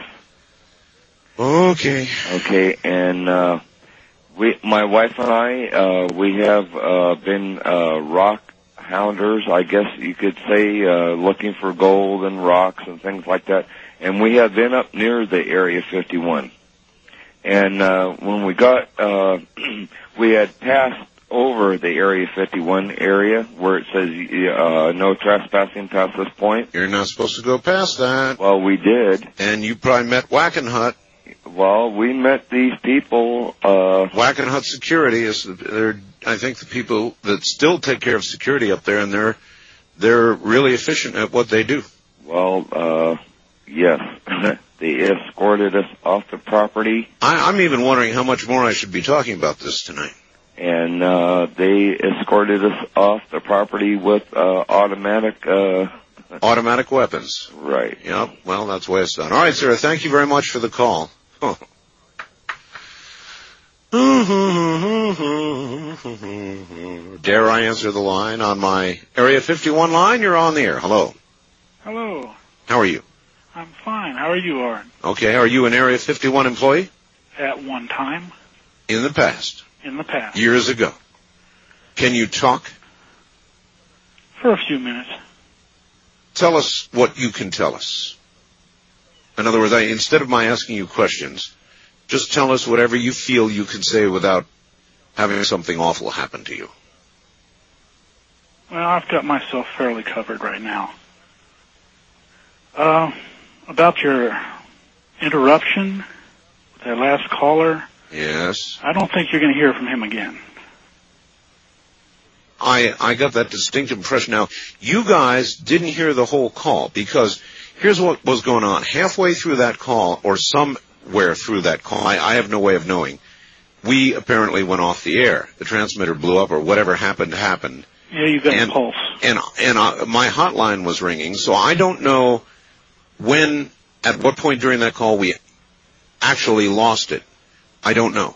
B: Okay.
E: Okay, and my wife and I, we have been rock hounders, I guess you could say, looking for gold and rocks and things like that. And we have been up near the Area 51. And when we got, we had passed over the Area 51 area where it says no trespassing past this point.
B: You're not supposed to go past that.
E: Well, we did.
B: And you probably met Wackenhut.
E: Well, we met these people.
B: Wackenhut Security they're, I think, the people that still take care of security up there, and they're really efficient at what they do.
E: Well, yes. They escorted us off the property.
B: I'm even wondering how much more I should be talking about this tonight.
E: And they escorted us off the property with automatic
B: weapons.
E: Right.
B: Yep. Well, that's the way it's done. All right, Sarah. Thank you very much for the call. Oh. Dare I answer the line on my Area 51 line? You're on the air. Hello.
F: Hello.
B: How are you?
F: I'm fine. How are you, Art?
B: Okay. Are you an Area 51 employee?
F: At one time.
B: In the past.
F: In the past.
B: Years ago. Can you talk?
F: For a few minutes.
B: Tell us what you can tell us. In other words, instead of my asking you questions, just tell us whatever you feel you can say without having something awful happen to you.
F: Well, I've got myself fairly covered right now. About your interruption with that last caller.
B: Yes.
F: I don't think you're going to hear from him again.
B: I got that distinct impression. Now, you guys didn't hear the whole call, because here's what was going on. Halfway through that call, or somewhere through that call, I have no way of knowing, we apparently went off the air. The transmitter blew up, or whatever happened.
F: Yeah, you got a pulse.
B: And my hotline was ringing, so I don't know at what point during that call we actually lost it. I don't know.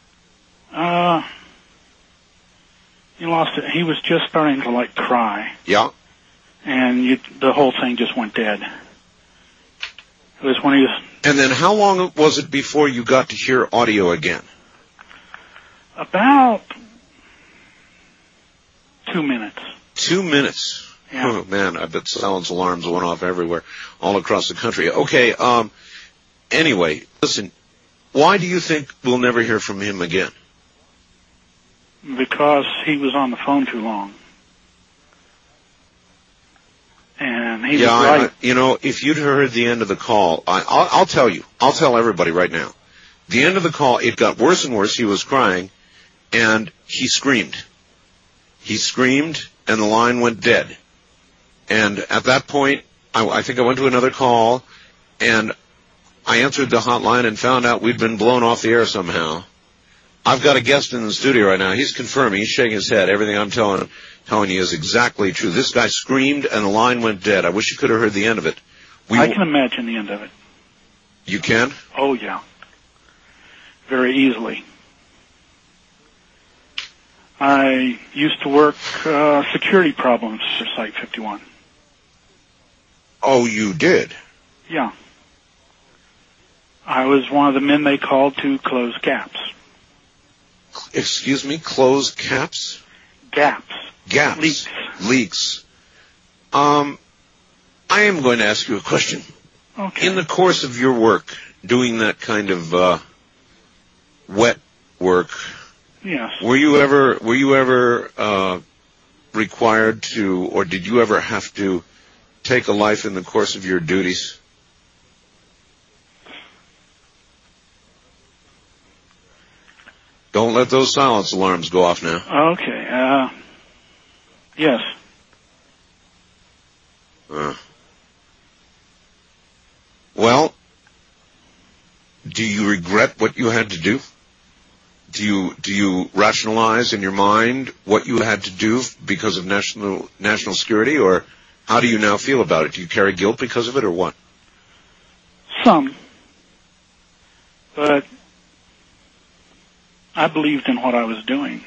F: You lost it. He was just starting to cry.
B: Yeah.
F: And the whole thing just went dead. It was when he was.
B: And then how long was it before you got to hear audio again?
F: About 2 minutes.
B: 2 minutes.
F: Yeah.
B: Oh man, I bet silence alarms went off everywhere, all across the country. Okay. Anyway, listen. Why do you think we'll never hear from him again?
F: Because he was on the phone too long. And he was right.
B: If you'd heard the end of the call, I'll tell you. I'll tell everybody right now. The end of the call, it got worse and worse. He was crying, and he screamed. He screamed, and the line went dead. And at that point, I think I went to another call, and I answered the hotline and found out we'd been blown off the air somehow. I've got a guest in the studio right now. He's confirming. He's shaking his head. Everything I'm telling you is exactly true. This guy screamed, and the line went dead. I wish you could have heard the end of it.
F: I can imagine the end of it.
B: You can?
F: Oh, yeah. Very easily. I used to work security problems for Site 51.
B: Oh, you did?
F: Yeah. I was one of the men they called to close gaps.
B: Excuse me, close caps?
F: Gaps.
B: Gaps. Leaks. I am going to ask you a question.
F: Okay.
B: In the course of your work, doing that kind of wet work,
F: yes.
B: Were you ever required to, or did you ever have to take a life in the course of your duties? Don't let those silence alarms go off now.
F: Okay. Yes.
B: Well, do you regret what you had to do? Do you rationalize in your mind what you had to do because of national security, or how do you now feel about it? Do you carry guilt because of it, or what?
F: Some. But I believed in what I was doing.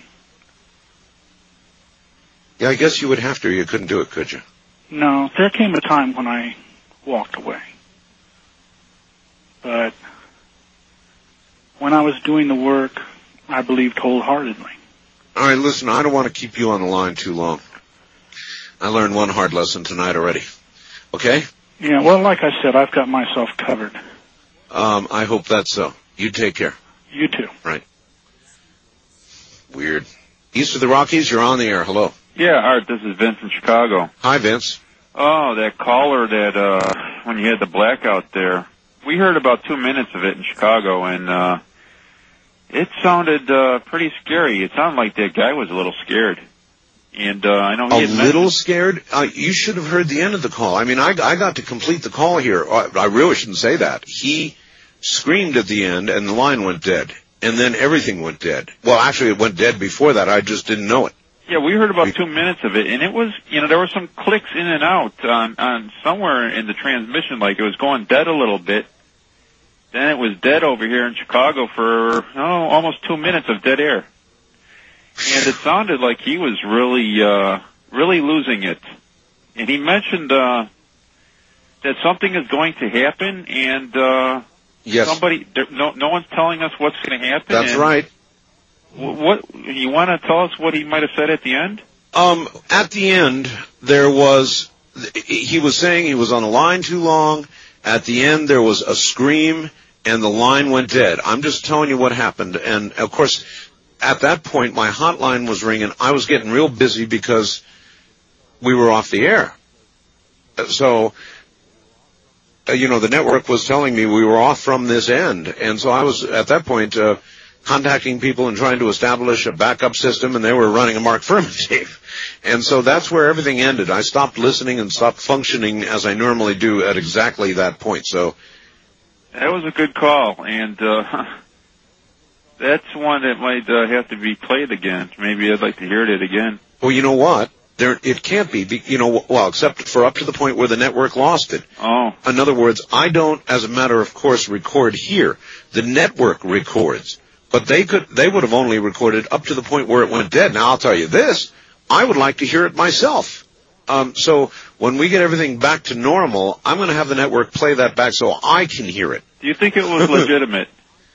B: Yeah, I guess you would have to. You couldn't do it, could you?
F: No, there came a time when I walked away. But when I was doing the work, I believed wholeheartedly.
B: All right, listen, I don't want to keep you on the line too long. I learned one hard lesson tonight already. Okay?
F: Yeah, well, like I said, I've got myself covered.
B: I hope that's so. You take care.
F: You too.
B: Right. Weird. East of the Rockies, you're on the air. Hello.
G: Yeah, Art, this is Vince from Chicago.
B: Hi, Vince.
G: Oh, that caller that, when you had the blackout there, we heard about 2 minutes of it in Chicago, and, it sounded, pretty scary. It sounded like that guy was a little scared. And, I know he had
B: little scared? You should have heard the end of the call. I mean, I got to complete the call here. I really shouldn't say that. He screamed at the end, and the line went dead. And then everything went dead. Well, actually, it went dead before that. I just didn't know it.
G: Yeah, we heard about 2 minutes of it, and it was, there were some clicks in and out on somewhere in the transmission, like it was going dead a little bit. Then it was dead over here in Chicago for, almost 2 minutes of dead air. And it sounded like he was really losing it. And he mentioned, that something is going to happen, and,
B: yes.
G: No one's telling us what's going to happen.
B: That's right.
G: What, you want to tell us what he might have said at the end?
B: At the end, he was saying he was on the line too long. At the end, there was a scream, and the line went dead. I'm just telling you what happened. And, of course, at that point, my hotline was ringing. I was getting real busy because we were off the air. So, the network was telling me we were off from this end. And so I was, at that point, contacting people and trying to establish a backup system, and they were running a Mark Furman tape. And so that's where everything ended. I stopped listening and stopped functioning as I normally do at exactly that point. So
G: that was a good call, and that's one that might have to be played again. Maybe I'd like to hear it again.
B: Well, you know what? It can't be, except for up to the point where the network lost it.
G: Oh.
B: In other words, I don't, as a matter of course, record here. The network records. But they would have only recorded up to the point where it went dead. Now, I'll tell you this, I would like to hear it myself. So when we get everything back to normal, I'm going to have the network play that back so I can hear it.
G: Do you think it was legitimate?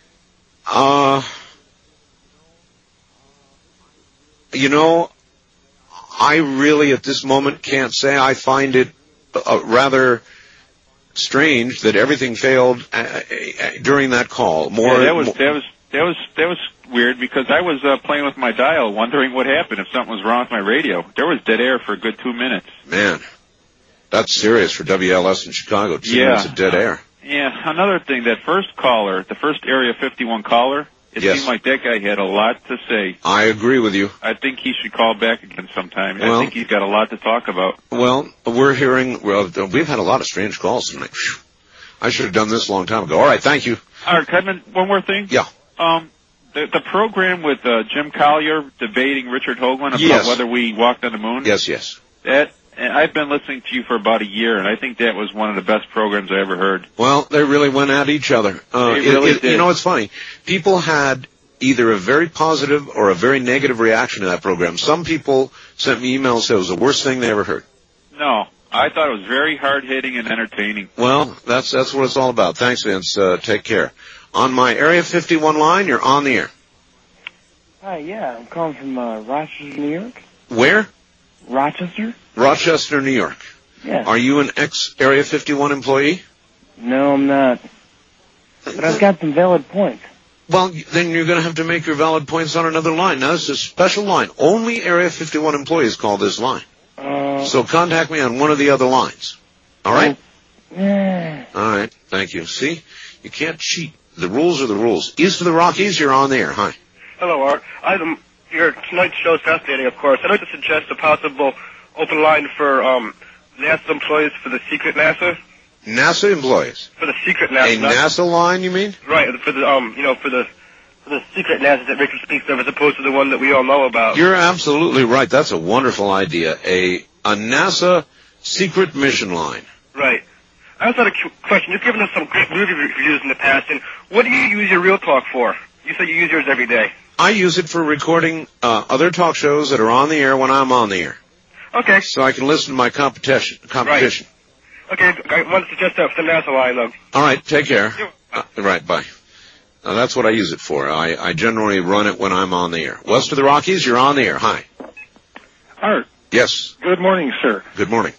B: I really at this moment can't say. I find it rather strange that everything failed during that call.
G: That was weird because I was playing with my dial, wondering what happened if something was wrong with my radio. There was dead air for a good 2 minutes.
B: Man, that's serious for WLS in Chicago. 2 minutes of dead air.
G: Yeah, another thing, that first caller, the first Area 51 caller, it seemed like that guy had a lot to say.
B: I agree with you.
G: I think he should call back again sometime. I think he's got a lot to talk about.
B: Well, we've had a lot of strange calls tonight. I should have done this a long time ago. All right, thank you.
G: All right, Kevin, one more thing.
B: Yeah.
G: The program with Jim Collier debating Richard Hoagland about whether we walked on the moon.
B: Yes.
G: I've been listening to you for about a year, and I think that was one of the best programs I ever heard.
B: Well, they really went at each other.
G: They really did.
B: You know, it's funny. People had either a very positive or a very negative reaction to that program. Some people sent me emails and said it was the worst thing they ever heard.
G: No, I thought it was very hard-hitting and entertaining.
B: Well, that's what it's all about. Thanks, Vince. Take care. On my Area 51 line, you're on the air.
H: Hi, yeah, I'm calling from Rochester, New York.
B: Where?
H: Rochester?
B: Rochester, New York.
H: Yeah.
B: Are you an ex-Area 51 employee?
H: No, I'm not. But I've got some valid points.
B: Well, then you're going to have to make your valid points on another line. Now, this is a special line. Only Area 51 employees call this line. So contact me on one of the other lines. All right?
H: Yeah.
B: All right. Thank you. See? You can't cheat. The rules are the rules. East of the Rockies, you're on the air. Hi.
I: Hello, Art. Your tonight's show is fascinating, of course. I'd like to suggest a possible open line for NASA employees for the secret NASA.
B: NASA employees?
I: For the secret NASA.
B: A NASA line, you mean?
I: Right, for the for the secret NASA that Richard speaks of, as opposed to the one that we all know about.
B: You're absolutely right. That's a wonderful idea. A NASA secret mission line.
I: Right. I also had a question. You've given us some great movie reviews in the past, and what do you use your Real Talk for? You say you use yours every day.
B: I use it for recording other talk shows that are on the air when I'm on the air.
I: Okay.
B: So I can listen to my competition.
I: Right. Okay, I want to suggest that for the NASA line, though.
B: All right, take care. Right, bye. That's what I use it for. I generally run it when I'm on the air. West of the Rockies, you're on the air. Hi.
W: Art.
B: Yes.
W: Good morning, sir.
B: Good morning.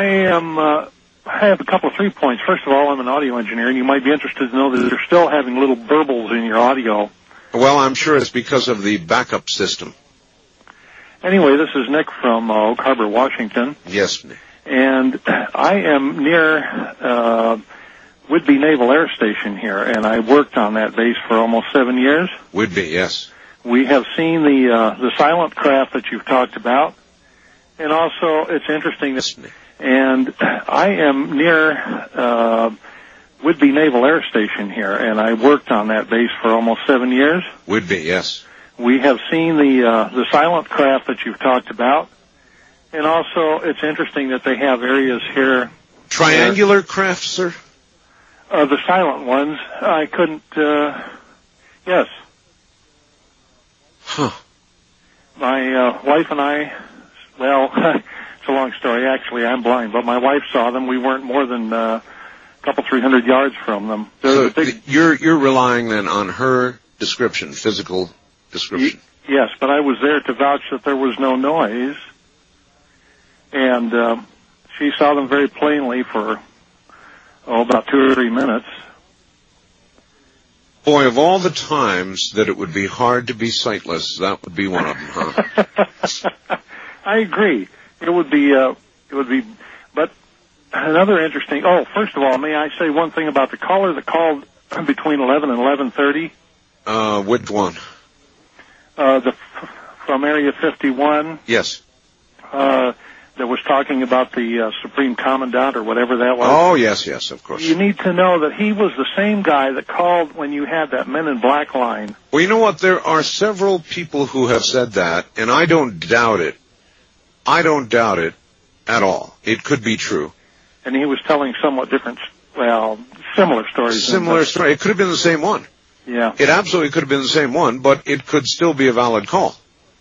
W: I have a couple of 3 points. First of all, I'm an audio engineer, and you might be interested to know that you're still having little burbles in your audio.
B: Well, I'm sure it's because of the backup system.
W: Anyway, this is Nick from Oak Harbor, Washington.
B: Yes.
W: And I am near Whidbey Naval Air Station here, and I worked on that base for almost 7 years.
B: Whidbey, yes.
W: We have seen the silent craft that you've talked about, and also it's interesting that, and I am near Whidbey Naval Air Station here, and I worked on that base for almost 7 years.
B: Whidbey, yes.
W: We have seen the silent craft that you've talked about, and also it's interesting that they have areas here.
B: Triangular craft, sir?
W: The silent ones. I couldn't, yes.
B: Huh.
W: My wife and I, well, it's a long story. Actually, I'm blind, but my wife saw them. We weren't more than a couple, 300 yards from them.
B: So you're relying then on her description, physical description?
W: Yes, but I was there to vouch that there was no noise, and she saw them very plainly for, about 2 or 3 minutes.
B: Boy, of all the times that it would be hard to be sightless, that would be one of them, huh?
W: I agree. It would be, but another interesting, first of all, may I say one thing about the caller that called between 11 and 11:30?
B: Which one?
W: From Area 51.
B: Yes.
W: That was talking about the Supreme Commandant or whatever that was.
B: Oh, yes, of course.
W: You need to know that he was the same guy that called when you had that Men in Black line.
B: Well, you know what? There are several people who have said that, and I don't doubt it. I don't doubt it at all. It could be true.
W: And he was telling somewhat different, similar stories.
B: Similar story. It could have been the same one.
W: Yeah.
B: It absolutely could have been the same one, but it could still be a valid call.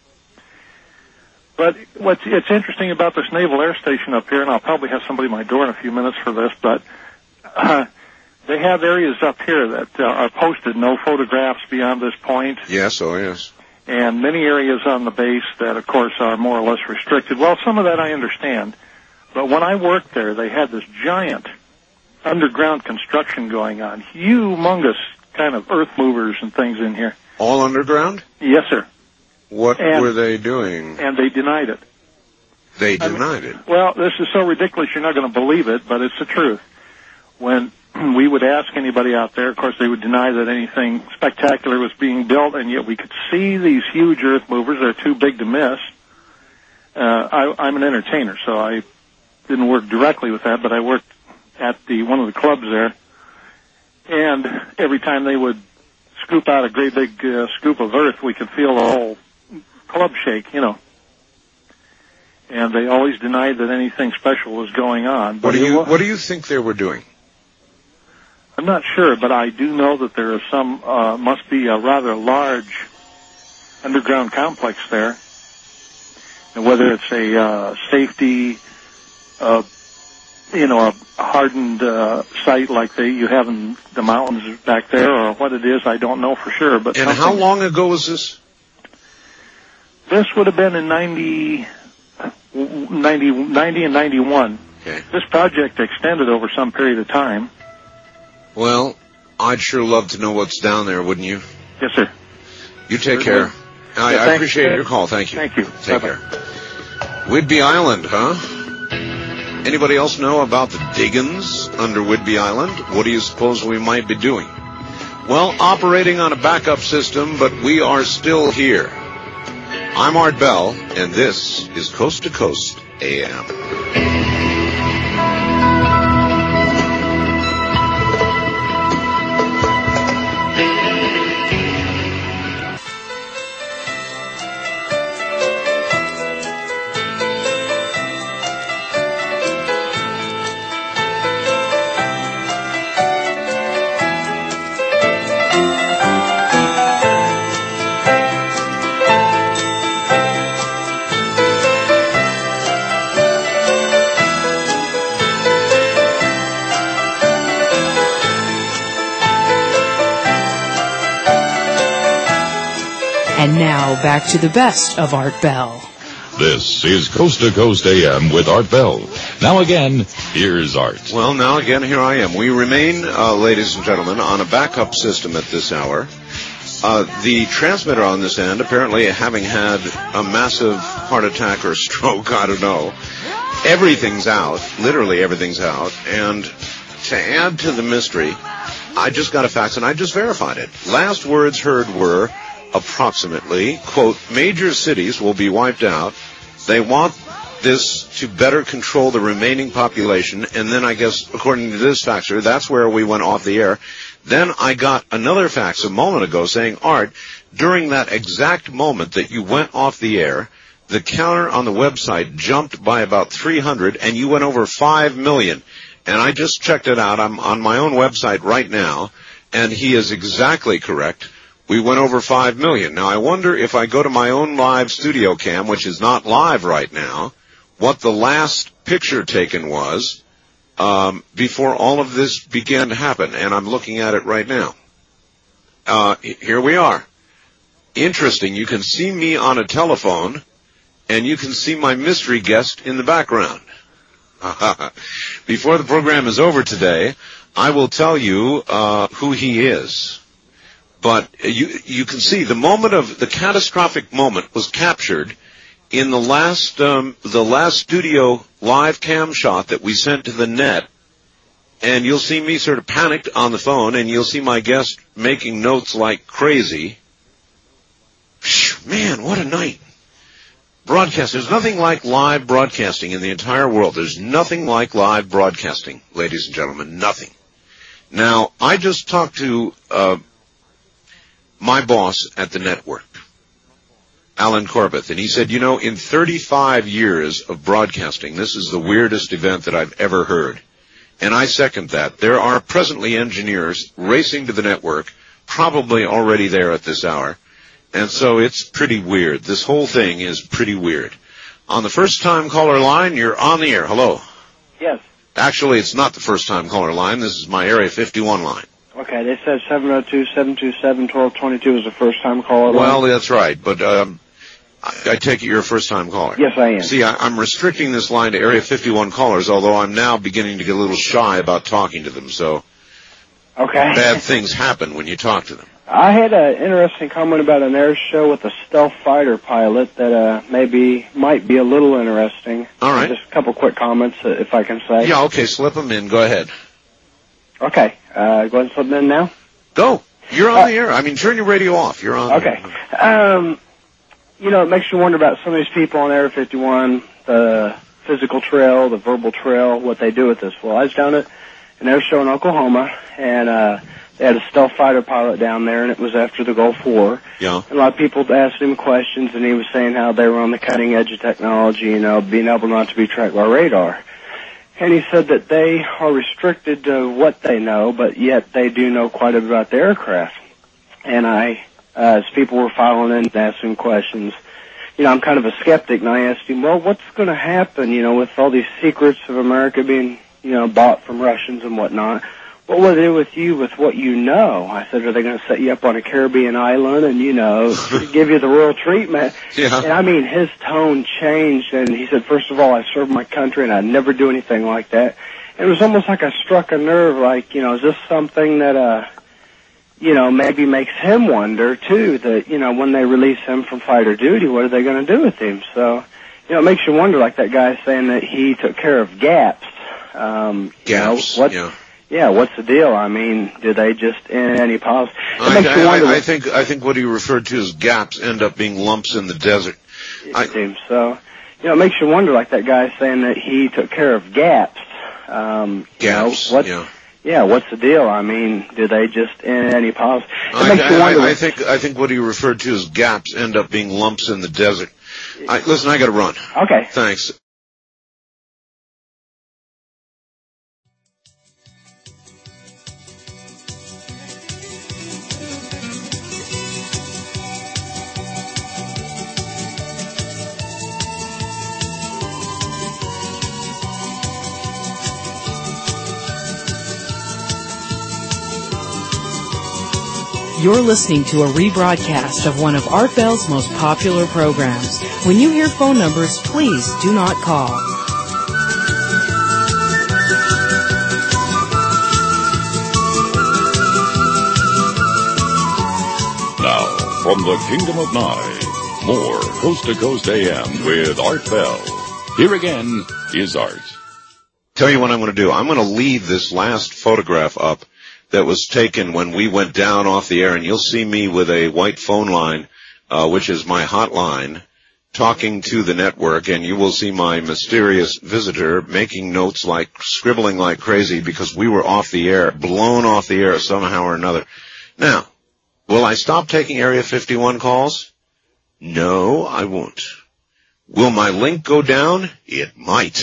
W: But it's interesting about this Naval Air Station up here, and I'll probably have somebody at my door in a few minutes for this, but they have areas up here that are posted, no photographs beyond this point.
B: Yes, yes.
W: And many areas on the base that, of course, are more or less restricted. Well, some of that I understand. But when I worked there, they had this giant underground construction going on. Humongous kind of earth movers and things in here.
B: All underground?
W: Yes, sir.
B: What were they doing?
W: And they denied it.
B: They denied it?
W: Well, this is so ridiculous you're not going to believe it, but it's the truth. When we would ask anybody out there, of course, they would deny that anything spectacular was being built, and yet we could see these huge earth movers. They're too big to miss. I'm an entertainer, so I didn't work directly with that, but I worked at one of the clubs there. And every time they would scoop out a great big scoop of earth, we could feel the whole club shake, And they always denied that anything special was going on.
B: What do you think they were doing?
W: I'm not sure, but I do know that there is must be a rather large underground complex there. And whether it's a safety a hardened site like you have in the mountains back there, or what it is, I don't know for sure. But
B: and how long ago was this?
W: This would have been in 90 and 91.
B: Okay.
W: This project extended over some period of time.
B: Well, I'd sure love to know what's down there, wouldn't you?
W: Yes, sir.
B: You take care. I appreciate your call. Thank you.
W: Thank you.
B: Take care. Whidbey Island, huh? Anybody else know about the Diggins under Whidbey Island? What do you suppose we might be doing? Well, operating on a backup system, but we are still here. I'm Art Bell, and this is Coast to Coast AM.
A: And now, back to the best of Art Bell.
D: This is Coast to Coast AM with Art Bell. Now again, here's Art.
B: Well, now again, here I am. We remain, ladies and gentlemen, on a backup system at this hour. The transmitter on this end, apparently having had a massive heart attack or stroke, I don't know. Everything's out. Literally everything's out. And to add to the mystery, I just got a fax and I just verified it. Last words heard were, approximately, quote, major cities will be wiped out. They want this to better control the remaining population. And then I guess, according to this faxer, that's where we went off the air. Then I got another fax a moment ago saying, Art, during that exact moment that you went off the air, the counter on the website jumped by about 300 and you went over 5 million. And I just checked it out. I'm on my own website right now, and he is exactly correct. We went over 5 million. Now, I wonder if I go to my own live studio cam, which is not live right now, what the last picture taken was before all of this began to happen. And I'm looking at it right now. Here we are. Interesting. You can see me on a telephone, and you can see my mystery guest in the background. Before the program is over today, I will tell you who he is. But you can see the moment of the catastrophic moment was captured in the last studio live cam shot that we sent to the net. And you'll see me sort of panicked on the phone, and you'll see my guest making notes like crazy. Man, what a night. Broadcast. There's nothing like live broadcasting in the entire world. There's nothing like live broadcasting, ladies and gentlemen. Nothing. Now, I just talked to my boss at the network, Alan Corbett, and he said, you know, in 35 years of broadcasting, this is the weirdest event that I've ever heard. And I second that. There are presently engineers racing to the network, probably already there at this hour. And so it's pretty weird. This whole thing is pretty weird. On the first-time caller line, you're on the air. Hello.
H: Yes.
B: Actually, it's not the first-time caller line. This is my Area 51 line.
H: Okay, they said 702-727-1222 is the first-time caller line.
B: Well, that's right, but I take it you're a first-time caller.
H: Yes, I am.
B: See, I'm restricting this line to Area 51 callers, although I'm now beginning to get a little shy about talking to them, so
H: okay.
B: Bad things happen when you talk to them.
H: I had an interesting comment about an air show with a stealth fighter pilot that might be a little interesting.
B: All right.
H: Just a couple quick comments, if I can say.
B: Yeah, okay, slip them in. Go ahead.
H: Okay, go ahead and slip them in now.
B: Go. You're on the air. I mean, turn your radio off. You're on.
H: Okay. You know, it makes you wonder about some of these people on Area 51, the physical trail, the verbal trail, what they do with this. Well, I was down at an air show in Oklahoma, and they had a stealth fighter pilot down there, and it was after the Gulf War.
B: Yeah.
H: And a lot of people asked him questions, and he was saying how they were on the cutting edge of technology, you know, being able not to be tracked by radar. And he said that they are restricted to what they know, but yet they do know quite a bit about the aircraft. And as people were filing in and asking questions, you know, I'm kind of a skeptic, and I asked him, well, what's going to happen, you know, with all these secrets of America being bought from Russians and whatnot. What will they do with you with what you know? I said, are they going to set you up on a Caribbean island and, give you the royal treatment?
B: Yeah.
H: And I mean, his tone changed, and he said, first of all, I serve my country, and I'd never do anything like that. And it was almost like I struck a nerve, like, is this something that, maybe makes him wonder, too, that, when they release him from fighter duty, what are they going to do with him? So, it makes you wonder, like that guy saying that he took care of gaps.
B: Gaps,
H: Yeah, what's the deal? I mean, do they just any policy?
B: I think what he referred to as gaps end up being lumps in the desert.
H: It seems so. It makes you wonder, like that guy saying that he took care of gaps.
B: Gaps.
H: Yeah, what's the deal? I mean, do they just any policy?
B: I think what he referred to as gaps end up being lumps in the desert. Listen, I got to run.
H: Okay.
B: Thanks.
A: You're listening to a rebroadcast of one of Art Bell's most popular programs. When you hear phone numbers, please do not call.
D: Now, from the Kingdom of Nye, more Coast to Coast AM with Art Bell. Here again is Art.
B: Tell you what I'm going to do. I'm going to leave this last photograph up that was taken when we went down off the air, and you'll see me with a white phone line, which is my hotline, talking to the network, and you will see my mysterious visitor making notes, scribbling like crazy, because we were off the air, blown off the air somehow or another. Now, will I stop taking Area 51 calls? No, I won't. Will my link go down? It might.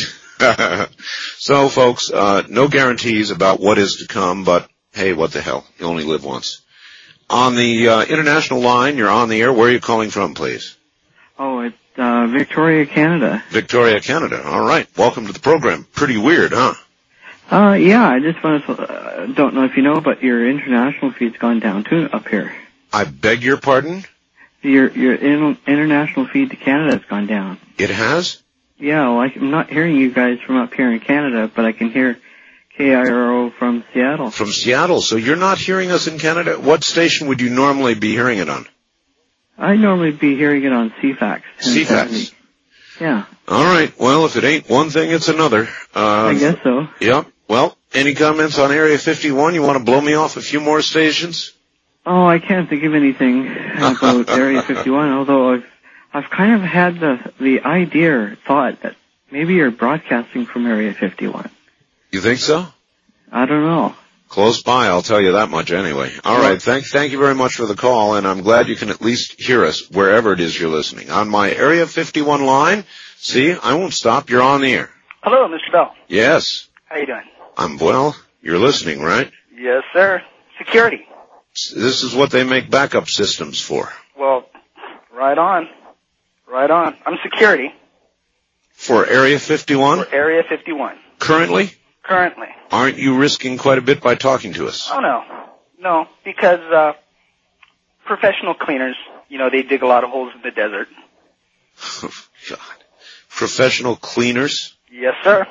B: So, folks, no guarantees about what is to come, but hey, what the hell? You only live once. On the international line, you're on the air. Where are you calling from, please?
J: Oh, it's Victoria, Canada.
B: Victoria, Canada. All right. Welcome to the program. Pretty weird, huh?
J: Yeah, I just want to, don't know if you know, but your international feed's gone down too up here.
B: I beg your pardon?
J: Your international feed to Canada has gone down.
B: It has?
J: Yeah, well, I'm not hearing you guys from up here in Canada, but I can hear KIRO from Seattle.
B: From Seattle. So you're not hearing us in Canada? What station would you normally be hearing it on?
J: I'd normally be hearing it on CFAX.
B: CFAX.
J: Yeah.
B: All right. Well, if it ain't one thing, it's another.
J: I guess so.
B: Yep. Well, any comments on Area 51? You want to blow me off a few more stations?
J: Oh, I can't think of anything about Area 51, although I've kind of had the idea or thought that maybe you're broadcasting from Area 51.
B: You think so?
J: I don't know.
B: Close by, I'll tell you that much anyway. All right, thank you very much for the call, and I'm glad you can at least hear us wherever it is you're listening. On my Area 51 line, see, I won't stop, you're on the air.
K: Hello, Mr. Bell.
B: Yes.
K: How you doing?
B: I'm well. You're listening, right?
K: Yes, sir. Security.
B: This is what they make backup systems for.
K: Well, right on. Right on. I'm security.
B: For Area 51?
K: For Area 51.
B: Currently?
K: Currently.
B: Aren't you risking quite a bit by talking to us?
K: Oh, no. No, because professional cleaners, they dig a lot of holes in the desert.
B: Oh, God. Professional cleaners?
K: Yes, sir.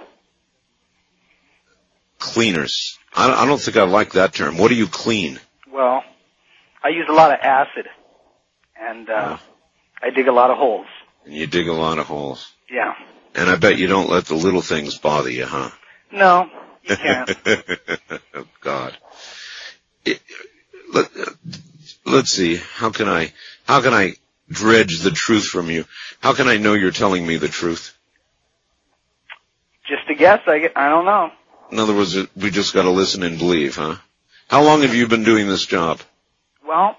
B: Cleaners. I don't think I like that term. What do you clean?
K: Well, I use a lot of acid, and I dig a lot of holes.
B: And you dig a lot of holes.
K: Yeah.
B: And I bet you don't let the little things bother you, huh?
K: No, you can't.
B: Oh, God. Let's see. How can I dredge the truth from you? How can I know you're telling me the truth?
K: Just a guess. I don't know.
B: In other words, we just got to listen and believe, huh? How long have you been doing this job?
K: Well,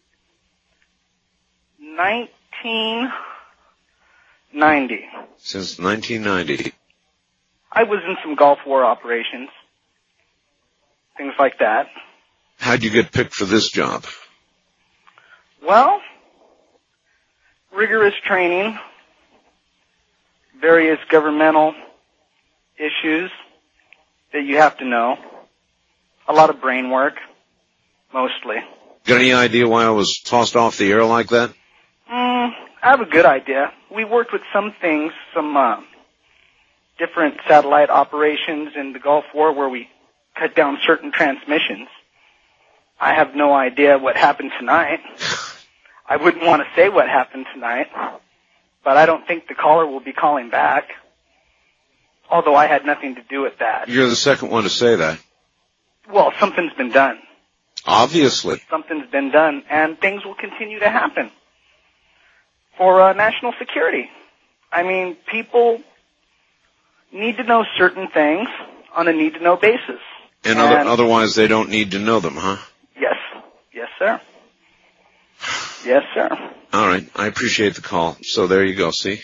K: 1990.
B: Since 1990.
K: I was in some Gulf War operations, things like that.
B: How'd you get picked for this job?
K: Well, rigorous training, various governmental issues, that you have to know. A lot of brain work, mostly.
B: Got any idea why I was tossed off the air like that?
K: I have a good idea. We worked with some things, some different satellite operations in the Gulf War where we cut down certain transmissions. I have no idea what happened tonight. I wouldn't want to say what happened tonight, but I don't think the caller will be calling back, although I had nothing to do with that.
B: You're the second one to say that.
K: Well, something's been done.
B: Obviously.
K: Something's been done, and things will continue to happen for national security. I mean, people need to know certain things on a need-to-know basis.
B: And otherwise they don't need to know them, huh?
K: Yes. Yes, sir. Yes, sir.
B: All right. I appreciate the call. So there you go, see?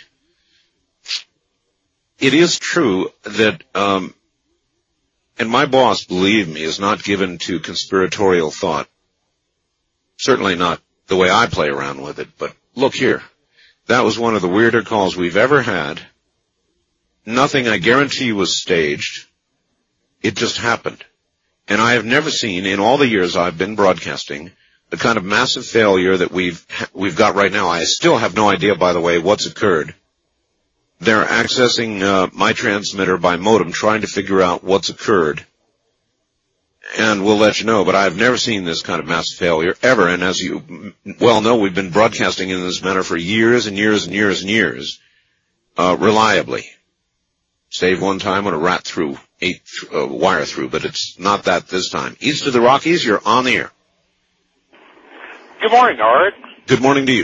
B: It is true that, and my boss, believe me, is not given to conspiratorial thought. Certainly not the way I play around with it, but look here. That was one of the weirder calls we've ever had. Nothing, I guarantee you, was staged. It just happened. And I have never seen, in all the years I've been broadcasting, the kind of massive failure that we've got right now. I still have no idea, by the way, what's occurred. They're accessing my transmitter by modem, trying to figure out what's occurred. And we'll let you know, but I've never seen this kind of massive failure ever. And as you well know, we've been broadcasting in this manner for years and years and years and years, reliably. Save one time when a rat threw wire through, but it's not that this time. East of the Rockies, you're on the air.
G: Good morning, Art.
B: Good morning to you.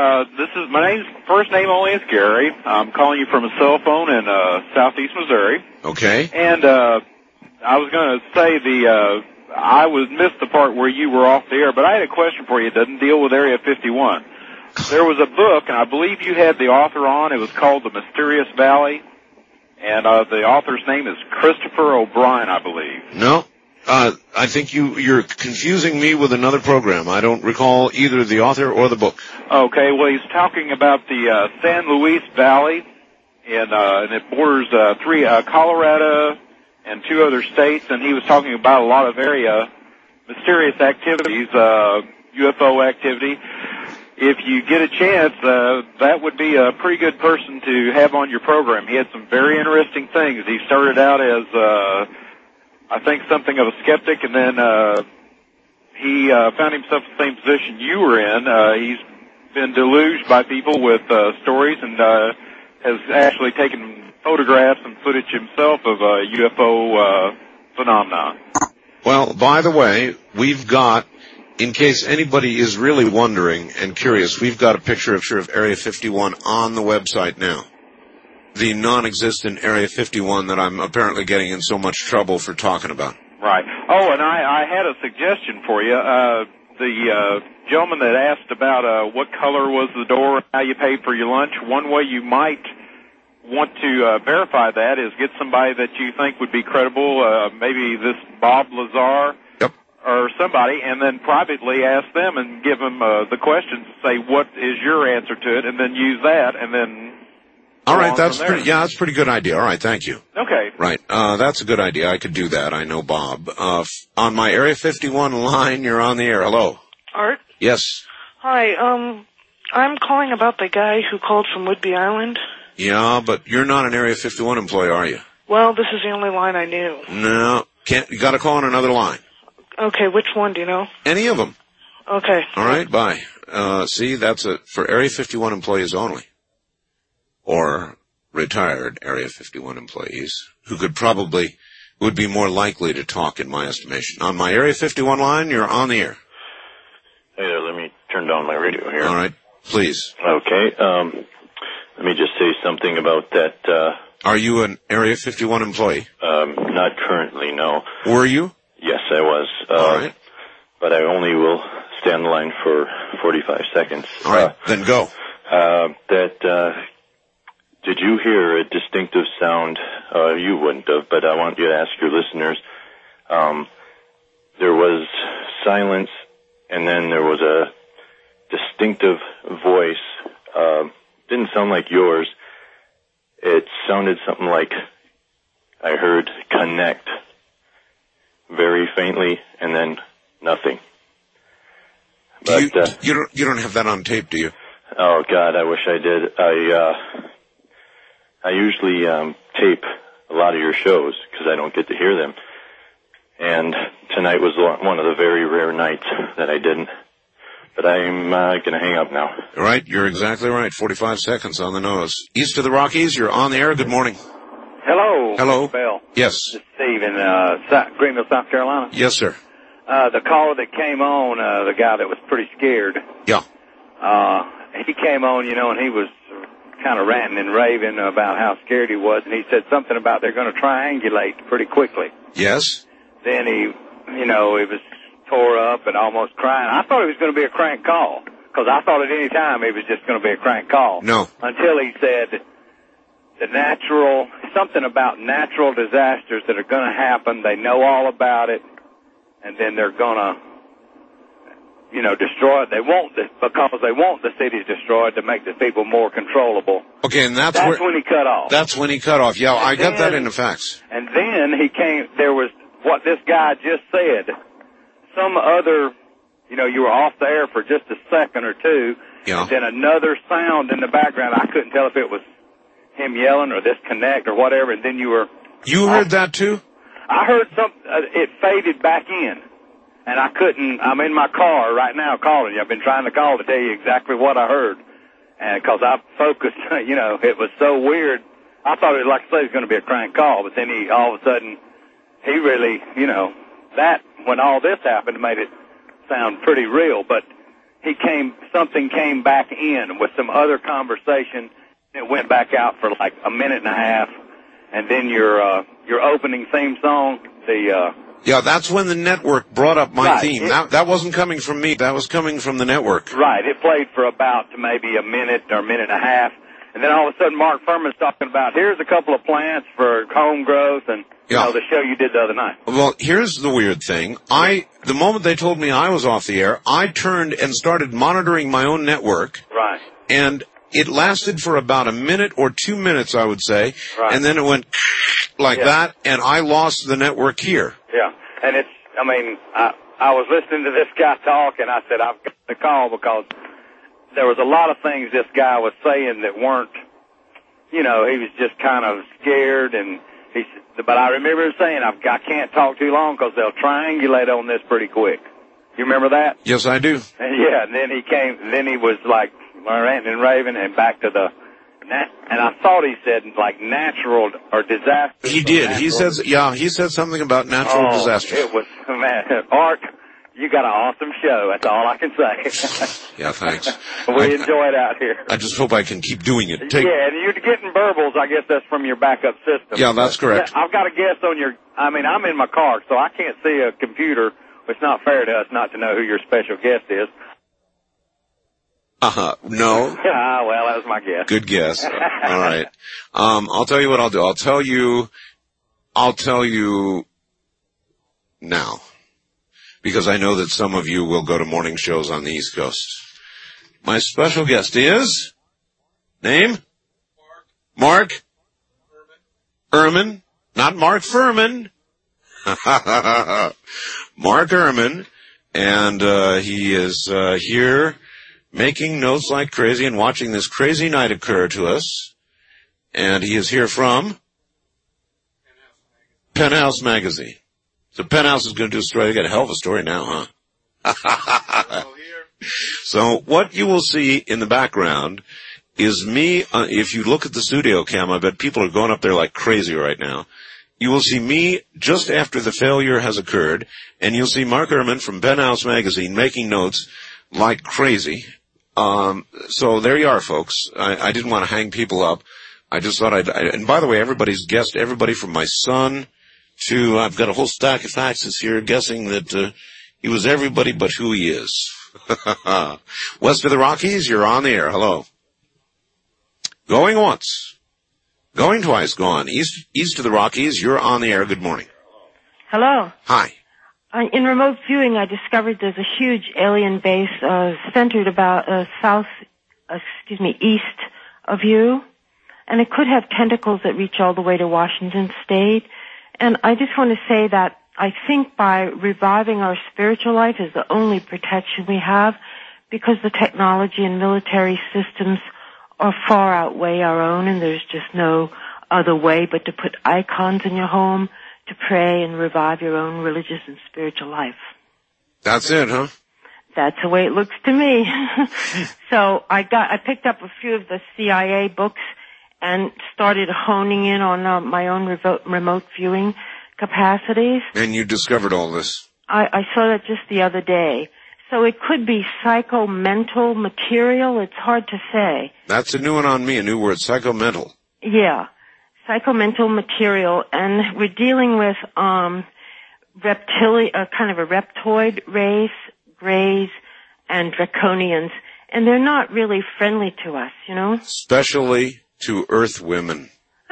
G: My first name only is Gary. I'm calling you from a cell phone in southeast Missouri.
B: Okay.
G: And I was going to say I missed the part where you were off the air, but I had a question for you. It doesn't deal with Area 51. There was a book, and I believe you had the author on. It was called The Mysterious Valley, and the author's name is Christopher O'Brien, I believe.
B: No. I think you're confusing me with another program. I don't recall either the author or the book.
G: Okay, well, he's talking about the San Luis Valley, and it borders Colorado and 2 other states, and he was talking about a lot of mysterious activities, UFO activity. If you get a chance, that would be a pretty good person to have on your program. He had some very interesting things. He started out as I think something of a skeptic, and then he found himself in the same position you were in. He's been deluged by people with stories, and has actually taken photographs and footage himself of UFO phenomena.
B: Well, by the way, we've got, in case anybody is really wondering and curious, we've got a picture of Area 51 on the website now. The non-existent Area 51 that I'm apparently getting in so much trouble for talking about.
G: Right. Oh, and I had a suggestion for you. The gentleman that asked about what color was the door, how you paid for your lunch, one way you might want to verify that is get somebody that you think would be credible, maybe this Bob Lazar.
B: Yep.
G: Or somebody, and then privately ask them and give them the questions, say what is your answer to it, and then use that, and then...
B: All right, that's a pretty good idea. All right, thank you.
G: Okay.
B: Right, that's a good idea. I could do that. I know Bob. On my Area 51 line, you're on the air. Hello.
L: Art?
B: Yes.
L: Hi, I'm calling about the guy who called from Whidbey Island.
B: Yeah, but you're not an Area 51 employee, are you?
L: Well, this is the only line I knew.
B: No, you gotta call on another line.
L: Okay, which one, do you know?
B: Any of them.
L: Okay.
B: All right, bye. See, that's for Area 51 employees only. Or retired Area 51 employees who would be more likely to talk in my estimation. On my Area 51 line, you're on the air.
M: Hey there, let me turn down my radio here.
B: All right, please.
M: Okay, let me just say something about that.
B: Are you an Area 51 employee?
M: Not currently, no.
B: Were you?
M: Yes, I was.
B: All right.
M: But I only will stay on the line for 45 seconds.
B: All right, then go.
M: Did you hear a distinctive sound? You wouldn't have, but I want you to ask your listeners. There was silence, and then there was a distinctive voice. Didn't sound like yours. It sounded something like I heard connect. very faintly, and then nothing.
B: Do
M: But
B: you don't have that on tape, do you?
M: oh God, I wish I did. I usually tape a lot of your shows because I don't get to hear them. And tonight was one of the very rare nights that I didn't. But I'm going to hang up now.
B: Right, you're exactly right. 45 seconds on the nose. East of the Rockies, you're on the air. Good morning.
N: Hello.
B: Hello.
N: Mr. Bell.
B: Yes.
N: This is Steve in Greenville, South Carolina.
B: Yes, sir.
N: The caller that came on, the guy that was pretty scared.
B: Yeah.
N: He came on, and he was kind of ranting and raving about how scared he was, and he said something about they're going to triangulate pretty quickly.
B: Yes.
N: Then he was tore up and almost crying. I thought it was going to be a crank call, because I thought at any time it was just going to be a crank call.
B: No.
N: Until he said something about natural disasters that are going to happen. They know all about it, and then they're going to, destroy it. They want this because they want the cities destroyed to make the people more controllable.
B: Okay, and that's
N: when he cut off.
B: That's when he cut off. Yeah, I got that in the facts.
N: And then there was what this guy just said. Some other, you were off the air for just a second or two.
B: Yeah.
N: And then another sound in the background. I couldn't tell if it was him yelling or disconnect or whatever. And then you were.
B: You heard that too?
N: I heard it faded back in. And I couldn't. I'm in my car right now calling you. I've been trying to call to tell you exactly what I heard. And because I focused, it was so weird. I thought it was, like I say, it was going to be a crank call. But then all of a sudden, he really, when all this happened, made it sound pretty real. But something came back in with some other conversation. It went back out for like a minute and a half. And then your opening theme song,
B: yeah, that's when the network brought up my theme. That wasn't coming from me. That was coming from the network.
N: Right. It played for about maybe a minute or a minute and a half. And then all of a sudden Mark Furman's talking about, here's a couple of plants for home growth and the show you did the other night.
B: Well, here's the weird thing. The moment they told me I was off the air, I turned and started monitoring my own network.
N: Right.
B: And it lasted for about a minute or 2 minutes, I would say.
N: Right.
B: And then it went like that, and I lost the network here.
N: Yeah. And I was listening to this guy talk, and I said, I've got to call because there was a lot of things this guy was saying that weren't, he was just kind of scared, and but I remember him saying, I can't talk too long because they'll triangulate on this pretty quick. You remember that?
B: Yes, I do.
N: And then he was like ranting and raving and back to and I thought he said like natural or disaster.
B: He did. He said something about natural disasters.
N: It was, man, Art, you got an awesome show. That's all I can say.
B: Yeah, thanks.
N: We enjoy it out here.
B: I just hope I can keep doing it.
N: Yeah, and you're getting burbles. I guess that's from your backup system.
B: Yeah, that's correct.
N: I've got a guess on I'm in my car, so I can't see a computer. It's not fair to us not to know who your special guest is.
B: No.
N: Well, that was my guess.
B: Good guess. All right. I'll tell you what I'll do. I'll tell you now. Because I know that some of you will go to morning shows on the East Coast. My special guest is? Name? Mark? Ehrman. Not Mark Furman. Mark Ehrman. And, he is, here making notes like crazy and watching this crazy night occur to us. And he is here from Penthouse Magazine. So Penthouse is going to do a story. They got a hell of a story now, huh? So what you will see in the background is me. If you look at the studio cam, I bet people are going up there like crazy right now. You will see me just after the failure has occurred, and you'll see Mark Ehrman from Penthouse Magazine making notes like crazy. So there you are, folks. I didn't want to hang people up. I just thought and by the way, everybody's guessed, everybody from my son to, I've got a whole stack of faxes here guessing that, he was everybody but who he is. West of the Rockies, you're on the air. Hello. Going once. Going twice, gone. East of the Rockies, you're on the air. Good morning.
V: Hello.
B: Hi.
V: In remote viewing, I discovered there's a huge alien base centered about east of you, and it could have tentacles that reach all the way to Washington State. And I just want to say that I think by reviving our spiritual life is the only protection we have, because the technology and military systems are far outweigh our own, and there's just no other way but to put icons in your home to pray and revive your own religious and spiritual life.
B: That's it, huh?
V: That's the way it looks to me. So I picked up a few of the CIA books and started honing in on my own remote viewing capacities.
B: And you discovered all this.
V: I saw that just the other day. So it could be psychomental material. It's hard to say.
B: That's a new one on me, a new word, psychomental.
V: Yeah, psychomental material. And we're dealing with kind of a reptoid race, Greys, and Draconians. And they're not really friendly to us, you know?
B: Especially to Earth women.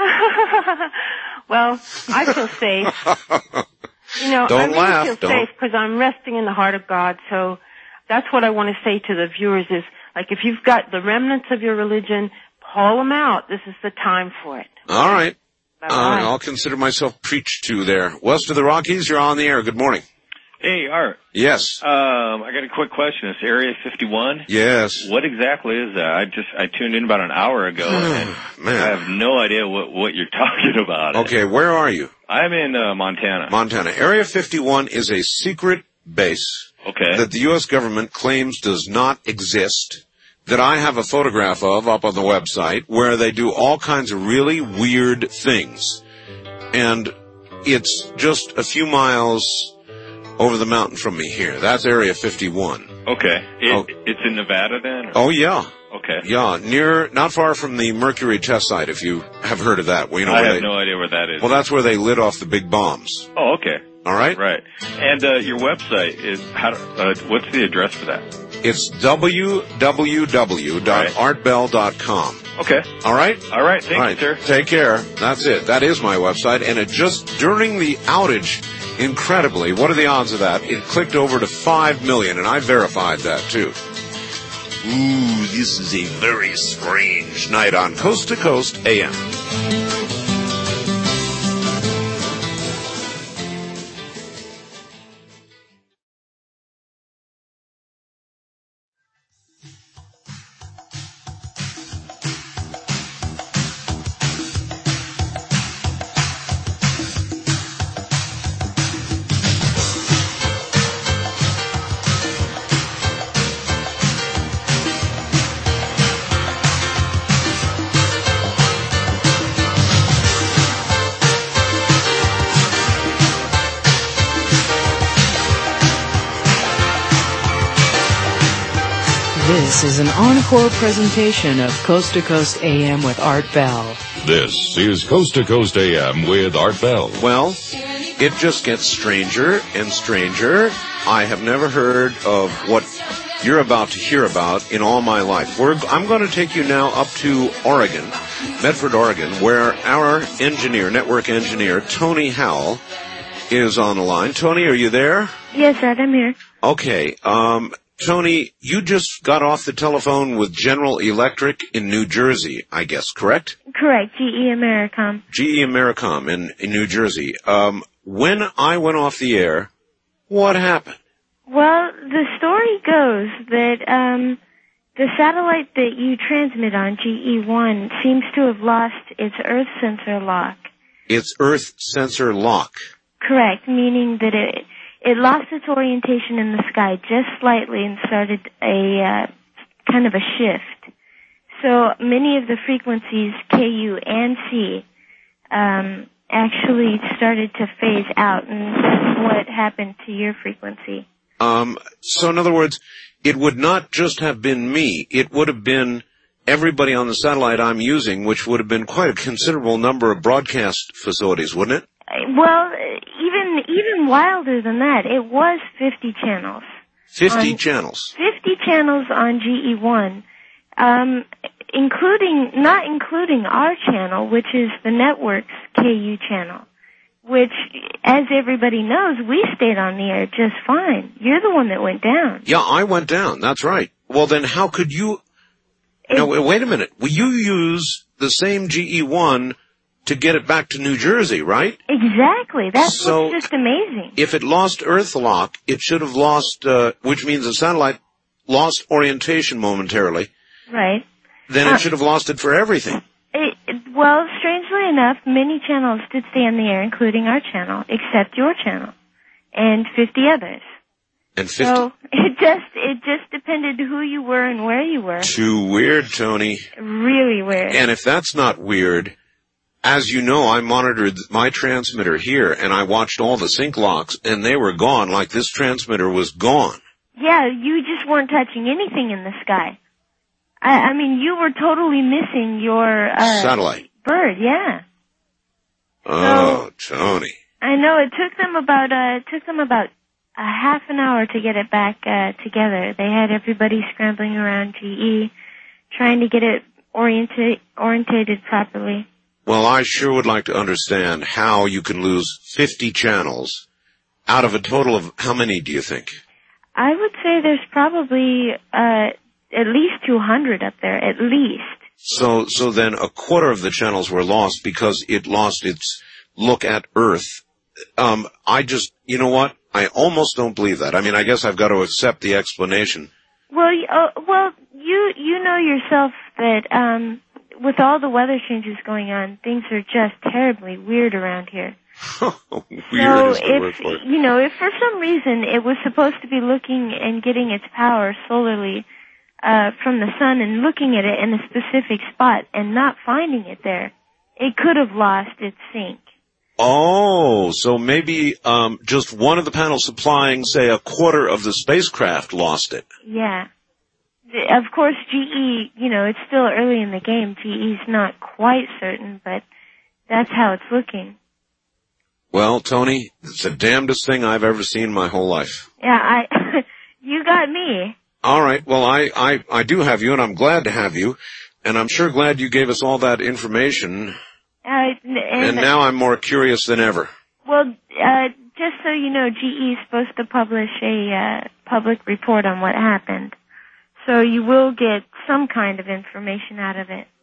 V: Well, I feel safe. You know,
B: Don't
V: I
B: laugh.
V: really feel safe because I'm resting in the heart of God. So that's what I want to say to the viewers is, like, if you've got the remnants of your religion, pull them out. This is the time for it.
B: All right.
V: Bye-bye.
B: I'll consider myself preached to there. West of the Rockies, you're on the air. Good morning.
O: Hey, Art.
B: Yes.
O: I got a quick question. It's Area 51.
B: Yes.
O: What exactly is that? I tuned in about an hour ago, and
B: Man.
O: I have no idea what you're talking about.
B: Okay, where are you?
O: I'm in Montana.
B: Montana. Area 51 is a secret base that the U.S. government claims does not exist, that I have a photograph of up on the website, where they do all kinds of really weird things. And it's just a few miles over the mountain from me here. That's Area 51.
O: Okay. It's in Nevada then? Or?
B: Oh, yeah.
O: Okay.
B: Yeah, not far from the Mercury test site, if you have heard of that. Well, you know
O: I have no idea where that is.
B: Well, that's where they lit off the big bombs.
O: Oh, okay.
B: All right?
O: Right. And your website is, what's the address for that?
B: It's www.artbell.com.
O: Okay.
B: All right?
O: All right. Thank you, sir.
B: Take care. That's it. That is my website. And it just, during the outage, incredibly, what are the odds of that? It clicked over to 5 million, and I verified that, too. Ooh, this is a very strange night on Coast to Coast AM.
A: This is an encore presentation of Coast to Coast AM with Art Bell.
D: This is Coast to Coast AM with Art Bell.
B: Well, it just gets stranger and stranger. I have never heard of what you're about to hear about in all my life. I'm going to take you now up to Oregon, Medford, Oregon, where our engineer, network engineer, Tony Howell, is on the line. Tony, are you there?
Q: Yes, Ed, I'm here.
B: Okay. Tony, you just got off the telephone with General Electric in New Jersey, I guess, correct?
Q: Correct, GE Americom.
B: GE Americom in New Jersey. When I went off the air, what happened?
Q: Well, the story goes that the satellite that you transmit on, GE1, seems to have lost its Earth sensor lock.
B: Its Earth sensor lock.
Q: Correct, meaning that it lost its orientation in the sky just slightly and started a kind of a shift. So many of the frequencies, KU and C, actually started to phase out, and that's what happened to your frequency.
B: So in other words, it would not just have been me, it would have been everybody on the satellite I'm using, which would have been quite a considerable number of broadcast facilities, wouldn't it?
Q: Well, even wilder than that, it was 50 channels.
B: 50 channels?
Q: 50 channels on GE1, not including our channel, which is the network's KU channel, which, as everybody knows, we stayed on the air just fine. You're the one that went down.
B: Yeah, I went down, that's right. Well, then how could you... No, wait a minute. Will you use the same GE1 to get it back to New Jersey, right?
Q: Exactly. That's
B: So,
Q: what's just amazing.
B: If it lost Earth lock, it should have lost, which means the satellite lost orientation momentarily.
Q: Right.
B: Then it should have lost it for everything.
Q: Well, strangely enough, many channels did stay in the air, including our channel, except your channel, and 50 others.
B: And 50.
Q: So it just depended who you were and where you were.
B: Too weird, Tony.
Q: Really weird.
B: And if that's not weird, as you know, I monitored my transmitter here, and I watched all the sync locks, and they were gone, like this transmitter was gone.
Q: Yeah, you just weren't touching anything in the sky. I mean, you were totally missing your
B: satellite
Q: bird. Yeah.
B: Oh, Tony.
Q: I know it took them about a half an hour to get it back together. They had everybody scrambling around GE, trying to get it orientated properly.
B: Well, I sure would like to understand how you can lose 50 channels out of a total of how many do you think?
Q: I would say there's probably at least 200 up there, at least.
B: So then a quarter of the channels were lost because it lost its look at Earth. You know what? I almost don't believe that. I mean, I guess I've got to accept the explanation.
Q: Well, you know yourself that with all the weather changes going on, things are just terribly weird around here.
B: Weird is the word for it.
Q: If for some reason it was supposed to be looking and getting its power solarly from the sun and looking at it in a specific spot and not finding it there, it could have lost its sync.
B: Oh, so maybe just one of the panels supplying, say, a quarter of the spacecraft lost it.
Q: Yeah. Of course, GE, it's still early in the game. GE's not quite certain, but that's how it's looking.
B: Well, Tony, it's the damnedest thing I've ever seen in my whole life.
Q: Yeah, you got me.
B: All right, well, I do have you, and I'm glad to have you, and I'm sure glad you gave us all that information. And now I'm more curious than ever.
Q: Well, just so you know, GE is supposed to publish a public report on what happened. So you will get some kind of information out of it.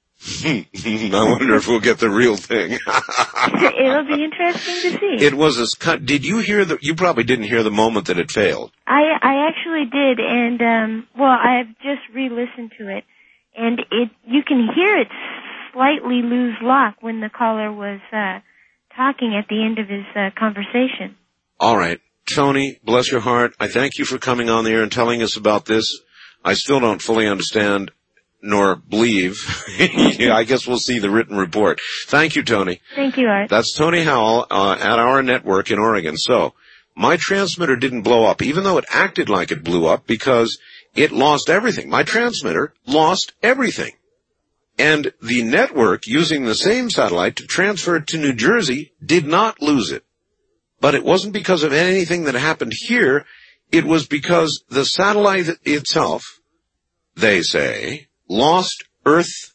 B: I wonder if we'll get the real thing.
Q: It'll be interesting to see.
B: It was did you hear you probably didn't hear the moment that it failed.
Q: I actually did, and I've just re-listened to it, and you can hear it slightly lose lock when the caller was talking at the end of his conversation. All
B: right. Tony, bless your heart, I thank you for coming on the air and telling us about this. I still don't fully understand nor believe. I guess we'll see the written report. Thank you, Tony.
Q: Thank you, Art.
B: That's Tony Howell at our network in Oregon. So, my transmitter didn't blow up, even though it acted like it blew up, because it lost everything. My transmitter lost everything. And the network, using the same satellite to transfer it to New Jersey, did not lose it. But it wasn't because of anything that happened here. It was because the satellite itself, they say, lost Earth,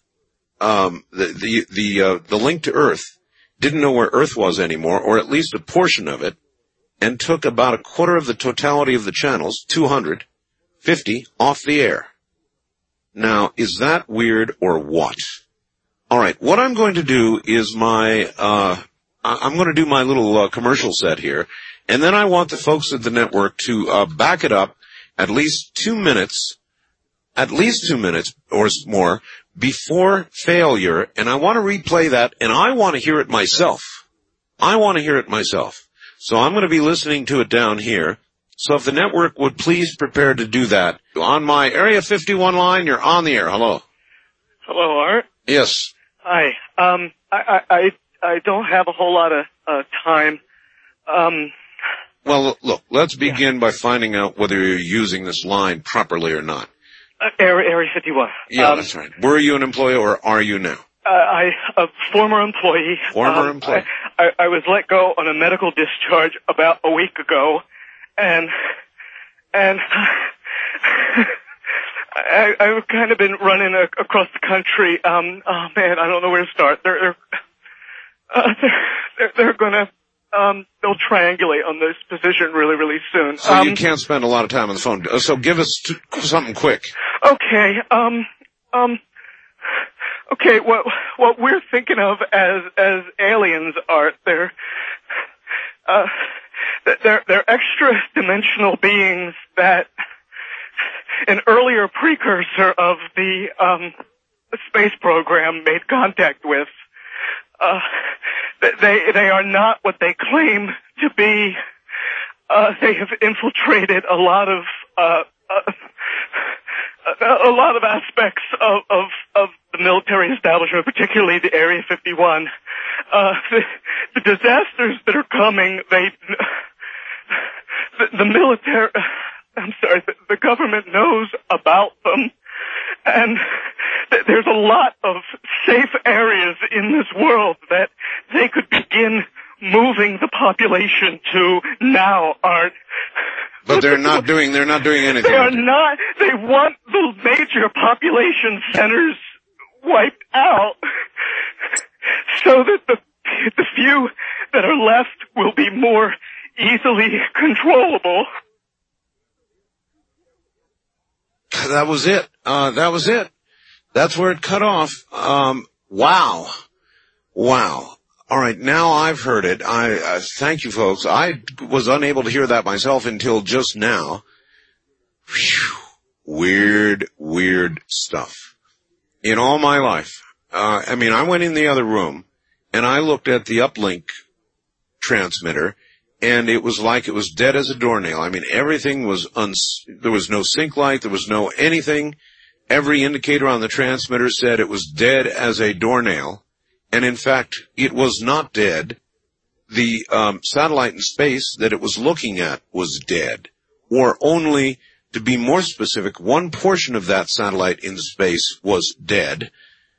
B: the link to Earth, didn't know where Earth was anymore, or at least a portion of it, and took about a quarter of the totality of the channels, 250, off the air. Now, is that weird or what? All right, what I'm going to do is I'm going to do my little commercial set here, and then I want the folks at the network to back it up at least 2 minutes or more before failure, and I want to replay that, and I want to hear it myself. So I'm going to be listening to it down here. So if the network would please prepare to do that. On my Area 51 line, you're on the air. Hello.
U: Hello, Art.
B: Yes.
U: Hi. I don't have a whole lot of time.
B: Well, look, let's begin by finding out whether you're using this line properly or not.
U: Area 51.
B: Yeah, that's right. Were you an employee or are you now?
U: A former employee.
B: Former employee.
U: I was let go on a medical discharge about a week ago, and I've kind of been running across the country. Oh man, I don't know where to start. They're gonna they'll triangulate on this position really, really soon.
B: So you can't spend a lot of time on the phone. So give us something quick.
U: Okay. Okay, what we're thinking of as aliens are they're extra dimensional beings that an earlier precursor of the space program made contact with. They are not what they claim to be. They have infiltrated a lot of aspects of the military establishment, particularly the Area 51. The disasters that are coming, the military, the government knows about them, and there's a lot of safe areas in this world that they could begin moving the population to now, Art.
B: But they're not doing anything.
U: They are not. They want the major population centers wiped out so that the few that are left will be more easily controllable.
B: That was it. That's where it cut off. Wow. All right, now I've heard it. I thank you, folks. I was unable to hear that myself until just now. Whew. Weird stuff. In all my life, I went in the other room and I looked at the uplink transmitter, and it was like it was dead as a doornail. I mean, everything was there was no sync light, there was no anything. Every indicator on the transmitter said it was dead as a doornail. And in fact, it was not dead. The satellite in space that it was looking at was dead. Or only, to be more specific, one portion of that satellite in space was dead.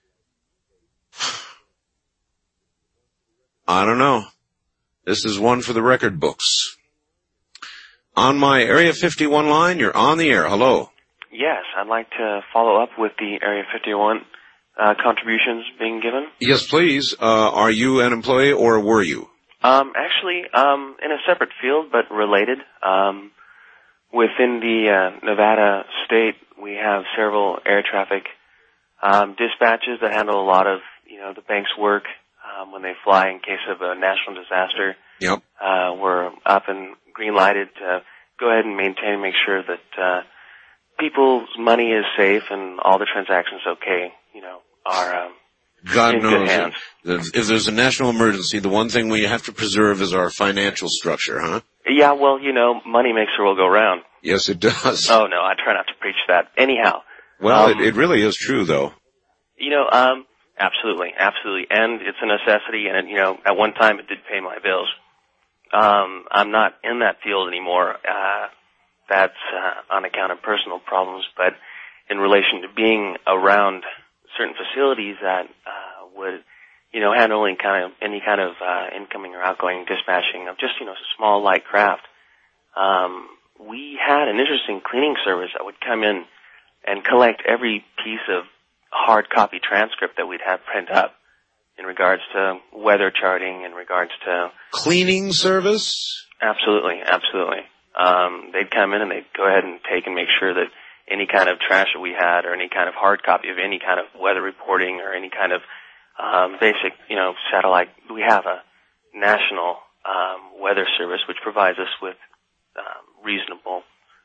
B: I don't know. This is one for the record books. On my Area 51 line, you're on the air. Hello.
P: Yes, I'd like to follow up with the Area 51 contributions being given.
B: Yes, please. Are you an employee or were you?
P: Actually, in a separate field, but related. Within the Nevada state, we have several air traffic dispatches that handle a lot of, the bank's work when they fly in case of a national disaster.
B: Yep.
P: We're up and green lighted to go ahead and maintain and make sure that people's money is safe and all the transactions are
B: God
P: in
B: knows
P: good hands.
B: If there's a national emergency, the one thing we have to preserve is our financial structure, huh?
P: Yeah, well, money makes the world go round.
B: Yes, it does.
P: Oh, no, I try not to preach that. Anyhow.
B: Well, it really is true, though.
P: Absolutely. And it's a necessity, and, at one time it did pay my bills. I'm not in that field anymore. That's on account of personal problems, but in relation to being around certain facilities that would, handle any kind of incoming or outgoing dispatching of just, small light craft. We had an interesting cleaning service that would come in and collect every piece of hard copy transcript that we'd have print up in regards to weather charting, in regards to
B: cleaning service.
P: Absolutely. They'd come in and they'd go ahead and take and make sure that any kind of trash that we had or any kind of hard copy of any kind of weather reporting or any kind of basic, satellite. We have a national weather service which provides us with reasonable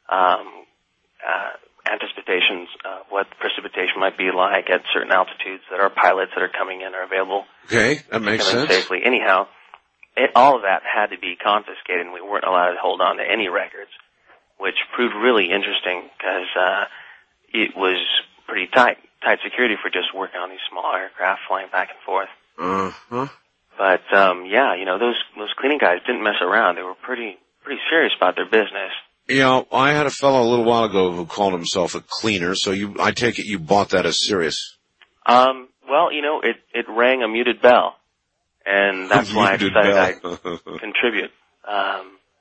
P: anticipations of what the precipitation might be like at certain altitudes that our pilots that are coming in are available.
B: Okay, that makes sense.
P: Safely. Anyhow, all of that had to be confiscated, and we weren't allowed to hold on to any records, which proved really interesting because it was pretty tight security for just working on these small aircraft flying back and forth.
B: Uh-huh.
P: But those cleaning guys didn't mess around. They were pretty serious about their business.
B: I had a fellow a little while ago who called himself a cleaner, so I take it you bought that as serious.
P: Well, it rang a muted bell, and that's why I decided I'd contribute. I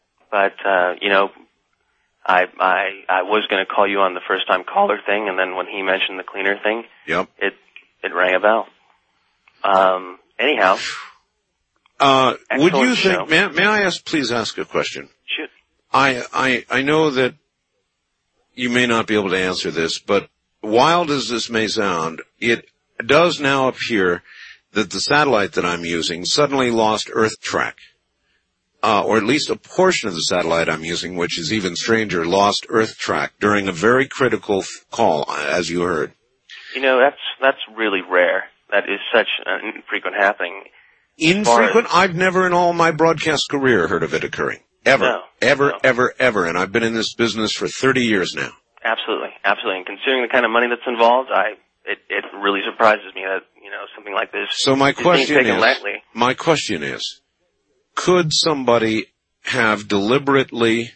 P: was going to call you on the first time caller thing, and then when he mentioned the cleaner thing,
B: yep,
P: it rang a bell. Anyhow,
B: would you
P: show.
B: think? May I please ask a question?
P: Shoot.
B: I know that you may not be able to answer this, but wild as this may sound, it does now appear that the satellite that I'm using suddenly lost Earth track. Or at least a portion of the satellite I'm using, which is even stranger, lost Earth track during a very critical call, as you heard.
P: You know, that's really rare. That is such an infrequent happening.
B: Infrequent? I've never in all my broadcast career heard of it occurring. Ever. Ever. And I've been in this business for 30 years now.
P: Absolutely. And considering the kind of money that's involved, it really surprises me that, something like this
B: So my
P: is being taken lightly.
B: My question is, could somebody have deliberately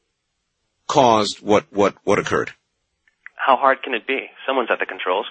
B: caused what occurred?
P: How hard can it be? Someone's at the controls.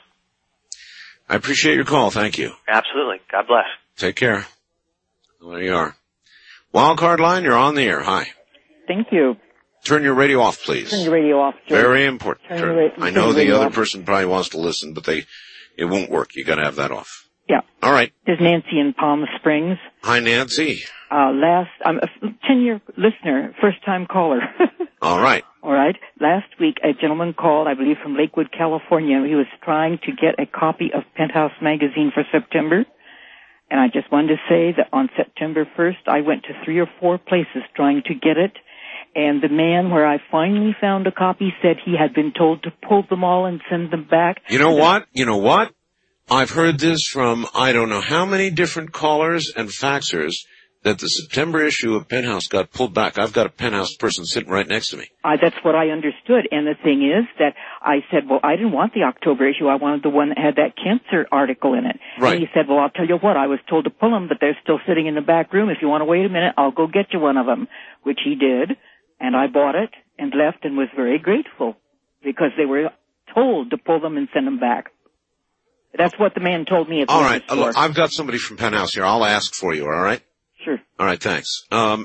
B: I appreciate your call. Thank you.
P: Absolutely. God bless.
B: Take care. There you are. Wildcard line, you're on the air. Hi.
R: Thank you.
B: Turn your radio off, please.
R: Turn your radio off, Joe.
B: Very important. I know the other
R: off.
B: person probably wants to listen, but it won't work. You got to have that off.
R: Yeah.
B: All right.
R: There's Nancy in Palm Springs.
B: Hi, Nancy.
R: I'm a 10-year listener, first-time caller.
B: All right.
R: All right. Last week, a gentleman called, I believe, from Lakewood, California. He was trying to get a copy of Penthouse magazine for September. And I just wanted to say that on September 1st, I went to 3 or 4 places trying to get it. And the man where I finally found a copy said he had been told to pull them all and send them back.
B: You know what? I've heard this from I don't know how many different callers and faxers that the September issue of Penthouse got pulled back. I've got a Penthouse person sitting right next to me.
R: That's what I understood. And the thing is that I said, well, I didn't want the October issue. I wanted the one that had that cancer article in it.
B: Right.
R: And he said, well, I'll tell you what, I was told to pull them, but they're still sitting in the back room. If you want to wait a minute, I'll go get you one of them, which he did. And I bought it and left and was very grateful because they were told to pull them and send them back. That's what the man told me at the
B: All right.
R: store.
B: Look, I've got somebody from Penthouse here. I'll ask for you, all right?
R: Sure.
B: All right, thanks.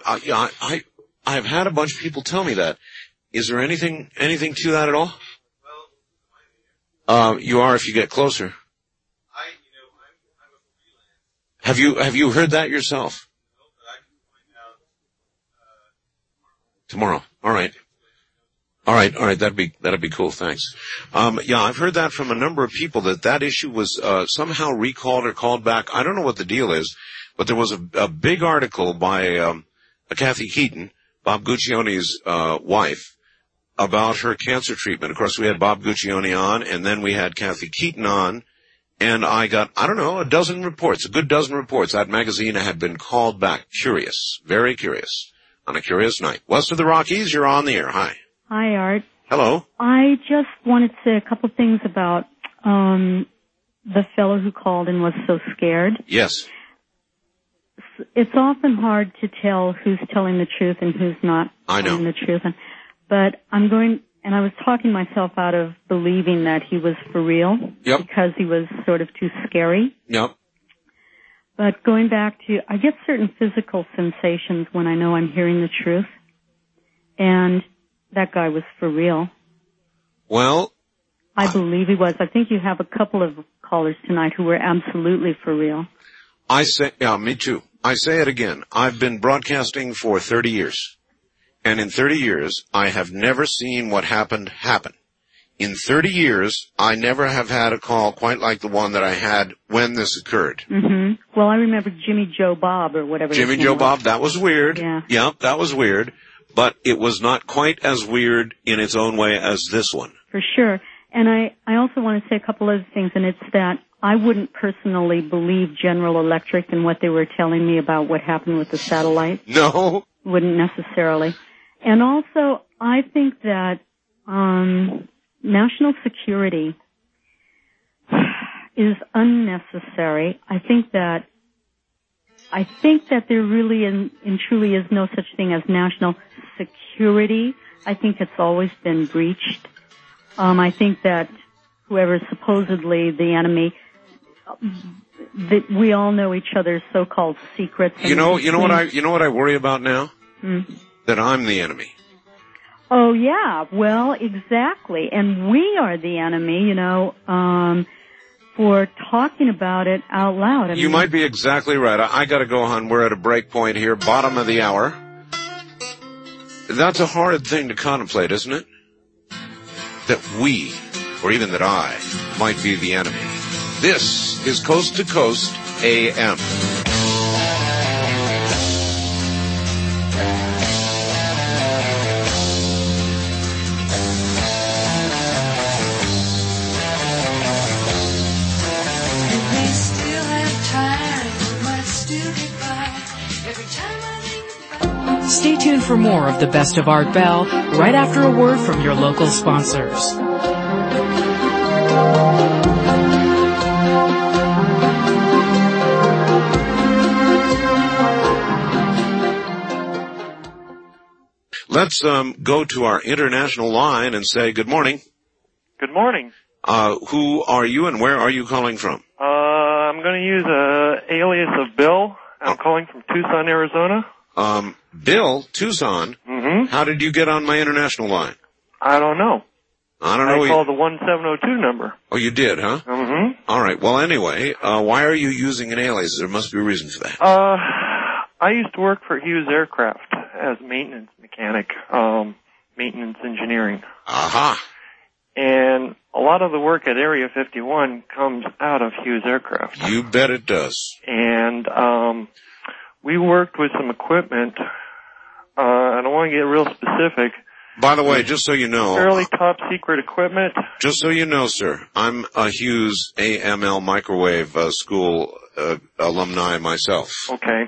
B: I've had a bunch of people tell me that. Is there anything to that at all? You are if you get closer. Have you heard that yourself? Tomorrow. All right. That'd be cool. Thanks. I've heard that from a number of people that issue was, somehow recalled or called back. I don't know what the deal is, but there was a big article by, Kathy Keaton, Bob Guccione's, wife, about her cancer treatment. Of course, we had Bob Guccione on, and then we had Kathy Keaton on, and I got, a good dozen reports. That magazine had been called back. Curious. Very curious. On a curious night. West of the Rockies, you're on the air. Hi.
S: Hi, Art.
B: Hello.
S: I just wanted to say a couple things about the fellow who called and was so scared.
B: Yes.
S: It's often hard to tell who's telling the truth and who's not telling the truth. But I was talking myself out of believing that he was for real.
B: Yep.
S: Because he was sort of too scary.
B: Yep.
S: But going back to, I get certain physical sensations when I know I'm hearing the truth. And that guy was for real.
B: Well,
S: I believe he was. I think you have a couple of callers tonight who were absolutely for real.
B: Me too. I say it again. I've been broadcasting for 30 years. And in 30 years, I have never seen what happened happen. In 30 years, I never have had a call quite like the one that I had when this occurred.
S: Mm-hmm. Well, I remember Jimmy Joe Bob or whatever.
B: Jimmy Joe Bob, that was weird.
S: Yeah.
B: Yeah, that was weird. But it was not quite as weird in its own way as this one.
S: For sure. And I also want to say a couple other things, and it's that I wouldn't personally believe General Electric and what they were telling me about what happened with the satellite.
B: No.
S: Wouldn't necessarily. And also, I think that national security is unnecessary. I think that there really and truly is no such thing as national security. I think it's always been breached. I think that whoever is supposedly the enemy, that we all know each other's so-called secrets.
B: You know what I worry about now? That I'm the enemy.
S: Oh yeah, well, exactly. And we are the enemy, for talking about it out loud.
B: You might be exactly right. I gotta go, hon. We're at a break point here, bottom of the hour. That's a hard thing to contemplate, isn't it? That we, or even that I, might be the enemy. This is Coast to Coast AM.
A: Stay tuned for more of the best of Art Bell right after a word from your local sponsors.
B: Let's go to our international line and say good morning.
C: Good morning.
B: Who are you and where are you calling from?
C: I'm going to use a alias of Bill. I'm calling from Tucson, Arizona.
B: Bill, Tucson.
C: Mm-hmm.
B: How did you get on my international line?
C: I don't know.
B: I don't know.
C: I called the 1702 number.
B: Oh, you did, huh?
C: Mm-hmm.
B: All right. Well, anyway, why are you using an alias? There must be a reason for that.
C: I used to work for Hughes Aircraft as a maintenance mechanic, maintenance engineering.
B: Aha.
C: And a lot of the work at Area 51 comes out of Hughes Aircraft.
B: You bet it does.
C: And we worked with some equipment. I don't want to get real specific.
B: By the way, just so you know,
C: fairly top secret equipment.
B: Just so you know, sir, I'm a Hughes AML microwave school alumni myself.
C: Okay.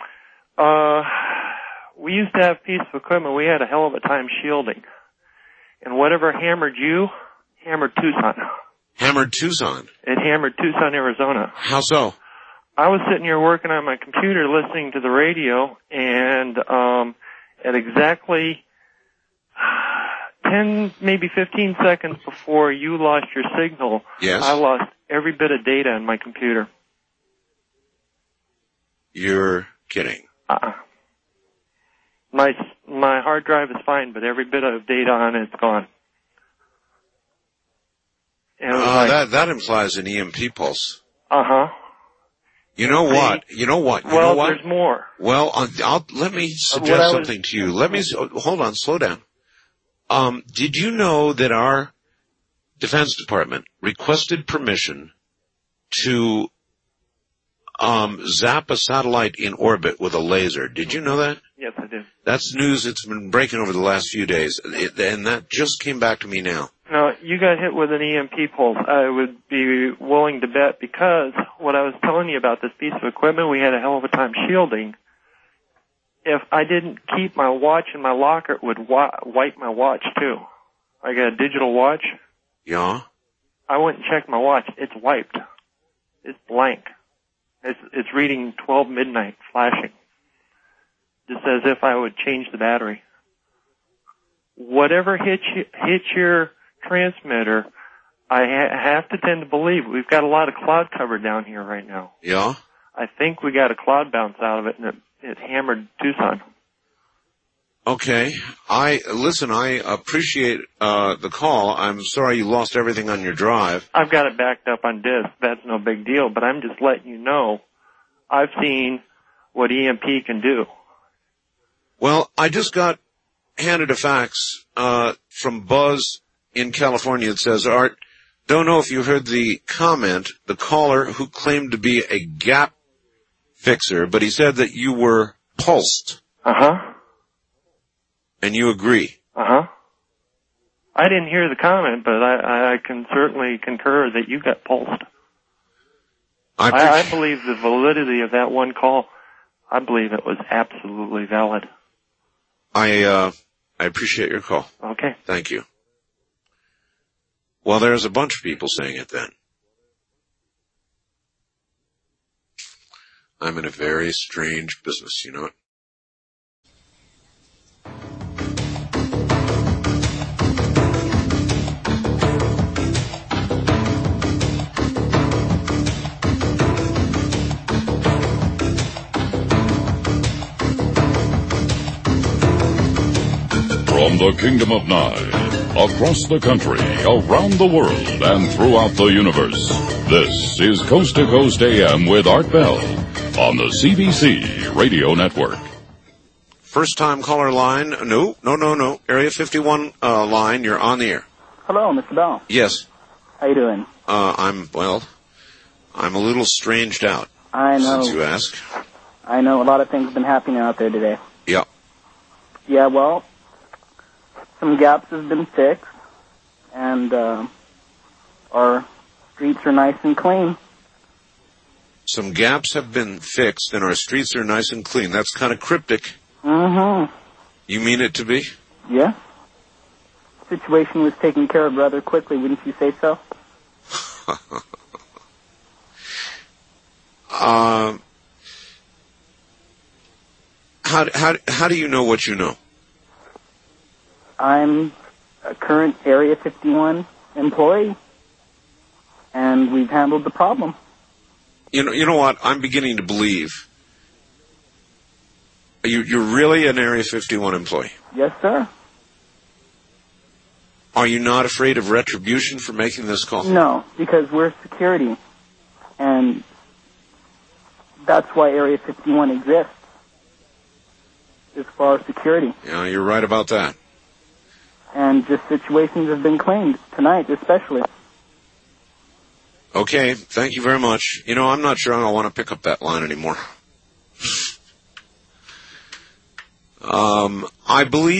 C: We used to have a piece of equipment. We had a hell of a time shielding. And whatever hammered you, hammered Tucson.
B: Hammered Tucson?
C: It hammered Tucson, Arizona.
B: How so?
C: I was sitting here working on my computer listening to the radio, and at exactly 10, maybe 15 seconds before you lost your signal,
B: yes,
C: I lost every bit of data in my computer.
B: You're kidding.
C: My hard drive is fine, but every bit of data on it's gone. And
B: that implies an EMP pulse.
C: Uh-huh.
B: You know what?
C: Well, there's more.
B: Well, let me suggest something to you. Hold on, slow down. Did you know that our Defense Department requested permission to zap a satellite in orbit with a laser? Did you know that?
C: Yes, I did.
B: That's news that's been breaking over the last few days, and that just came back to me now.
C: No, you got hit with an EMP pulse. I would be willing to bet, because what I was telling you about this piece of equipment, we had a hell of a time shielding. If I didn't keep my watch in my locker, it would wipe my watch too. I got a digital watch.
B: Yeah?
C: I went and checked my watch. It's wiped. It's blank. It's reading 12 midnight, flashing. Just as if I would change the battery. Whatever hits your transmitter, I have to tend to believe. We've got a lot of cloud cover down here right now.
B: Yeah?
C: I think we got a cloud bounce out of it, and it hammered Tucson.
B: Okay. I appreciate the call. I'm sorry you lost everything on your drive.
C: I've got it backed up on disk. That's no big deal, but I'm just letting you know I've seen what EMP can do.
B: Well, I just got handed a fax from Buzz in California. It says, Art, don't know if you heard the comment, the caller who claimed to be a gap fixer, but he said that you were pulsed.
C: Uh-huh.
B: And you agree?
C: Uh-huh. I didn't hear the comment, but I can certainly concur that you got pulsed. I believe the validity of that one call, I believe it was absolutely valid.
B: I appreciate your call.
C: Okay.
B: Thank you. Well, there's a bunch of people saying it then. I'm in a very strange business, you know it?
D: From the Kingdom of Nye, across the country, around the world, and throughout the universe, this is Coast to Coast AM with Art Bell on the CBC Radio Network.
B: First time caller line. No. Area 51 line. You're on the air.
E: Hello, Mr. Bell.
B: Yes.
E: How you doing?
B: I'm well. I'm a little stranged out.
E: I know.
B: Since you ask.
E: I know a lot of things have been happening out there today.
B: Yeah.
E: Yeah, well, some gaps have been fixed, and our streets are nice and clean.
B: Some gaps have been fixed, and our streets are nice and clean. That's kind of cryptic.
E: Mm-hmm.
B: You mean it to be?
E: Yeah. Situation was taken care of rather quickly, wouldn't you say so?
B: How do you know what you know?
E: I'm a current Area 51 employee, and we've handled the problem.
B: You know what? I'm beginning to believe. You're really an Area 51 employee?
E: Yes, sir.
B: Are you not afraid of retribution for making this call?
E: No, because we're security, and that's why Area 51 exists, is for our security.
B: Yeah, you're right about that.
E: And just situations have been claimed, tonight especially.
B: Okay, thank you very much. I'm not sure I don't want to pick up that line anymore. I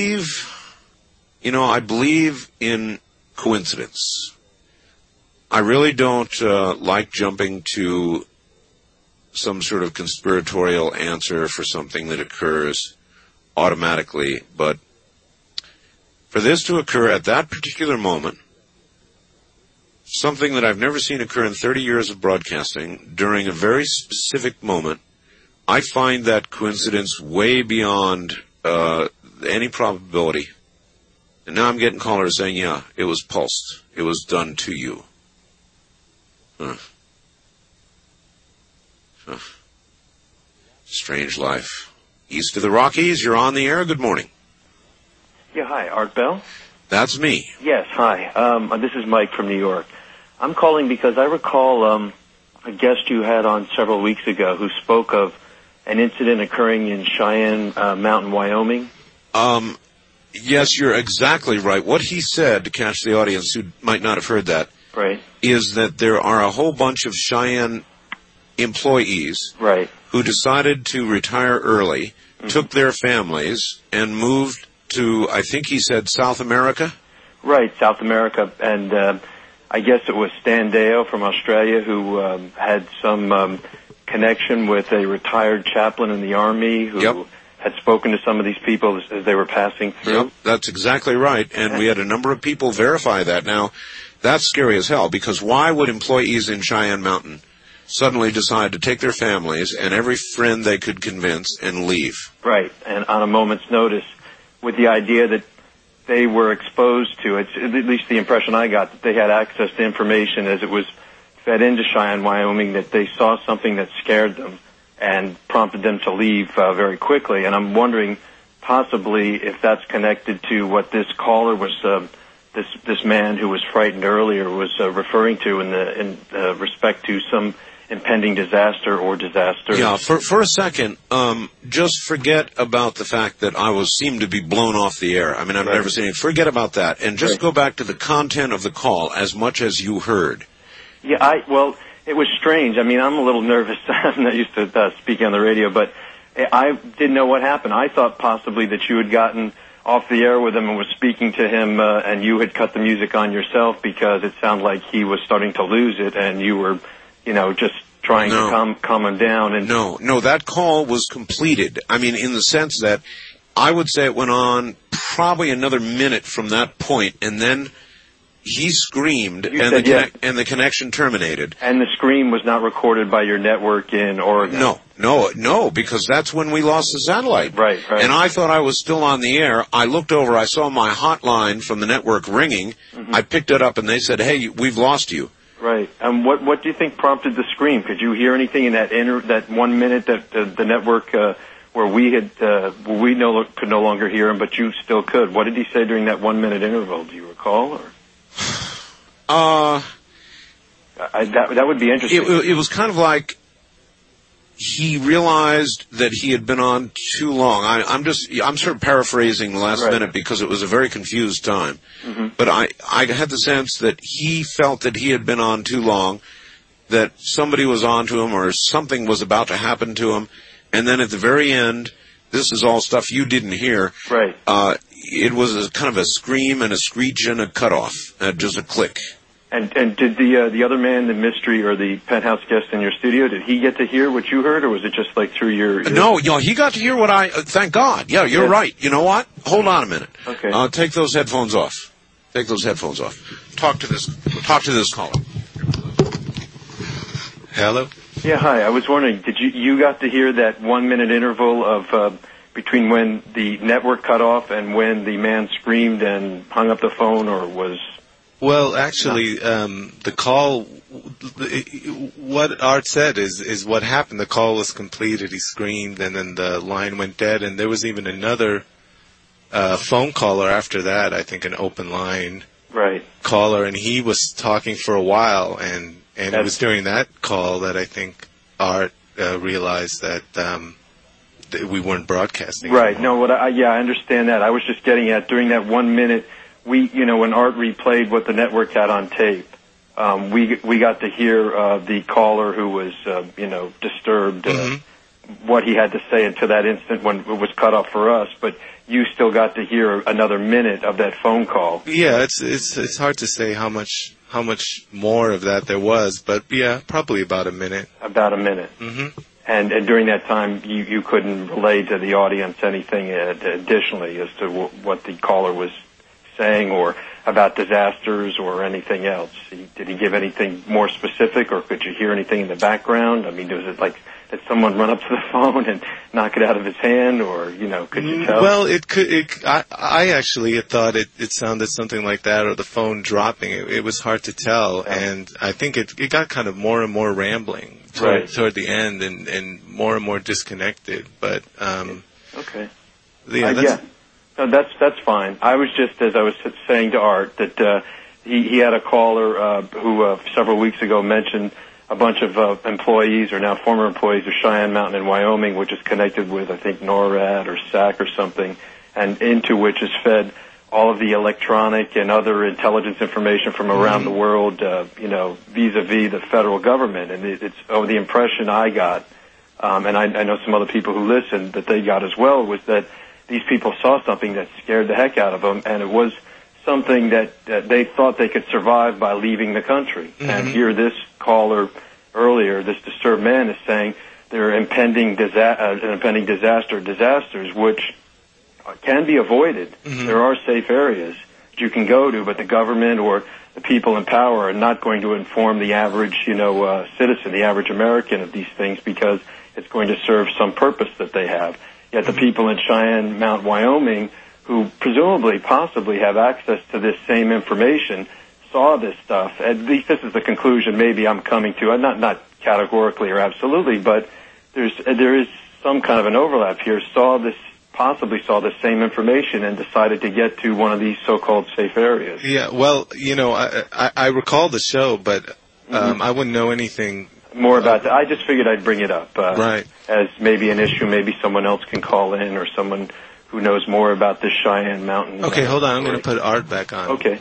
B: believe in coincidence. I really don't like jumping to some sort of conspiratorial answer for something that occurs automatically, but for this to occur at that particular moment, something that I've never seen occur in 30 years of broadcasting during a very specific moment, I find that coincidence way beyond any probability. And now I'm getting callers saying, yeah, it was pulsed. It was done to you. Strange life. East of the Rockies, you're on the air. Good morning.
F: Yeah, hi, Art Bell?
B: That's me.
F: Yes, hi. This is Mike from New York. I'm calling because I recall a guest you had on several weeks ago who spoke of an incident occurring in Cheyenne Mountain, Wyoming.
B: Yes, you're exactly right. What he said, to catch the audience who might not have heard that,
F: right,
B: is that there are a whole bunch of Cheyenne employees
F: right,
B: who decided to retire early, took their families, and moved to, I think he said, South America?
F: Right, South America. And I guess it was Stan Deo from Australia who had some connection with a retired chaplain in the Army who had spoken to some of these people as they were passing through.
B: Yep, that's exactly right. And we had a number of people verify that. Now, that's scary as hell, because why would employees in Cheyenne Mountain suddenly decide to take their families and every friend they could convince and leave?
F: Right, and on a moment's notice, with the idea that they were exposed to, it's at least the impression I got, that they had access to information as it was fed into Cheyenne, Wyoming, that they saw something that scared them and prompted them to leave very quickly. And I'm wondering possibly if that's connected to what this caller was, this man who was frightened earlier was referring to in respect to some impending disaster or disaster.
B: Yeah, for a second, just forget about the fact that I seemed to be blown off the air. I mean, I've never seen it. Forget about that, and just go back to the content of the call as much as you heard.
F: Yeah, well, it was strange. I mean, I'm a little nervous. I'm not used to speaking on the radio, but I didn't know what happened. I thought possibly that you had gotten off the air with him and was speaking to him, and you had cut the music on yourself because it sounded like he was starting to lose it, and you were, just trying to calm him down. And
B: No, that call was completed. I mean, in the sense that I would say it went on probably another minute from that point, and then he screamed, and the connection terminated.
F: And the scream was not recorded by your network in Oregon?
B: No, because that's when we lost the satellite.
F: Right.
B: And I thought I was still on the air. I looked over, I saw my hotline from the network ringing. I picked it up, and they said, hey, we've lost you.
F: Right. And what do you think prompted the scream? Could you hear anything in that 1 minute that the network where we could no longer hear him, but you still could? What did he say during that 1 minute interval? Do you recall? Or? That would be interesting.
B: It was kind of like he realized that he had been on too long. I'm sort of paraphrasing the last minute because it was a very confused time. But I had the sense that he felt that he had been on too long, that somebody was onto him or something was about to happen to him, and then at the very end, this is all stuff you didn't hear.
F: Right.
B: It was kind of a scream and a screech and a cutoff, just a click.
F: And did the other man, the mystery or the penthouse guest in your studio, did he get to hear what you heard, or was it just like through your...
B: No, he got to hear what I... thank God. Yeah, you're right. You know what? Hold on a minute.
F: Okay.
B: Take those headphones off. Take those headphones off. Talk to this caller. Hello?
F: Yeah, hi. I was wondering, did you got to hear that 1 minute interval of between when the network cut off and when the man screamed and hung up the phone, or was...
I: Well, actually, the call, what Art said is what happened. The call was completed, he screamed, and then the line went dead, and there was even another phone caller after that, I think an open line caller, and he was talking for a while, and it was during that call that I think Art realized that we weren't broadcasting.
F: Right. No, I understand that. I was just getting at, during that 1 minute, when Art replayed what the network had on tape, we got to hear the caller who was, disturbed, what he had to say until that instant when it was cut off for us. But you still got to hear another minute of that phone call.
I: Yeah, it's hard to say how much more of that there was, but yeah, probably about a minute.
F: About a minute.
I: Mm-hmm.
F: And during that time, you couldn't relay to the audience anything additionally as to what the caller was saying, or about disasters or anything else. Did he give anything more specific, or could you hear anything in the background? I mean, was it like, did someone run up to the phone and knock it out of his hand, or, could you tell?
I: Well, I actually had thought it sounded something like that, or the phone dropping. It was hard to tell, and I think it got kind of more and more rambling toward the end, and more disconnected, but,
F: okay.
I: Yeah,
F: No, that's fine. I was just, as I was saying to Art, that he had a caller who several weeks ago mentioned a bunch of employees, or now former employees, of Cheyenne Mountain in Wyoming, which is connected with, I think, NORAD or SAC or something, and into which is fed all of the electronic and other intelligence information from around the world, vis-a-vis the federal government. And it's the impression I got, and I know some other people who listened that they got as well, was that these people saw something that scared the heck out of them, and it was something that they thought they could survive by leaving the country. Mm-hmm. And here this caller earlier, this disturbed man, is saying there are impending disasters which can be avoided. Mm-hmm. There are safe areas that you can go to, but the government or the people in power are not going to inform the average, citizen, the average American, of these things, because it's going to serve some purpose that they have. Yet the people in Cheyenne Mountain, Wyoming, who presumably, possibly have access to this same information, saw this stuff. At least this is the conclusion maybe I'm coming to. Not categorically or absolutely, but there is some kind of an overlap here. Possibly saw the same information and decided to get to one of these so-called safe areas.
I: Yeah, well, I recall the show, but I wouldn't know anything
F: more about that. I just figured I'd bring it up as maybe an issue. Maybe someone else can call in, or someone who knows more about this Cheyenne Mountain.
I: Okay, hold on. I'm going to put Art back on.
F: Okay.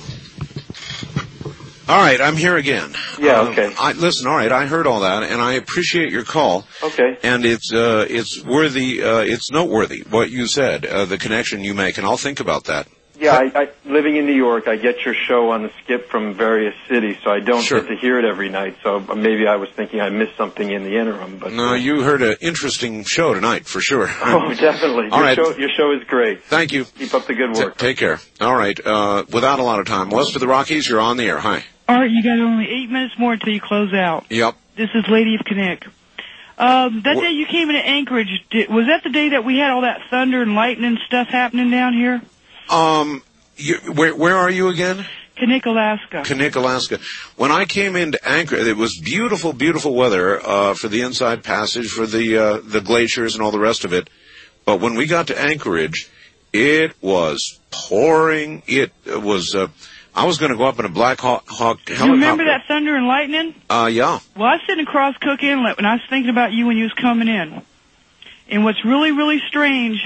B: All right, I'm here again.
F: Yeah, okay.
B: Listen, all right, I heard all that, and I appreciate your call.
F: Okay.
B: And it's worthy, it's noteworthy what you said, the connection you make, and I'll think about that.
F: Yeah, I living in New York, I get your show on the skip from various cities, so I don't get to hear it every night. So maybe I was thinking I missed something in the interim. But
B: no, you heard an interesting show tonight for sure.
F: Oh, definitely. Your show is great.
B: Thank you.
F: Keep up the good work.
B: Take care. All right. Without a lot of time, west of the Rockies, you're on the air. Hi.
T: All right, you got only 8 minutes more until you close out.
B: Yep.
T: This is Lady of Kinnick. That day you came into Anchorage, was that the day that we had all that thunder and lightning stuff happening down here?
B: Where are you again?
T: Kinnick, Alaska.
B: Kinnick, Alaska. When I came into Anchorage, it was beautiful, beautiful weather for the Inside Passage, for the glaciers and all the rest of it. But when we got to Anchorage, it was pouring. It was. I was going to go up in a Black Hawk helicopter.
T: You remember that thunder and lightning?
B: Yeah.
T: Well, I was sitting across Cook Inlet when I was thinking about you when you was coming in. And what's really, really strange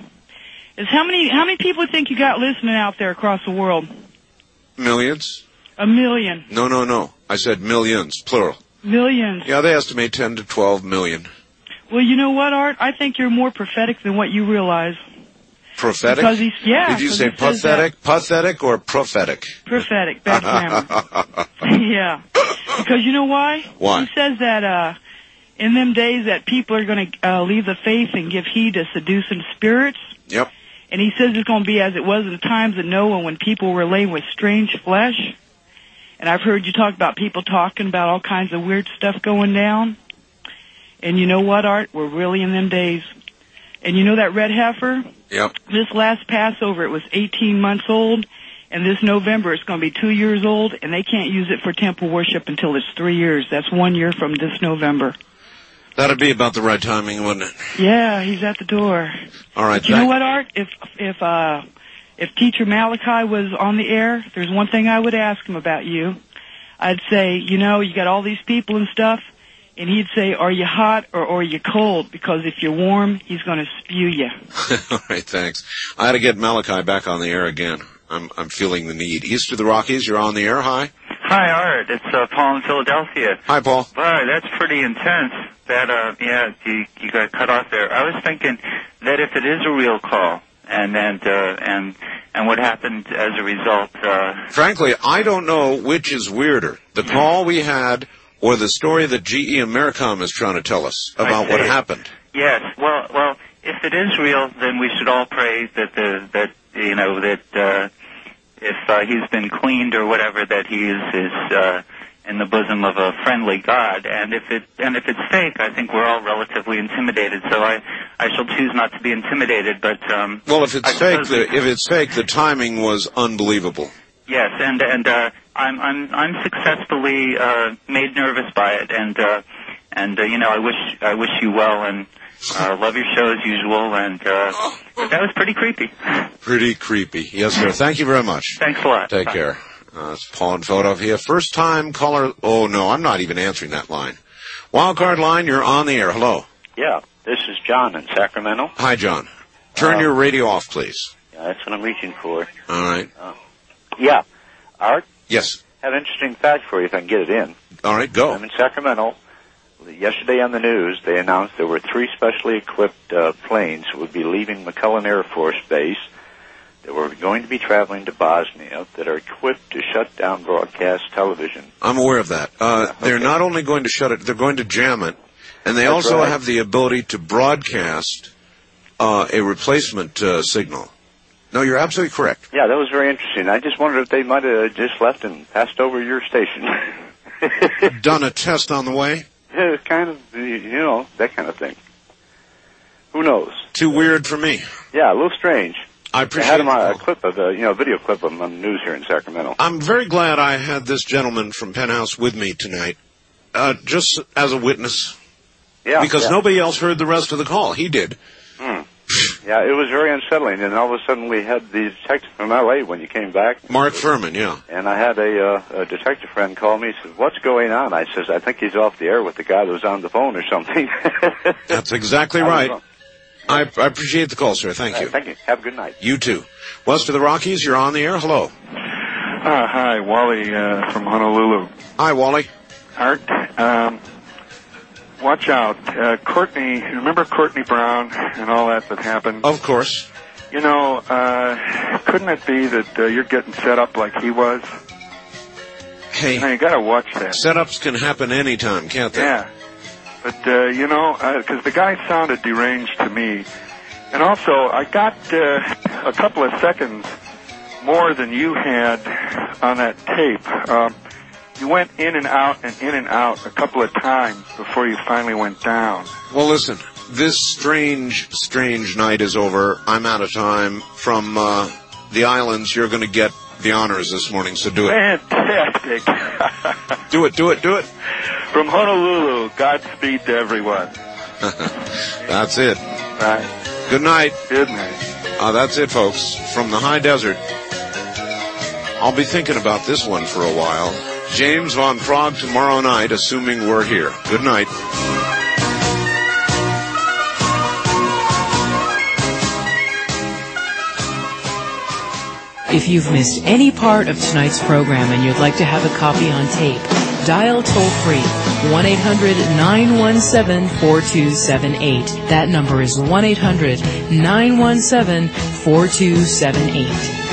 T: is how many people think you got listening out there across the world?
B: Millions.
T: A million.
B: No. I said millions, plural.
T: Millions.
B: Yeah, they estimate 10 to 12 million.
T: Well, you know what, Art? I think you're more prophetic than what you realize.
B: Prophetic?
T: Because
B: Did you say pathetic? Pathetic or prophetic?
T: Prophetic, bad grammar. Yeah. Because you know why?
B: Why?
T: He says that in them days that people are going to leave the faith and give heed to seducing spirits.
B: Yep.
T: And he says it's going to be as it was in the times of Noah when people were laying with strange flesh. And I've heard you talk about people talking about all kinds of weird stuff going down. And you know what, Art? We're really in them days. And you know that red heifer?
B: Yep.
T: This last Passover, it was 18 months old. And this November, it's going to be 2 years old. And they can't use it for temple worship until it's 3 years. That's 1 year from this November.
B: That'd be about the right timing, wouldn't it?
T: Yeah, he's at the door.
B: All right.
T: But you know what, Art? If Teacher Malachi was on the air, there's one thing I would ask him about you. I'd say, you got all these people and stuff, and he'd say, are you hot or are you cold? Because if you're warm, he's going to spew you.
B: All right, thanks. I had to get Malachi back on the air again. I'm feeling the need. East of the Rockies, you're on the air. Hi.
H: Hi, Art. It's Paul in Philadelphia.
B: Hi, Paul.
H: Wow, that's pretty intense. That you got cut off there. I was thinking that if it is a real call, and what happened as a result.
B: Frankly, I don't know which is weirder, the call we had or the story that GE Americom is trying to tell us about what happened.
H: Yes. Well, if it is real, then we should all pray that if he's been cleaned or whatever, that he is in the bosom of a friendly God. And if it's fake, I think we're all relatively intimidated. So I shall choose not to be intimidated. But
B: well, if it's fake, the timing was unbelievable.
H: Yes, and I'm successfully made nervous by it, and I wish you well, and love your show as usual, and that was pretty creepy.
B: Pretty creepy, yes, sir. Thank you very much.
H: Thanks a lot.
B: Take care. It's Paul in Philadelphia. First time caller. Oh no, I'm not even answering that line. Wildcard line, you're on the air. Hello.
J: Yeah, this is John in Sacramento.
B: Hi, John. Turn your radio off, please.
J: Yeah, that's what I'm reaching for.
B: All right.
J: Yeah. Art?
B: Yes.
J: I have an interesting fact for you if I can get it in.
B: All right, go.
J: I'm in Sacramento. Yesterday on the news, they announced there were 3 specially equipped planes that would be leaving McClellan Air Force Base that were going to be traveling to Bosnia that are equipped to shut down broadcast television.
B: I'm aware of that. They're not only going to shut it, they're going to jam it, and they
J: That's
B: also
J: right.
B: have the ability to broadcast a replacement signal. No, you're absolutely correct.
J: Yeah, that was very interesting. I just wondered if they might have just left and passed over your station.
B: Done a test on the way?
J: Yeah, kind of, that kind of thing. Who knows?
B: Too weird for me.
J: Yeah, a little strange.
B: I appreciate
J: I had him on a clip of a video clip of him on the news here in Sacramento.
B: I'm very glad I had this gentleman from Penthouse with me tonight, just as a witness.
J: Yeah.
B: Because nobody else heard the rest of the call. He did.
J: Yeah, it was very unsettling, and all of a sudden we had the detective from L.A. when you came back.
B: Mark Furman, yeah.
J: And I had a detective friend call me. He said, "What's going on?" I says, "I think he's off the air with the guy that was on the phone or something."
B: That's exactly right. I appreciate the call, sir. Thank you.
J: Thank you. Have a good night.
B: You too. West of the Rockies, you're on the air. Hello.
W: Hi, Wally from Honolulu.
B: Hi, Wally.
W: Art, watch out. Courtney, remember Courtney Brown and all that happened?
B: Of course.
W: Couldn't it be that you're getting set up like he was?
B: Hey.
W: You gotta watch that.
B: Setups can happen anytime, can't they?
W: Yeah. But, because the guy sounded deranged to me. And also, I got a couple of seconds more than you had on that tape. You went in and out a couple of times before you finally went down.
B: Well, listen, this strange night is over. I'm out of time. From the islands, you're going to get the honors this morning, so do it.
W: Fantastic.
B: Do it.
W: From Honolulu, Godspeed to everyone.
B: That's it.
W: Right.
B: Good night.
W: Good night.
B: That's it, folks. From the high desert. I'll be thinking about this one for a while. James Von Prague tomorrow night, assuming we're here. Good night.
A: If you've missed any part of tonight's program and you'd like to have a copy on tape, dial toll-free 1-800-917-4278. That number is 1-800-917-4278.